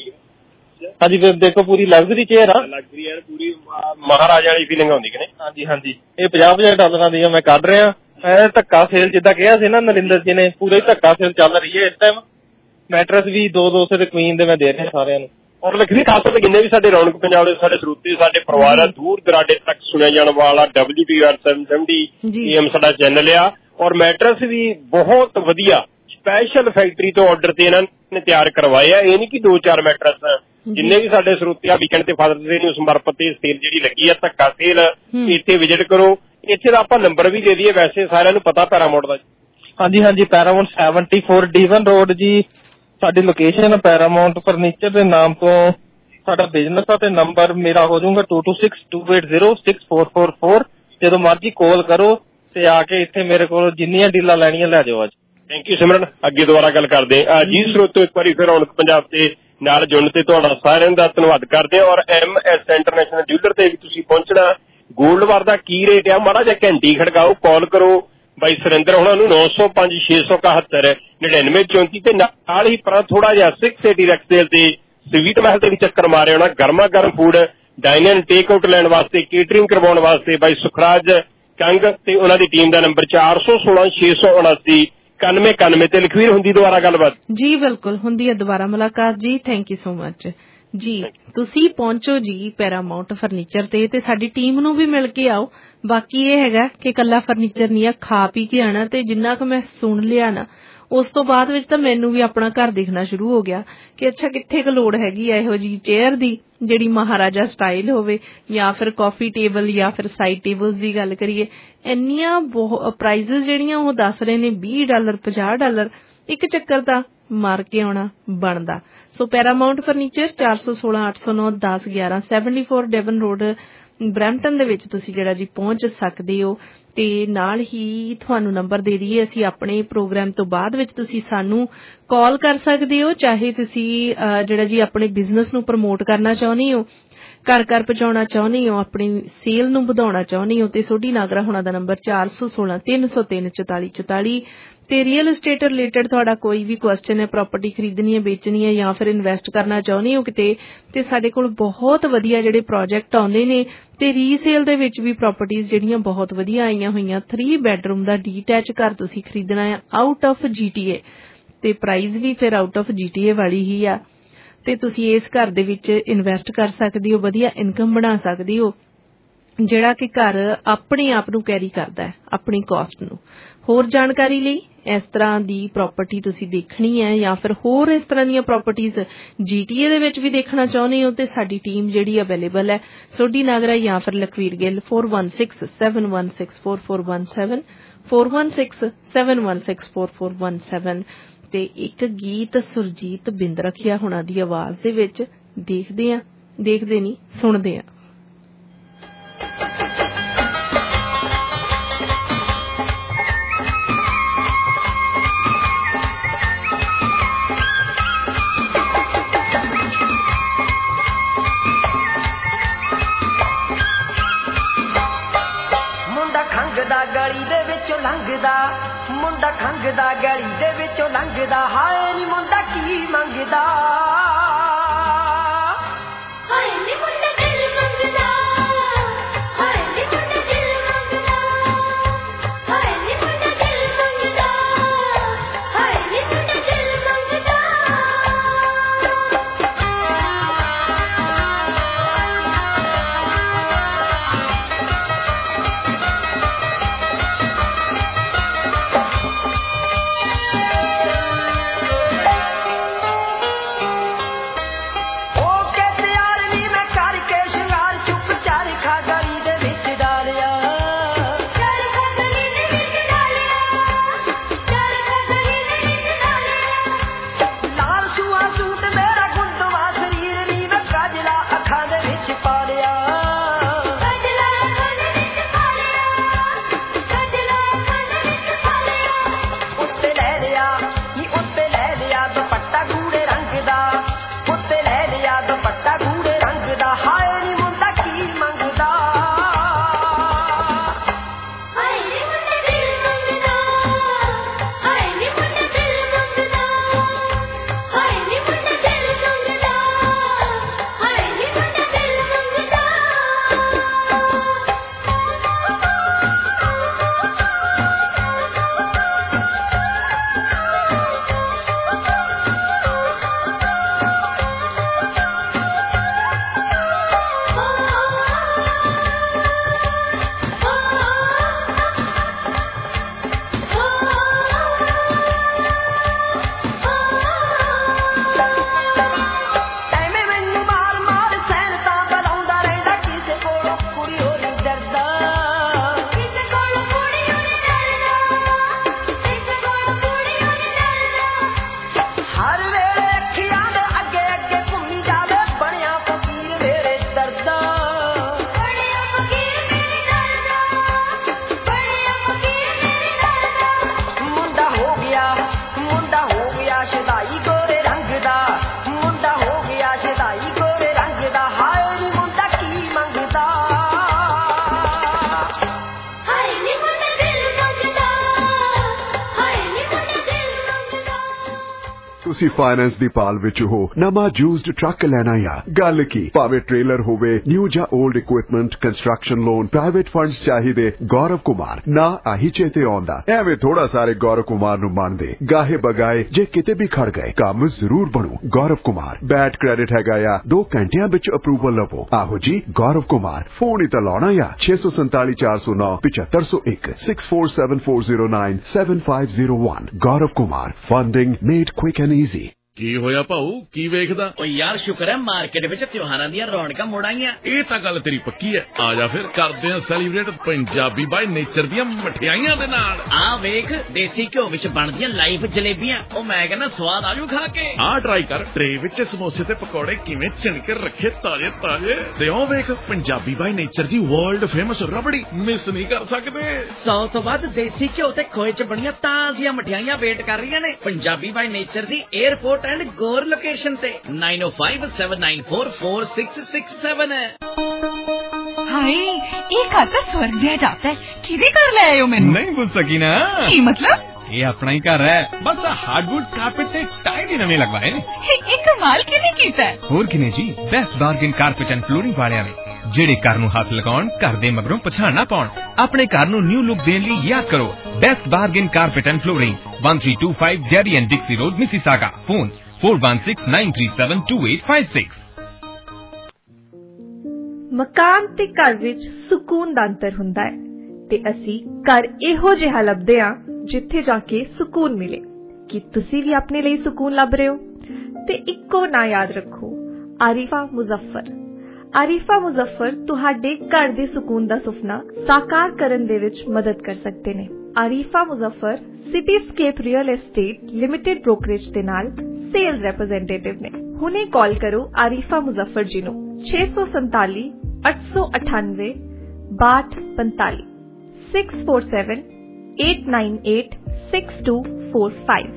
ਹਾਂਜੀ ਫਿਰ ਦੇਖੋ ਪੂਰੀ ਲਗਜ਼ਰੀ ਚੇਅਰ ਆ, ਲਗਜ਼ਰੀ ਹੈ, ਪੂਰੀ ਮਹਾਰਾਜਾ ਵਾਲੀ ਫੀਲਿੰਗ ਆਉਂਦੀ ਕਿ ਨਹੀਂ। ਹਾਂਜੀ ਇਹ $50,000 ਦੀਆਂ ਮੈਂ ਕੱਢ ਰਿਹਾ। ਇਹ ਧੱਕਾ ਸੇਲ ਜਿੱਦਾਂ ਕਿਹਾ ਸੀ ਨਾ ਨਰਿੰਦਰ ਜੀ ਨੇ, ਪੂਰੇ ਧੱਕਾ ਸੇਲ ਚੱਲ ਰਹੀ ਹੈ ਇਸ ਟਾਈਮ। ਮੈਟਰਸ ਵੀ 200 ਦੇ ਕੁਈਨ ਦੇ ਮੈਂ ਦੇ ਰਿਹਾ ਸਾਰਿਆਂ ਨੂੰ। ਔਰ ਲਖਵੀਰ ਖਾਸ ਤੌਰ ਤੇ ਜਿੰਨੇ ਵੀ ਸਾਡੇ ਰੌਣਕ ਪੰਜਾਬ ਦੇ ਸਾਡੇ ਸਰੋਤੇ, ਸਾਡੇ ਪਰਿਵਾਰ ਆ, ਦੂਰ ਦਰਾਡੇ ਤੱਕ ਸੁਣਿਆ ਜਾਣ ਵਾਲਾ WTR 770 AM ਸਾਡਾ ਚੈਨਲ ਆ। ਔਰ ਮੈਟਰਸ ਵੀ ਬਹੁਤ ਵਧੀਆ ਸਪੈਸ਼ਲ ਫੈਕਟਰੀ ਤੋਂ ਆਰਡਰ ਤੇ ਇਹਨਾਂ ਨੇ ਤਿਆਰ ਕਰਵਾਏ ਆ। ਇਹ ਨਹੀਂ ਕਿ 2-4 ਮੈਟਰਸ। ਜਿੰਨੇ ਵੀ ਸਾਡੇ ਸਰੋਤੇ ਆ ਵੀਕਐਂਡ ਤੇ ਫਾਦਰਸ ਡੇ ਨੂੰ ਸਮਰਪਿਤ ਤੇ ਸੇਲ ਜਿਹੜੀ ਲੱਗੀ ਆ ਧੱਕਾ ਸੇਲ, ਇੱਥੇ ਵਿਜ਼ਿਟ ਕਰੋ। ਇੱਥੇ ਦਾ ਆਪਾਂ ਨੰਬਰ ਵੀ ਦੇ ਦਈਏ, ਵੈਸੇ ਸਾਰਿਆਂ ਨੂੰ ਪਤਾ ਪੈਰਾਮਾਉਂਟ ਦਾ। ਹਾਂਜੀ ਪੈਰਾਮਾਉਂਟ 74 ਡੀਵਨ ਰੋਡ ਜੀ ਸਾਡੀ ਲੋਕੇਸ਼ਨ। ਪੈਰਾਮਾਉਂਟ ਫਰਨੀਚਰ ਦੇ ਨਾਮ ਤੋਂ ਸਾਡਾ ਬਿਜ਼ਨਸ ਆ ਤੇ ਨੰਬਰ ਮੇਰਾ ਹੋ ਜਾਊਗਾ 2262806444। ਜਦੋਂ ਮਰਜ਼ੀ ਕਾਲ ਕਰੋ ਤੇ ਆ ਕੇ ਇੱਥੇ ਮੇਰੇ ਕੋਲ ਜਿੰਨੀਆਂ ਡੀਲਾਂ ਲੈਣੀਆਂ ਲੈ ਜਾਓ ਅੱਜ। Thank you Simran. ਅੱਗੇ ਦੁਬਾਰਾ ਗੱਲ ਕਰਦੇ ਆ ਜੀ ਸਰੋਤੋ, ਇੱਕ ਵਾਰੀ ਫਿਰ ਰੌਣਕ ਪੰਜਾਬ ਤੇ ਨਾਲ ਜੁੜਨ ਤੇ ਤੁਹਾਡਾ ਸਾਰਿਆਂ ਦਾ ਧੰਨਵਾਦ ਕਰਦੇ। ਔਰ MS ਇੰਟਰਨੈਸ਼ਨਲ ਡੀਲਰ ਤੇ ਵੀ ਤੁਸੀਂ ਪਹੁੰਚਣਾ। ਗੋਲਡ ਵਾਰ ਦਾ ਕੀ ਰੇਟ ਆ, ਮਾੜਾ ਜਿਹਾ ਘੰਟੀ ਖੜਕਾਓ, ਕਾਲ ਕਰੋ ਬਾਈ ਸੁਰਿੰਦਰ ਹੁਣਾਂ ਨੂੰ 905-671-9934 ਤੇ ਨਾਲ ਹੀ ਪਰ ਥੋੜਾ ਜਿਹਾ 680 ਰੈਕਸੇਲ ਤੇ ਸਵੀਟ ਮਹਿਲ ਤੇ ਵੀ ਚੱਕਰ ਮਾਰੇ ਹੋਣਾ। ਗਰਮਾ ਗਰਮ food dine and take out ਲੈਣ ਵਾਸਤੇ, ਕੇਟਰਿੰਗ ਕਰਵਾਉਣ ਵਾਸਤੇ ਬਾਈ ਸੁਖਰਾਜ ਕੰਗ ਤੇ ਉਹਨਾਂ ਦੀ ਟੀਮ ਦਾ ਨੰਬਰ 416-679-9191 ਤੇ। ਲਖਵੀਰ ਹੁੰਦੀ ਦੁਬਾਰਾ ਗੱਲਬਾਤ ਜੀ? ਬਿਲਕੁਲ ਹੁੰਦੀ ਹੈ ਦੁਬਾਰਾ ਮੁਲਾਕਾਤ ਜੀ। ਥੈਂਕ ਯੂ ਸੋ ਮਚ ਜੀ। ਤੁਸੀਂ ਪਹੁੰਚੋ ਜੀ ਪੈਰਾਮਾਉਂਟ ਫਰਨੀਚਰ ਤੇ ਸਾਡੀ ਟੀਮ ਨੂੰ ਵੀ ਮਿਲ ਕੇ ਆਓ। ਬਾਕੀ ਇਹ ਹੈਗਾ ਕਿ ਕੱਲਾ ਫਰਨੀਚਰ ਨਹੀਂ ਆ, ਖਾ ਪੀ ਕੇ ਆਣਾ। ਤੇ ਜਿੰਨਾ ਕੁ ਮੈਂ ਸੁਣ ਲਿਆ ਨਾ ਉਸ ਤੋਂ ਬਾਅਦ ਵਿੱਚ ਤਾਂ ਮੈਨੂੰ ਵੀ ਆਪਣਾ ਘਰ ਦੇਖਣਾ ਸ਼ੁਰੂ ਹੋ ਗਿਆ ਕਿ ਅੱਛਾ ਕਿੱਥੇ ਕੁ ਲੋੜ ਹੈਗੀ ਆ ਇਹੋ ਜਿਹੀ ਚੇਅਰ ਦੀ ਜਿਹੜੀ ਮਹਾਰਾਜਾ ਸਟਾਈਲ ਹੋਵੇ, ਜਾਂ ਫਿਰ ਕਾਫੀ ਟੇਬਲ ਜਾਂ ਫਿਰ ਸਾਈਡ ਟੇਬਲਸ ਦੀ ਗੱਲ ਕਰੀਏ। ਇੰਨੀਆਂ ਪ੍ਰਾਈਜ਼ਸ ਜਿਹੜੀਆਂ ਉਹ ਦੱਸ ਰਹੇ ਨੇ $20 $50 ਇੱਕ ਚੱਕਰ ਤਾਂ ਮਾਰ ਕੇ ਆਉਣਾ ਬਣਦਾ। So Paramount furniture 416-809-1011 74 Devon road Brampton ਦੇ ਵਿੱਚ ਤੁਸੀਂ ਜਿਹੜਾ ਜੀ ਪਹੁੰਚ ਸਕਦੇ ਹੋ। ਤੇ ਨਾਲ ਹੀ ਤੁਹਾਨੂੰ ਨੰਬਰ ਦੇ ਦਈਏ ਅਸੀਂ ਆਪਣੇ ਪ੍ਰੋਗਰਾਮ ਤੋਂ ਬਾਅਦ ਵਿੱਚ ਤੁਸੀਂ ਸਾਨੂੰ ਕਾਲ ਕਰ ਸਕਦੇ ਹੋ, ਚਾਹੇ ਤੁਸੀਂ ਜਿਹੜਾ ਜੀ ਆਪਣੇ ਬਿਜ਼ਨਸ ਨੂੰ ਪ੍ਰਮੋਟ ਕਰਨਾ ਚਾਹੁੰਦੇ ਹੋ, ਘਰ ਘਰ ਪਹੁੰਚਾਉਣਾ ਚਾਹੁੰਦੇ ਹੋ, ਆਪਣੀ ਸੇਲ ਨੂੰ ਵਧਾਉਣਾ ਚਾਹੁੰਦੇ ਹੋ ਤੇ ਸੋਢੀ ਨਾਗਰਾ ਹੋਣਾ ਦਾ ਨੰਬਰ 416-303-4444 ਤੇ ਰੀਅਲ ਏਸਟੇਟ ਰਿਲੇਟਡ ਤੁਹਾਡਾ ਕੋਈ ਵੀ ਕੁਐਸਚਨ ਹੈ, ਪ੍ਰਾਪਰਟੀ ਖਰੀਦਣੀ ਹੈ, ਵੇਚਣੀ ਹੈ ਜਾਂ ਫਿਰ ਇਨਵੈਸਟ ਕਰਨਾ ਚਾਹੁੰਦੇ ਹੋ ਕਿਤੇ, ਤੇ ਸਾਡੇ ਕੋਲ ਬਹੁਤ ਵਧੀਆ ਜਿਹੜੇ ਪ੍ਰੋਜੈਕਟ ਆਉਂਦੇ ਨੇ ਤੇ ਰੀਸੇਲ ਦੇ ਵਿੱਚ ਵੀ ਪ੍ਰਾਪਰਟੀਆਂ ਜਿਹੜੀਆਂ ਬਹੁਤ ਵਧੀਆ ਆਈਆਂ ਹੋਈਆਂ। 3 ਬੈਡਰੂਮ ਦਾ ਡੀਟੈਚ ਘਰ ਤੁਸੀਂ ਖਰੀਦਣਾ ਹੈ ਆਊਟ ਆਫ GTA ਤੇ ਪ੍ਰਾਈਸ ਵੀ ਫਿਰ ਆਊਟ ਆਫ GTA ਵਾਲੀ ਹੀ ਆ ਤੇ ਤੁਸੀਂ ਇਸ ਘਰ ਦੇ ਵਿੱਚ ਇਨਵੈਸਟ ਕਰ ਸਕਦੇ ਹੋ, ਵਧੀਆ ਇਨਕਮ ਬਣਾ ਸਕਦੇ ਹੋ ਜਿਹੜਾ ਕਿ ਘਰ ਆਪਣੇ ਆਪ ਨੂੰ ਕੈਰੀ ਕਰਦਾ ਹੈ, ਆਪਣੀ ਕਾਸਟ ਨੂੰ। ਹੋਰ ਜਾਣਕਾਰੀ ਲਈ ਇਸ ਤਰ੍ਹਾਂ ਦੀ ਪ੍ਰਾਪਰਟੀ ਤੁਸੀਂ ਦੇਖਣੀ ਹੈ ਜਾਂ ਫਿਰ ਹੋਰ ਇਸ ਤਰ੍ਹਾਂ ਦੀਆਂ ਪ੍ਰਾਪਰਟੀਜ਼ GTA ਦੇ ਵਿੱਚ ਵੀ ਦੇਖਣਾ ਚਾਹੁੰਦੇ ਹੋ ਤੇ ਸਾਡੀ ਟੀਮ ਜਿਹੜੀ ਅਵੇਲੇਬਲ ਹੈ ਸੋਢੀ ਨਾਗਰਾ ਜਾਂ ਫਿਰ ਲਖਵੀਰ ਗਿੱਲ 4167164417 4167164417 ਤੇ ਇੱਕ ਗੀਤ ਸੁਰਜੀਤ ਬਿੰਦਰਖੀਆ ਹੁਣਾਂ ਦੀ ਆਵਾਜ਼ ਦੇ ਵਿੱਚ ਦੇਖਦੇ ਨਹੀਂ ਸੁਣਦੇ ਆ। ਗਲੀ ਦੇ ਵਿੱਚੋਂ ਲੰਘਦਾ ਮੁੰਡਾ ਖੰਘਦਾ, ਗਲੀ ਦੇ ਵਿੱਚੋਂ ਲੰਘਦਾ, ਹਾਏ ਨੀ ਮੁੰਡਾ ਕੀ ਮੰਗਦਾ, ਹਾਏ ਨੀ ਮੁੰਡਾ ਦਿਲ ਮੰਗਦਾ, ਹਾਏ ਨੀ ਮੁੰਡਾ ਦਿਲ ਮੰਗਦਾ, ਹਾਏ ਨੀ ਮੁੰਡਾ ਦਿਲ ਮੰਗਦਾ, ਹਾਏ ਨੀ ਮੁੰਡਾ ਦਿਲ ਮੰਗਦਾ। ਤੁਸੀਂ ਫਾਈਨੈਂਸ ਦੀ ਪਾਲ ਵਿੱਚ ਹੋ, ਨਵਾਂ ਯੂਜ਼ਡ ਟਰੱਕ ਲੈਣਾ ਆ, ਗੱਲ ਕੀ ਭਾਵੇਂ ਟ੍ਰੇਲਰ ਹੋਵੇ, ਨਿਊ ਜਾਂ old equipment, construction loan, private funds ਚਾਹੀਦੇ, ਗੌਰਵ ਕੁਮਾਰ ਨਾ ਆਹੀ ਚੇਤੇ ਆਉਂਦਾ। ਐਵੇਂ ਥੋੜਾ ਸਾਰੇ ਗੌਰਵ ਕੁਮਾਰ ਨੂੰ ਮੰਨਦੇ, ਗਾਹੇ ਬਗਾਏ ਜੇ ਕਿਤੇ ਵੀ ਖੜ ਗਏ ਕੰਮ ਜ਼ਰੂਰ ਬਣੂ। ਗੌਰਵ ਕੁਮਾਰ ਬੈਡ ਕ੍ਰੈਡਿਟ ਹੈਗਾ ਆ, 2 ਘੰਟਿਆਂ ਵਿੱਚ ਅਪਰੂਵਲ ਲਵੋ। ਆਹੋ ਜੀ ਗੌਰਵ ਕੁਮਾਰ, ਫੋਨ ਹੀ ਤਾਂ ਲਾਉਣਾ ਆ 647 409 7501 647409 7501। Gaurav Kumar, funding made quick and easy. ਕੀ ਹੋਇਆ ਭਾਊ, ਕੀ ਵੇਖਦਾ? ਓ ਯਾਰ ਸ਼ੁਕਰ ਹੈ ਮਾਰਕੀਟ ਵਿੱਚ ਤਿਉਹਾਰਾਂ ਦੀਆਂ ਰੌਣਕਾਂ ਮੁੜ ਆਈਆਂ। ਇਹ ਤਾਂ ਗੱਲ ਤੇਰੀ ਪੱਕੀ ਹੈ। ਆ ਜਾ ਫਿਰ ਕਰਦੇ ਆ ਸੈਲੀਬ੍ਰੇਟ ਪੰਜਾਬੀ ਬਾਈ ਨੇਚਰ ਦੀਆਂ ਮਠਿਆਈਆਂ ਦੇ ਨਾਲ। ਆ ਵੇਖ ਦੇਸੀ ਘਿਓ ਵਿੱਚ ਬਣਦੀਆਂ ਲਾਈਵ ਜਲੇਬੀਆਂ, ਉਹ ਮੈਂ ਕਹਿੰਦਾ ਸਵਾਦ ਆਜੂ ਖਾ ਕੇ। ਆ ਟਰਾਈ ਕਰ, ਟਰੇ ਵਿੱਚ ਸਮੋਸੇ ਤੇ ਪਕੌੜੇ ਕਿਵੇਂ ਚਿਣ ਕੇ ਰੱਖੇ ਤਾਜ਼ੇ ਤਾਜ਼ੇ। ਤੇ ਉਹ ਵੇਖ ਪੰਜਾਬੀ ਬਾਈ ਨੇਚਰ ਦੀ ਵਰਲਡ ਫੇਮਸ ਰਬੜੀ, ਮਿਸ ਨਹੀਂ ਕਰ ਸਕਦੇ। 100 ਤੋਂ ਵੱਧ ਦੇਸੀ ਘਿਓ ਤੇ ਖੋਏ ਚ ਬਣੀਆਂ ਤਾਜ਼ੀਆਂ ਮਠਿਆਈਆਂ ਵੇਟ ਕਰ ਰਹੀਆਂ ਨੇ ਪੰਜਾਬੀ ਬਾਈ ਨੇਚਰ ਦੀ 에ਅਰਪੋਰਟ ਐਂਡ ਗੌਰ ਲੋਕੇਸ਼ਨ ਤੇ 9057944667 ਹੈ। ਹਾਏ ਇਹ ਘਰ ਤਾਂ ਸਵਰਗ ਜਿਹਾ ਜਾਪਦਾ ਹੈ। ਕਿਹਦੇ ਘਰ ਲੈ ਆਇਓ ਮੈਨੂੰ? ਨਹੀਂ ਪੁੱਛ ਸਕੀ ਨਾ। ਕੀ ਮਤਲਬ? ਇਹ ਆਪਣਾ ਹੀ ਘਰ ਹੈ, ਬਸ ਹਾਰਡਵੁੱਡ ਕਾਰਪੇਟ ਤੇ ਟਾਈਲ ਹੀ ਨਵੇਂ ਲਗਵਾਏ ਨੇ। ਇਹ ਕਮਾਲ ਕਿਹਨੇ ਕੀਤਾ? ਹੋਰ ਕਿਨੇ ਜੀ, Best Bargain carpet and flooring ਵਾਲਿਆਂ ਨੇ, ਜਿਹੜੇ ਘਰ ਨੂੰ ਹੱਥ ਲਗਾਉਣ, ਘਰ ਦੇ ਮਗਰੋਂ ਪਛਾਣ ਨਾ ਪਾਉਣ। ਆਪਣੇ ਘਰ ਨੂੰ ਨਿਊ ਲੁੱਕ ਦੇਣ ਲਈ ਯਾਦ ਕਰੋ Best Bargain carpet and flooring, 1325 Derry and Dixie Road, Mississauga. Phone 4169372856। ਮਕਾਨ ਤੇ ਘਰ ਵਿੱਚ ਸਕੂਨ ਦਾ ਅੰਤਰ ਹੁੰਦਾ ਹੈ ਤੇ ਅਸੀਂ ਘਰ ਇਹੋ ਜਿਹਾ ਲੱਭਦੇ ਹਾਂ ਜਿੱਥੇ ਜਾ ਕੇ ਸਕੂਨ ਮਿਲੇ। ਕੀ ਤੁਸੀਂ ਵੀ ਆਪਣੇ ਲਈ ਸਕੂਨ ਲੱਭ ਰਹੇ ਹੋ? ਤੇ ਇੱਕੋ ਨਾਂ ਯਾਦ ਰੱਖੋ, ਆਰਿਫਾ ਮੁਜ਼ੱਫਰ। ਆਰਿਫਾ ਮੁਜ਼ੱਫਰ ਤੁਹਾਡੇ ਘਰ ਦੇ ਸਕੂਨ ਦਾ ਸੁਪਨਾ ਸਾਕਾਰ ਕਰਨ ਦੇ ਵਿੱਚ ਮਦਦ ਕਰ ਸਕਦੇ ਨੇ। Arifa Muzaffar Cityscape real estate limited brokerage ਦੇ ਨਾਲ ਸੇਲਸ ਰਿਪਰੈਜ਼ੈਂਟੇਟਿਵ ਨੇ। ਹੁਣੇ ਕਾਲ ਕਰੋ ਆਰਿਫਾ ਮੁਜ਼ੱਫਰ ਜੀ ਨੂੰ 647 898 6245 647 898 6245।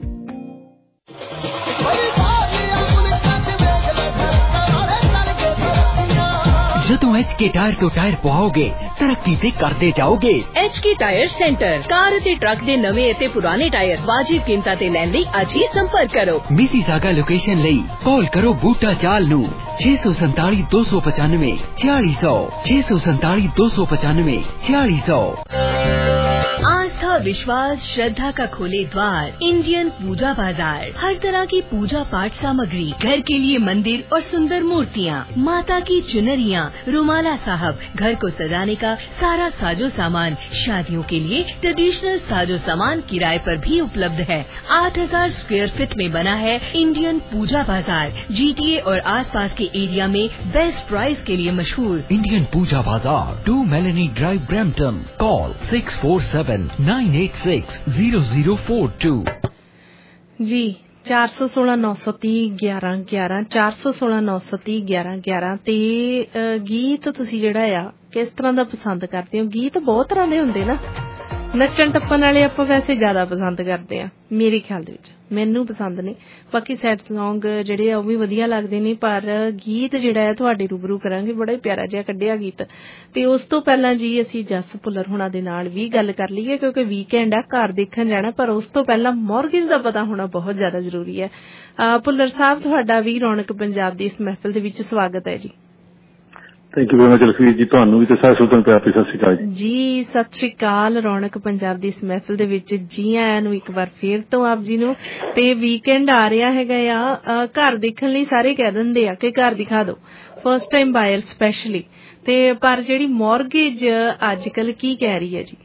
ਜਦੋਂ HK ਟਾਇਰ ਤੋਂ ਟਾਇਰ ਪਵਾਓਗੇ ਤਰੱਕੀ ਤੇ ਕਰਦੇ ਜਾਓਗੇ। HK ਟਾਇਰ ਸੈਂਟਰ ਕਾਰ ਅਤੇ ਟਰੱਕ ਦੇ ਨਵੇਂ ਅਤੇ ਪੁਰਾਣੇ ਟਾਇਰ ਵਾਜਿਬ ਕੀਮਤਾਂ ਤੇ ਲੈਣ ਲਈ ਅੱਜ ਹੀ ਸੰਪਰਕ ਕਰੋ। ਮਿਸੀਸਾਗਾ ਲੋਕੇਸ਼ਨ ਲਈ ਕਾਲ ਕਰੋ ਬੂਟਾ ਚਾਲ ਨੂੰ 647 295 4600 647 295 4600। आस्था विश्वास श्रद्धा का खोले द्वार इंडियन पूजा बाजार। हर तरह की पूजा पाठ सामग्री, घर के लिए मंदिर और सुंदर मूर्तियाँ, माता की चुनरियाँ, रुमाला साहब, घर को सजाने का सारा साजो सामान, शादियों के लिए ट्रेडिशनल साजो सामान किराए पर भी उपलब्ध है। 8000 स्क्वायर फीट में बना है इंडियन पूजा बाजार। GTA और आसपास के एरिया में बेस्ट प्राइस के लिए मशहूर Indian Pooja Bazaar, 2 Melanie drive, Brampton. Call 6479860042 जी। 416 930 11 11 416 930 11 11 ਤੇ ਗੀਤ ਤੁਸੀਂ ਜਿਹੜਾ ਆ ਕਿਸ ਤਰ੍ਹਾਂ ਦਾ ਪਸੰਦ ਕਰਦੇ ਹੋ? ਗੀਤ ਬਹੁਤ ਤਰ੍ਹਾਂ ਦੇ ਹੁੰਦੇ ਨਾ, ਨੱਚਣ ਟੱਪਣ ਵਾਲੇ ਆਪਾਂ ਵੈਸੇ ਜ਼ਿਆਦਾ ਪਸੰਦ ਕਰਦੇ ਆ ਮੇਰੇ ਖਿਆਲ ਦੇ ਵਿੱਚ, ਮੈਨੂੰ ਪਸੰਦ ਨੇ। ਬਾਕੀ ਸੈਡ ਸੌਂਗ ਜਿਹੜੇ ਆ ਉਹ ਵੀ ਵਧੀਆ ਲੱਗਦੇ ਨੇ, ਪਰ ਗੀਤ ਜਿਹੜਾ ਹੈ ਤੁਹਾਡੇ ਰੂਬਰੂ ਕਰਾਂਗੇ, ਬੜਾ ਹੀ ਪਿਆਰਾ ਜਿਹਾ ਕੱਢਿਆ ਗੀਤ। ਤੇ ਉਸ ਤੋਂ ਪਹਿਲਾਂ ਜੀ ਅਸੀਂ ਜਸ ਭੁੱਲਰ ਹੁਣਾਂ ਦੇ ਨਾਲ ਵੀ ਗੱਲ ਕਰ ਲਈਏ, ਕਿਉਂਕਿ ਵੀਕਐਂਡ ਆ, ਘਰ ਦੇਖਣ ਜਾਣਾ, ਪਰ ਉਸ ਤੋਂ ਪਹਿਲਾਂ ਮੌਰਗੇਜ ਦਾ ਪਤਾ ਹੋਣਾ ਬਹੁਤ ਜ਼ਿਆਦਾ ਜ਼ਰੂਰੀ ਹੈ। ਭੁੱਲਰ ਸਾਹਿਬ, ਤੁਹਾਡਾ ਵੀ ਰੌਣਕ ਪੰਜਾਬ ਦੀ ਇਸ ਮਹਿਫਿਲ ਦੇ ਵਿੱਚ ਸਵਾਗਤ ਹੈ ਜੀ। Thank you very much Lakhvir ji, ਤੁਹਾਨੂੰ ਵੀ ਤੇ ਸਾਰੇ ਸਰੋਤਿਆਂ ਨੂੰ ਪਿਆਰ ਭਰੀ ਸਤਿ ਸ਼੍ਰੀ ਅਕਾਲ ਜੀ। ਸਤਿ ਸ਼੍ਰੀ ਅਕਾਲ। ਰੌਣਕ ਪੰਜਾਬ ਦੀ ਇਸ ਮਹਿਫਿਲ ਦੇ ਵਿੱਚ ਜੀ ਆਇਆਂ ਨੂੰ ਇੱਕ ਵਾਰ ਫੇਰ ਤੋਂ ਆਪ ਜੀ ਨੂੰ। ਤੇ ਵੀਕਐਂਡ ਆ ਰਿਹਾ ਹੈਗਾ ਆ, ਘਰ ਦੇਖਣ ਲਈ ਸਾਰੇ ਕਹਿ ਦਿੰਦੇ ਆ ਕਿ ਘਰ ਦਿਖਾ ਦਿਓ, ਫਸਟ ਟਾਈਮ ਬਾਇਰ ਸਪੈਸ਼ਲੀ। ਤੇ ਪਰ ਜਿਹੜੀ ਮੌਰਗੇਜ ਅੱਜ ਕੱਲ ਕੀ ਕਹਿ ਰਹੀ ਹੈ ਜੀ?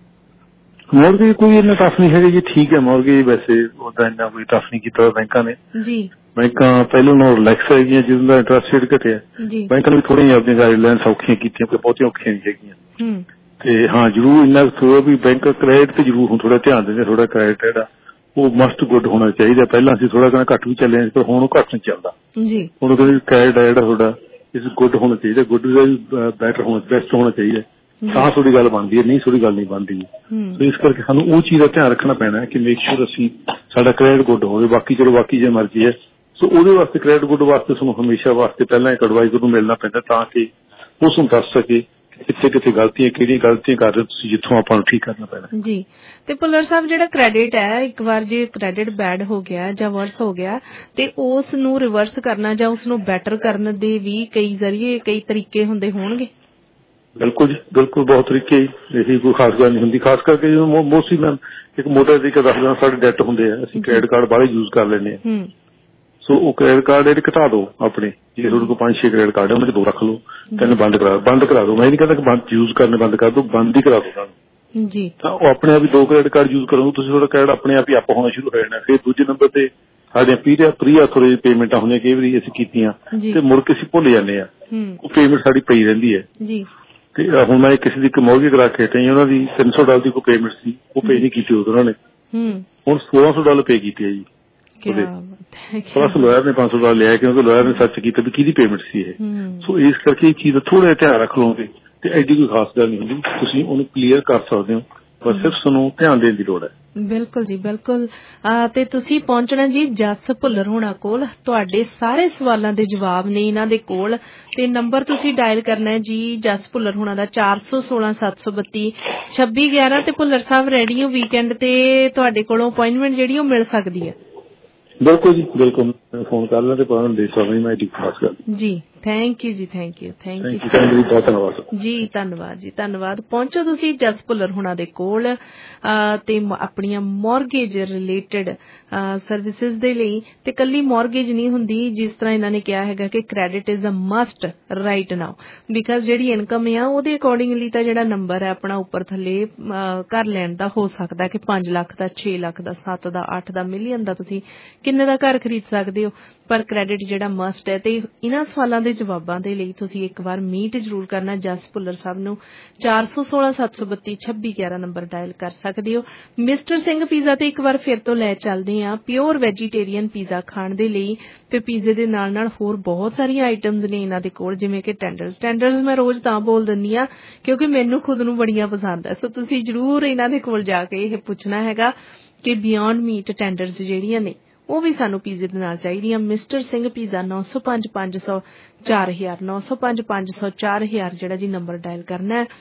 ਮੌਰਗੇਜ ਕੋਈ ਇੰਨਾ ਟਫ ਨਹੀਂ ਹੈਗਾ ਜੀ, ਠੀਕ ਹੈ। ਮੌਰਗੇਜ ਵੈਸੇ ਉਹਦਾ ਇੰਨਾ ਕੋਈ ਟਫ ਨਹੀਂ ਕੀਤਾ ਬੈਂਕਾਂ ਨੇ ਜੀ। ਬੈਂਕਾਂ ਪਹਿਲਾਂ ਨਾਲੋਂ ਰਿਲੈਕਸ ਹੈਗੀਆਂ, ਜਿਹਨਾਂ ਦਾ ਇੰਟਰਸਟ ਰੇਟ ਘਟਿਆ। ਬੈਂਕਾਂ ਨੇ ਵੀ ਥੋੜ੍ਹੀਆਂ ਆਪਣੀਆਂ ਗਾਈਡਲਾਈਨ ਸੌਖੀਆਂ ਕੀਤੀਆਂ, ਕੋਈ ਬਹੁਤੀਆਂ ਔਖੀਆਂ ਨਹੀਂ ਹੈਗੀਆਂ। ਤੇ ਹਾਂ ਜ਼ਰੂਰ ਇੰਨਾ ਥੋੜਾ ਵੀ ਬੈਂਕ ਕ੍ਰੈਡਿਟ ਤੇ ਜ਼ਰੂਰ ਹੁਣ ਥੋੜਾ ਧਿਆਨ ਦਿੰਦੇ, ਥੋੜਾ ਕ੍ਰੈਡਿਟ ਜਿਹੜਾ ਉਹ ਮਸਟ ਗੁੱਡ ਹੋਣਾ ਚਾਹੀਦਾ। ਪਹਿਲਾਂ ਅਸੀਂ ਥੋੜਾ ਕਹਿੰਦਾ ਘੱਟ ਵੀ ਚੱਲੇ, ਪਰ ਹੁਣ ਉਹ ਘੱਟ ਨਹੀਂ ਚੱਲਦਾ। ਹੁਣ ਕਹਿੰਦੇ ਕ੍ਰੈਡਿਟ ਹੈ ਜਿਹੜਾ ਤੁਹਾਡਾ ਇਸ ਗੁੱਡ ਹੋਣਾ ਚਾਹੀਦਾ, ਗੁੱਡ ਦਾ ਵੀ ਬੈਟਰ ਹੋਣਾ, ਬੈਸਟ ਹੋਣਾ ਚਾਹੀਦਾ, ਤਾਂ ਥੋੜੀ ਗੱਲ ਬਣਦੀ ਹੈ, ਨਹੀਂ ਥੋੜੀ ਗੱਲ ਨਹੀਂ ਬਣਦੀ। ਸੋ ਇਸ ਕਰਕੇ ਸਾਨੂੰ ਉਹ ਚੀਜ਼ ਦਾ ਧਿਆਨ ਰੱਖਣਾ ਪੈਣਾ ਕਿ ਮੇਕ ਸ਼ੋਰ ਅਸੀਂ ਸਾਡਾ ਕ੍ਰੈਡਿਟ ਗੁੱਡ ਹੋਵੇ। ਬਾਕੀ ਚਲੋ ਬਾਕੀ ਜੇ ਮਰਜ਼ੀ ਹੈ, ਸੋ ਉਹਦੇ ਵਾਸਤੇ ਕ੍ਰੈਡਿਟ ਗੁੱਡ ਵਾਸਤੇ ਸਾਨੂੰ ਹਮੇਸ਼ਾ ਵਾਸਤੇ ਪਹਿਲਾਂ ਇੱਕ ਐਡਵਾਈਜ਼ਰ ਨੂੰ ਮਿਲਣਾ ਪੈਂਦਾ, ਤਾਂ ਕਿ ਉਸ ਨੂੰ ਦੱਸ ਸਕੇ ਕਿੱਥੇ ਕਿੱਥੇ ਗਲਤੀਆਂ, ਕਿਹੜੀਆਂ ਗਲਤੀਆਂ ਕਰ ਰਹੇ ਹੋ ਤੁਸੀਂ, ਜਿੱਥੋਂ ਆਪਾਂ ਨੂੰ ਠੀਕ ਕਰਨਾ ਪੈਣਾ ਜੀ। ਤੇ ਭੁੱਲਰ ਸਾਹਿਬ, ਜਿਹੜਾ ਕ੍ਰੈਡਿਟ ਹੈ, ਇੱਕ ਵਾਰ ਜੇ ਕ੍ਰੈਡਿਟ ਬੈਡ ਹੋ ਗਿਆ ਜਾਂ ਵਰਸ ਹੋ ਗਿਆ, ਤੇ ਉਸ ਨੂੰ ਰਿਵਰਸ ਕਰਨਾ ਜਾਂ ਉਸ ਨੂੰ ਬੈਟਰ ਕਰਨ ਦੇ ਵੀ ਕਈ ਜ਼ਰੀਏ, ਕਈ ਤਰੀਕੇ ਹੁੰਦੇ ਹੋਣਗੇ? ਬਿਲਕੁਲ ਜੀ, ਬਿਲਕੁਲ, ਬਹੁਤ ਤਰੀਕੇ। ਇਹੀ ਕੋਈ ਖਾਸ ਗੱਲ ਨਹੀਂ ਹੁੰਦੀ, ਖਾਸ ਕਰਕੇ ਮੋਸਟਲੀ ਮੈਂ ਇੱਕ ਮੋਟਾ ਤਰੀਕਾ ਦੱਸਦਾ। ਸਾਡੇ ਡੈਟ ਹੁੰਦੇ ਆ, ਅਸੀਂ ਕ੍ਰੈਡਿਟ ਕਾਰਡ ਬਾਹਲੇ ਯੂਜ਼ ਕਰ ਲੈਂਦੇ ਆ। ਸੋ ਉਹ ਕ੍ਰੈਡਿਟ ਕਾਰਡ ਜਿਹੜੇ ਘਟਾ ਦਿਓ ਆਪਣੇ, ਜੇ ਤੁਹਾਡੇ ਕੋਲ 5-6 ਕ੍ਰੈਡਿਟ ਕਾਰਡ ਹੈ, ਉਹਨਾਂ 'ਚ 2 ਰੱਖ ਲਓ, 3 ਬੰਦ ਕਰਾ ਦਿਓ। ਮੈਂ ਨਹੀਂ ਕਹਿੰਦਾ ਕਿ ਯੂਜ਼ ਕਰਨੇ ਬੰਦ ਕਰ ਦਿਓ, ਬੰਦ ਹੀ ਕਰਾ ਦਿਓ ਤੁਹਾਨੂੰ ਜੀ। ਤਾਂ ਉਹ ਆਪਣੇ ਆਪ ਹੀ 2 ਕ੍ਰੈਡਿਟ ਕਾਰਡ ਯੂਜ਼ ਕਰੋਗੇ ਤੁਸੀਂ, ਤੁਹਾਡਾ ਕ੍ਰੈਡਿਟ ਆਪਣੇ ਆਪ ਹੀ ਅਪ ਹੋਣਾ ਸ਼ੁਰੂ ਹੋ ਜਾਣਾ। ਫਿਰ ਦੂਜੇ ਨੰਬਰ ਤੇ ਸਾਡੀਆਂ ਪ੍ਰੀ ਆਥੋਰਾਈਜ਼ ਪੇਮੈਂਟਾਂ ਹੁੰਦੀਆਂ, ਕਈ ਵਾਰੀ ਅਸੀਂ ਕੀਤੀਆਂ ਤੇ ਮੁੜ ਕੇ ਅਸੀਂ ਭੁੱਲ ਜਾਂਦੇ ਆ, ਉਹ ਪੇਮੈਂਟ ਸਾਡੀ ਪਈ ਰਹਿੰਦੀ ਹੈ ਜੀ। ਤੇ ਹੁਣ ਮੈਂ ਕਿਸੇ ਦੀ ਇੱਕ ਮੌਰਗੇਜ ਕਰਾ ਕੇ ਹਟਿਆ, ਉਹਨਾਂ ਦੀ $300 ਦੀ ਕੋਈ ਪੇਮੈਂਟ ਸੀ, ਉਹ ਪੇ ਨਹੀਂ ਕੀਤੀ ਉਹਨਾਂ ਨੇ, ਹੁਣ $1600 ਪੇ ਕੀਤੀ ਹੈ ਜੀ। ਪਲੱਸ ਲਾਇਰ ਨੇ $500 ਲਿਆ, ਕਿਉਂਕਿ ਲਾਇਰ ਨੇ ਸੱਚ ਕੀਤਾ ਵੀ ਕਿਹਦੀ ਪੇਮੈਂਟ ਸੀ ਇਹ। ਸੋ ਇਸ ਕਰਕੇ ਇਹ ਚੀਜ਼ ਦਾ ਥੋੜਾ ਜਿਹਾ ਧਿਆਨ ਰੱਖ ਲਓਗੇ ਤੇ ਐਡੀ ਕੋਈ ਖਾਸ ਗੱਲ ਨਹੀਂ ਹੁੰਦੀ, ਤੁਸੀਂ ਉਹਨੂੰ ਕਲੀਅਰ ਕਰ ਸਕਦੇ ਹੋ, ਪਰ ਸਿਰਫ ਤੁਹਾਨੂੰ ਧਿਆਨ ਦੇਣ ਦੀ ਲੋੜ ਹੈ। ਬਿਲਕੁਲ ਜੀ, ਬਿਲਕੁਲ। ਤੇ ਤੁਸੀਂ ਪਹੁੰਚਣਾ ਜੀ ਜਸ ਭੁੱਲਰ ਹੋਣਾ ਕੋਲ, ਤੁਹਾਡੇ ਸਾਰੇ ਸਵਾਲਾਂ ਦੇ ਜਵਾਬ ਨੇ ਇਹਨਾਂ ਦੇ ਕੋਲ। ਤੇ ਨੰਬਰ ਤੁਸੀਂ ਡਾਇਲ ਕਰਨਾ ਹੈ ਜੀ ਜਸ ਭੁੱਲਰ ਹੋਣਾ ਦਾ 416 732 2611। ਤੇ ਭੁੱਲਰ ਸਾਹਿਬ, ਰੇਡੀਓ ਵੀਕਐਂਡ ਤੇ ਤੁਹਾਡੇ ਕੋਲੋਂ ਅਪਾਇੰਟਮੈਂਟ ਜਿਹੜੀ ਉਹ ਮਿਲ ਸਕਦੀ ਹੈ? ਬਿਲਕੁਲ ਜੀ, ਬਿਲਕੁਲ, ਫੋਨ ਕਰ ਲੈਣ ਤੇ ਪਤਾ ਦੇ ਸਕਦਾ ਮੈਂ ਠੀਕ ਖਾਸ ਗੱਲ ਜੀ। ਥੈਂਕ ਯੂ ਜੀ, ਥੈਂਕ ਯੂ ਬਹੁਤ ਧੰਨਵਾਦ ਜੀ। ਧੰਨਵਾਦ ਜੀ, ਧੰਨਵਾਦ। ਪਹੁੰਚੋ ਤੁਸੀਂ ਜਸ ਭੁੱਲਰ ਹੁਣਾਂ ਦੇ ਕੋਲ ਤੇ ਆਪਣੀਆਂ ਮੌਰਗੇਜ ਰਿਲੇਟਡ ਸਰਵਿਸਿਜ਼ ਦੇ ਲਈ। ਤੇ ਕੱਲੀ ਮੌਰਗੇਜ ਨਹੀਂ ਹੁੰਦੀ, ਜਿਸ ਤਰ੍ਹਾਂ ਇਹਨਾਂ ਨੇ ਕਿਹਾ ਹੈਗਾ ਕਿ credit is a must right now, because ਜਿਹੜੀ ਇਨਕਮ ਆ ਉਹਦੇ ਅਕੋਰਡਿੰਗਲੀ ਤਾਂ ਜਿਹੜਾ ਨੰਬਰ ਹੈ ਆਪਣਾ ਉੱਪਰ ਥੱਲੇ ਘਰ ਲੈਣ ਦਾ ਹੋ ਸਕਦਾ ਕਿ 5 ਲੱਖ ਦਾ, 6 ਲੱਖ ਦਾ, 7 ਦਾ, 8 ਦਾ, ਮਿਲੀਅਨ ਦਾ, ਤੁਸੀਂ ਕਿੰਨੇ ਦਾ ਘਰ ਖਰੀਦ ਸਕਦੇ ਹੋ। ਪਰ ਕ੍ਰੈਡਿਟ ਜਿਹੜਾ ਮਸਟ ਹੈ। ਤੇ ਇਹਨਾਂ ਸਵਾਲਾਂ ਦੇ ਜਵਾਬਾਂ ਦੇ ਲਈ ਤੁਸੀਂ ਇੱਕ ਵਾਰ ਮੀਟ ਜ਼ਰੂਰ ਕਰਨਾ ਜਸ ਭੁੱਲਰ ਸਾਹਿਬ ਨੂੰ। 416 732 2611 ਨੰਬਰ ਡਾਇਲ ਕਰ ਸਕਦੇ ਹੋ। ਮਿਸਟਰ ਸਿੰਘ ਪੀਜ਼ਾ ਤੇ ਇੱਕ ਵਾਰ ਫਿਰ ਤੋਂ ਲੈ ਚੱਲਦੇ ਆ ਪਿਓਰ ਵੈਜੀਟੇਰੀਅਨ ਪੀਜ਼ਾ ਖਾਣ ਦੇ ਲਈ। ਤੇ ਪੀਜ਼ੇ ਦੇ ਨਾਲ ਨਾਲ ਹੋਰ ਬਹੁਤ ਸਾਰੀਆਂ ਆਈਟਮਸ ਨੇ ਇਹਨਾਂ ਦੇ ਕੋਲ, ਜਿਵੇਂ ਕਿ ਟੈਂਡਰਸ ਮੈਂ ਰੋਜ਼ ਤਾਂ ਬੋਲ ਦਿੰਦੀ ਆ ਕਿਉਂਕਿ ਮੈਨੂੰ ਖੁਦ ਨੂੰ ਬੜੀਆਂ ਪਸੰਦ ਹੈ। ਸੋ ਤੁਸੀਂ ਜ਼ਰੂਰ ਇਹਨਾਂ ਦੇ ਕੋਲ ਜਾ ਕੇ ਇਹ ਪੁੱਛਣਾ ਹੈਗਾ ਕਿ ਬਿਯੋਂਡ ਮੀਟ ਟੈਂਡਰਸ ਜਿਹੜੀਆਂ ਨੇ ਉਹ ਵੀ ਸਾਨੂੰ ਪੀਜ਼ੇ ਦੇ ਨਾਲ ਚਾਹੀਦੀਆਂ। ਮਿਸਟਰ ਸਿੰਘ ਪੀਜ਼ਾ 905 500 4000 905 500 4000 ਜਿਹੜਾ ਜੀ ਨੰਬਰ ਡਾਇਲ ਕਰਨਾ ਹੈ।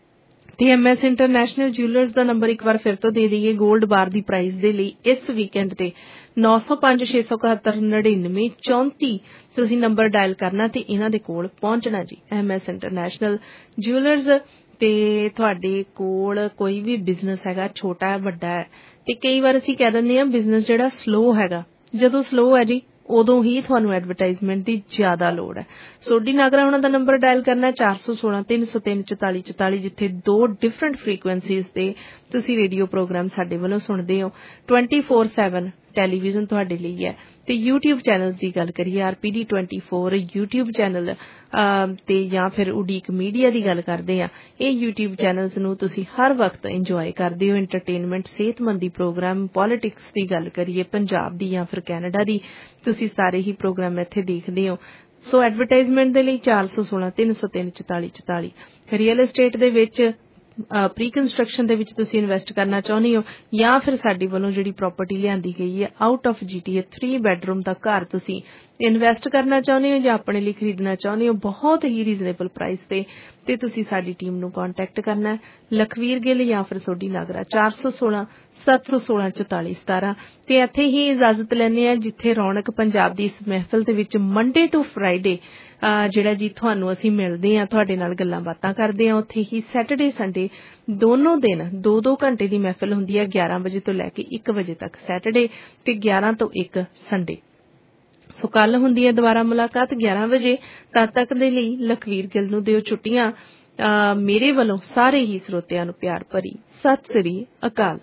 ਤੇ MS ਇੰਟਰਨੈਸ਼ਨਲ ਜਿਊਲਰਸ ਦਾ ਨੰਬਰ ਇੱਕ ਵਾਰ ਫਿਰ ਤੋਂ ਦੇ ਦਈਏ 골ਡ ਬਾਰ ਦੀ ਪ੍ਰਾਈਸ ਦੇ ਲਈ ਇਸ ਵੀਕਐਂਡ ਤੇ 905 671 99 34 ਤੁਸੀਂ ਨੰਬਰ ਡਾਇਲ ਕਰਨਾ ਤੇ ਇਹਨਾਂ ਦੇ ਕੋਲ ਪਹੁੰਚਣਾ ਜੀ। MS international jewellers. ਤੇ ਤੁਹਾਡੇ ਕੋਲ ਕੋਈ ਵੀ ਬਿਜ਼ਨਸ ਹੈਗਾ, ਛੋਟਾ ਹੈ ਵੱਡਾ ਹੈ, ਤੇ ਕਈ ਵਾਰ ਅਸੀਂ ਕਹਿ ਦਿੰਦੇ ਹਾਂ ਬਿਜ਼ਨਸ ਜਿਹੜਾ ਸਲੋ ਹੈਗਾ। ਜਦੋਂ ਸਲੋ ਹੈ ਜੀ ਉਦੋਂ ਹੀ ਤੁਹਾਨੂੰ ਐਡਵਰਟਾਈਜ਼ਮੈਂਟ ਦੀ ਜ਼ਿਆਦਾ ਲੋੜ ਹੈ। ਸੋਢੀ ਨਾਗਰਾ ਉਹਨਾਂ ਦਾ ਨੰਬਰ ਡਾਇਲ ਕਰਨਾ 416 303 44 44, ਜਿੱਥੇ 2 ਡਿਫਰੈਂਟ ਫ੍ਰੀਕੁਐਂਸੀਜ਼ ਤੇ ਤੁਸੀਂ ਰੇਡੀਓ ਪ੍ਰੋਗਰਾਮ ਸਾਡੇ ਵੱਲੋਂ ਸੁਣਦੇ ਹੋ। 24/7 ਟੈਲੀਵਿਜ਼ਨ ਤੁਹਾਡੇ ਲਈ ਹੈ। ਤੇ YouTube ਚੈਨਲ ਦੀ ਗੱਲ ਕਰੀਏ, RPD 24 YouTube ਚੈਨਲ ਤੇ ਜਾਂ ਫਿਰ ਉਡੀਕ ਮੀਡੀਆ ਦੀ ਗੱਲ ਕਰਦੇ ਆ। ਇਹ YouTube ਚੈਨਲਸ ਨੂੰ ਤੁਸੀਂ ਹਰ ਵਕਤ ਇੰਜੋਏ ਕਰਦੇ ਹੋ। ਐਂਟਰਟੇਨਮੈਂਟ, ਸਿਹਤਮੰਦੀ ਪ੍ਰੋਗਰਾਮ, ਪੋਲਿਟਿਕਸ ਦੀ ਗੱਲ ਕਰੀਏ ਪੰਜਾਬ ਦੀ ਜਾਂ ਫਿਰ ਕੈਨੇਡਾ ਦੀ, ਤੁਸੀਂ ਸਾਰੇ ਹੀ ਪ੍ਰੋਗਰਾਮ ਇੱਥੇ ਦੇਖਦੇ ਹੋ। ਸੋ ਐਡਵਰਟਾਈਜ਼ਮੈਂਟ ਦੇ ਲਈ 416 303 44 44। ਰੀਅਲ ਏਸਟੇਟ ਦੇ ਵਿੱਚ ਪ੍ਰੀ ਕੰਸਟਰਕਸ਼ਨ ਦੇ ਵਿੱਚ ਤੁਸੀਂ ਇਨਵੈਸਟ ਕਰਨਾ ਚਾਹੁੰਦੇ ਹੋ ਜਾਂ ਫਿਰ ਸਾਡੀ ਵੱਲੋਂ ਜਿਹੜੀ ਪ੍ਰਾਪਰਟੀ ਲਿਆਂਦੀ ਗਈ ਹੈ ਆਊਟ ਆਫ GTA 3 ਬੈਡਰੂਮ ਦਾ ਘਰ ਤੁਸੀਂ ਇਨਵੈਸਟ ਕਰਨਾ ਚਾਹੁੰਦੇ ਹੋ ਜਾਂ ਆਪਣੇ ਲਈ ਖਰੀਦਣਾ ਚਾਹੁੰਦੇ ਹੋ ਬਹੁਤ ਹੀ ਰੀਜ਼ਨੇਬਲ ਪ੍ਰਾਈਸ ਤੇ ਤੁਸੀਂ ਸਾਡੀ ਟੀਮ ਨੂੰ ਕੰਟੈਕਟ ਕਰਨਾ ਹੈ। ਲਖਵੀਰ ਗਿੱਲ ਜਾਂ ਫਿਰ ਸੋਢੀ ਨਾਗਰਾ 416 716 44 17। ਤੇ ਇੱਥੇ ਹੀ ਇਜਾਜ਼ਤ ਲੈਂਦੇ ਆ ਜਿੱਥੇ ਰੌਣਕ ਪੰਜਾਬ ਦੀ ਇਸ ਮਹਿਫਿਲ ਦੇ ਵਿੱਚ ਮੰਡੇ ਟੂ ਫਰਾਈਡੇ ਜਿਹੜਾ ਜੀ ਤੁਹਾਨੂੰ ਅਸੀਂ ਮਿਲਦੇ ਹਾਂ, ਤੁਹਾਡੇ ਨਾਲ ਗੱਲਾਂ ਬਾਤਾਂ ਕਰਦੇ ਹਾਂ। ਉੱਥੇ ਹੀ ਸੈਟਰਡੇ ਸੰਡੇ ਦੋਨੋਂ ਦਿਨ 2-2 ਘੰਟੇ ਦੀ ਮਹਿਫਿਲ ਹੁੰਦੀ ਹੈ, 11 ਵਜੇ ਤੋਂ ਲੈ ਕੇ 1 ਵਜੇ ਤੱਕ ਸੈਟਰਡੇ ਤੇ 11 ਤੋਂ 1 ਸੰਡੇ। ਸੋ ਕੱਲ ਹੁੰਦੀ ਹੈ ਦੁਬਾਰਾ ਮੁਲਾਕਾਤ 11 ਵਜੇ। ਤਦ ਤੱਕ ਦੇ ਲਈ ਲਖਵੀਰ ਗਿੱਲ ਨੂੰ ਦਿਓ ਛੁੱਟੀਆਂ। ਮੇਰੇ ਵੱਲੋਂ ਸਾਰੇ ਹੀ ਸਰੋਤਿਆਂ ਨੂੰ ਪਿਆਰ ਭਰੀ ਸਤਿ ਸ੍ਰੀ ਅਕਾਲ।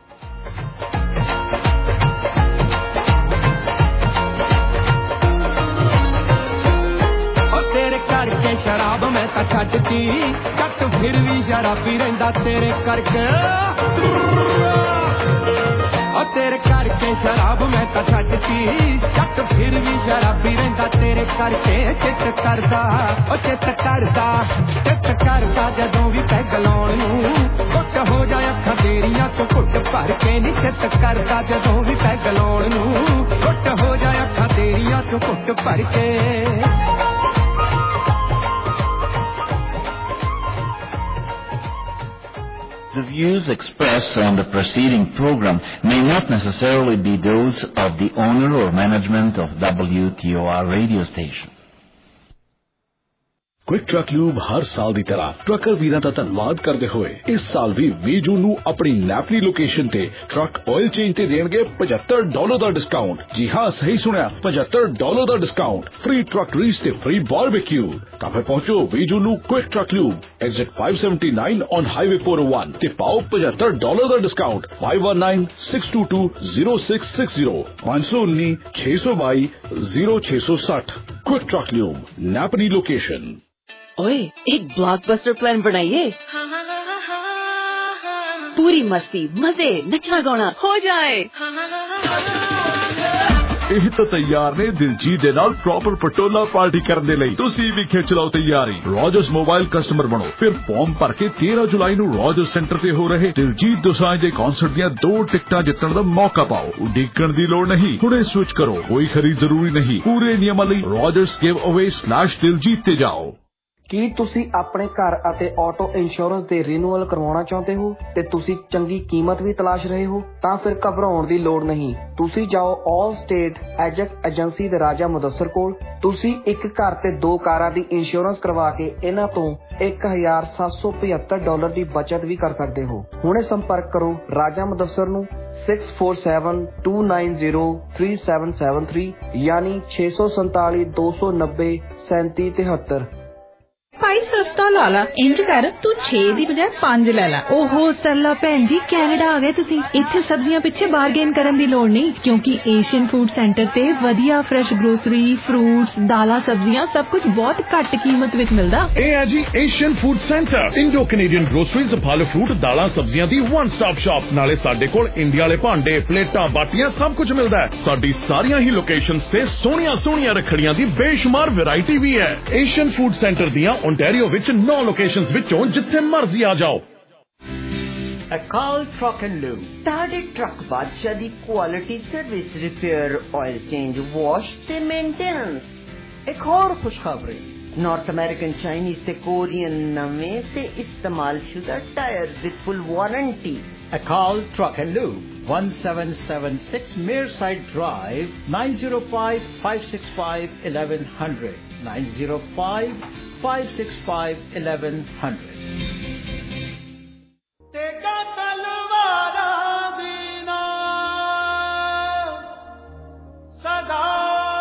शराब मैं ता छड्डती जट फिर भी शराबी रहिंदा तेरे करके तेरे करके शराब मैं ता छड्डती जट फिर भी शराबी रहिंदा तेरे करके चित करदा जदों भी पैग लाउण नूं घुट हो जाए अखां तेरियां तो घुट भर के नी चित करदा जदों भी पैग लाउण नूं घुट हो जाए अखां तेरियां तो घुट भर के। The views expressed on the preceding program may not necessarily be those of the owner or management of WTOR radio station. Quick truck lube हर साल की तरह ट्रकर वीरां दा धन्नवाद करते हुए इस साल भी 20 जून नूं अपनी नैपली लोकेशन ते ट्रक ऑयल चेंज ते देणगे $75 दा डिस्काउंट। जी हां, सही सुनिया, $75 दा डिस्काउंट, फ्री ट्रक रीस ते फ्री बारबेक्यू। तां फिर पहुंचो 20 जून नूं quick truck lube exit 579 on highway 401 ते पाओ $75 दा discount. 5196220660 519 622 0660। Quick truck lube Napanee location. ओए, एक ब्लॉकबस्टर प्लान बनाइए। पूरी मस्ती, मजे, नचना गाना हो जाए। ਇਹ ਤਾਂ ਤਿਆਰ ਨੇ ਦਿਲਜੀਤ ਦੇ ਨਾਲ ਪ੍ਰੋਪਰ ਪਟੋਲਾ ਪਾਰਟੀ ਕਰਨ ਦੇ ਲਈ। ਤੁਸੀਂ ਵੀ ਖਿੱਚ ਲਓ ਤਿਆਰੀ। ਰੋਜਰਸ ਮੋਬਾਈਲ ਕਸਟਮਰ ਬਣੋ, ਫਿਰ ਫਾਰਮ ਭਰ ਕੇ 13 ਜੁਲਾਈ ਨੂੰ ਰੋਜਰਸ ਸੈਂਟਰ ਤੇ ਹੋ ਰਹੇ ਦਿਲਜੀਤ ਦੋਸਾਂਝ ਦੇ ਕਨਸਰਟ ਦੀਆਂ 2 ਟਿਕਟਾਂ ਜਿੱਤਣ ਦਾ ਮੌਕਾ ਪਾਓ। ਉਡੀਕਣ ਦੀ ਲੋੜ ਨਹੀਂ, ਹੁਣੇ ਸਵਿਚ ਕਰੋ, ਕੋਈ ਖਰੀਦ ਜ਼ਰੂਰੀ ਨਹੀਂ। ਪੂਰੇ ਨਿਯਮਾਂ ਲਈ rogersgiveaway/diljit ਤੇ ਜਾਓ। ਕੀ ਤੁਸੀਂ ਆਪਣੇ ਘਰ ਅਤੇ ਆਟੋ ਇੰਸ਼ੋਰੈਂਸ ਦੇ ਰੀਨਿਊਅਲ ਕਰਵਾਉਣਾ ਚਾਹੁੰਦੇ ਹੋ ਤੇ ਤੁਸੀਂ ਚੰਗੀ ਕੀਮਤ ਵੀ ਤਲਾਸ਼ ਰਹੇ ਹੋ? ਤਾਂ ਫਿਰ ਘਬਰਾਉਣ ਦੀ ਲੋੜ ਨਹੀਂ। ਤੁਸੀਂ ਜਾਓ ਆਲ ਸਟੇਟ ਐਜੈਕਟ ਏਜੰਸੀ ਦੇ ਰਾਜਾ ਮੁਦੱਸਰ ਕੋਲ। ਤੁਸੀਂ ਇੱਕ ਘਰ ਤੇ 2 ਕਾਰਾਂ ਦੀ ਇੰਸ਼ੋਰੈਂਸ ਕਰਵਾ ਕੇ ਇਹਨਾਂ ਤੋਂ $1,775 ਦੀ ਬਚਤ ਵੀ ਕਰ ਸਕਦੇ ਹੋ। ਹੁਣੇ ਸੰਪਰਕ ਕਰੋ ਰਾਜਾ ਮੁਦੱਸਰ ਨੂੰ 6472903773 ਯਾਨੀ 647-290-3773। ਭਾਈ ਸਸਤਾ ਲਾ ਲਾ, ਇੰਜ ਕਰ ਤੂੰ 6 ਦੀ ਬਜਾਏ 5 ਲੈ ਲੈ। ਓਹੋ ਸਰਲਾ ਭੈਣ ਜੀ, ਕੈਨੇਡਾ ਆ ਗਏ ਤੁਸੀਂ। ਇੱਥੇ ਸਬਜ਼ੀਆਂ ਪਿੱਛੇ ਬਾਰਗੇਨ ਕਰਨ ਦੀ ਲੋੜ ਨਹੀਂ, ਕਿਉਂਕਿ ਏਸ਼ੀਅਨ ਫੂਡ ਸੈਂਟਰ ਤੇ ਵਧੀਆ ਫਰੈਸ਼ ਗਰੋਸਰੀ, ਫਰੂਟਸ, ਦਾਲਾਂ, ਸਬਜ਼ੀਆਂ ਸਭ ਕੁਝ ਬਹੁਤ ਘੱਟ ਕੀਮਤ ਵਿੱਚ ਮਿਲਦਾ। ਇਹ ਹੈ ਜੀ Asian food centre, Indo Canadian groceries, ਫਲ ਫਰੂਟ, ਦਾਲਾਂ, ਸਬਜ਼ੀਆਂ ਦੀ ਵਨ ਸਟਾਪ ਸ਼ਾਪ। ਨਾਲੇ ਸਾਡੇ ਕੋਲ ਇੰਡੀਆ ਵਾਲੇ ਭਾਂਡੇ, ਪਲੇਟਾਂ, ਬਾਟੀਆਂ ਸਭ ਕੁਝ ਮਿਲਦਾ ਹੈ। ਸਾਡੀ ਸਾਰੀਆਂ ਹੀ ਲੋਕੇਸ਼ਨਸ ਤੇ ਸੋਹਣੀਆਂ ਰੱਖੜੀਆਂ ਦੀ ਬੇਸ਼ੁਮਾਰ ਵੈਰਾਈਟੀ ਵੀ ਹੈ। ਏਸ਼ੀਅਨ ਫੂਡ ਸੈਂਟਰ ਦੀਆਂ ਓਨਟਾਰੀਓ ਵਿੱਚ 9 ਲੋਕੇਸ਼ਨਸ ਵਿੱਚੋਂ ਜਿੱਥੇ ਮਰਜ਼ੀ ਆ ਜਾਓ। ਅਕਾਲ ਟਰੱਕ ਐਂਡ ਲੂਬ, ਤੁਹਾਡੇ ਟਰੱਕ ਬਾਦਸ਼ਾਹ ਦੀ quality service, repair, oil change, wash ਤੇ ਮੇਨਟੇਨੈਂਸ। ਇੱਕ ਹੋਰ ਖੁਸ਼ਖਬਰੀ, ਨਾਰਥ ਅਮਰੀਕਨ, ਚਾਈਨੀਜ਼ ਤੇ ਕੋਰੀਅਨ ਨਵੇਂ ਤੇ ਇਸਤੇਮਾਲਸ਼ੁਦਾ tyres with full warranty. Akal Truck and Lube, 1776 Mearside Drive, 905-565-1100, 905-565-1100.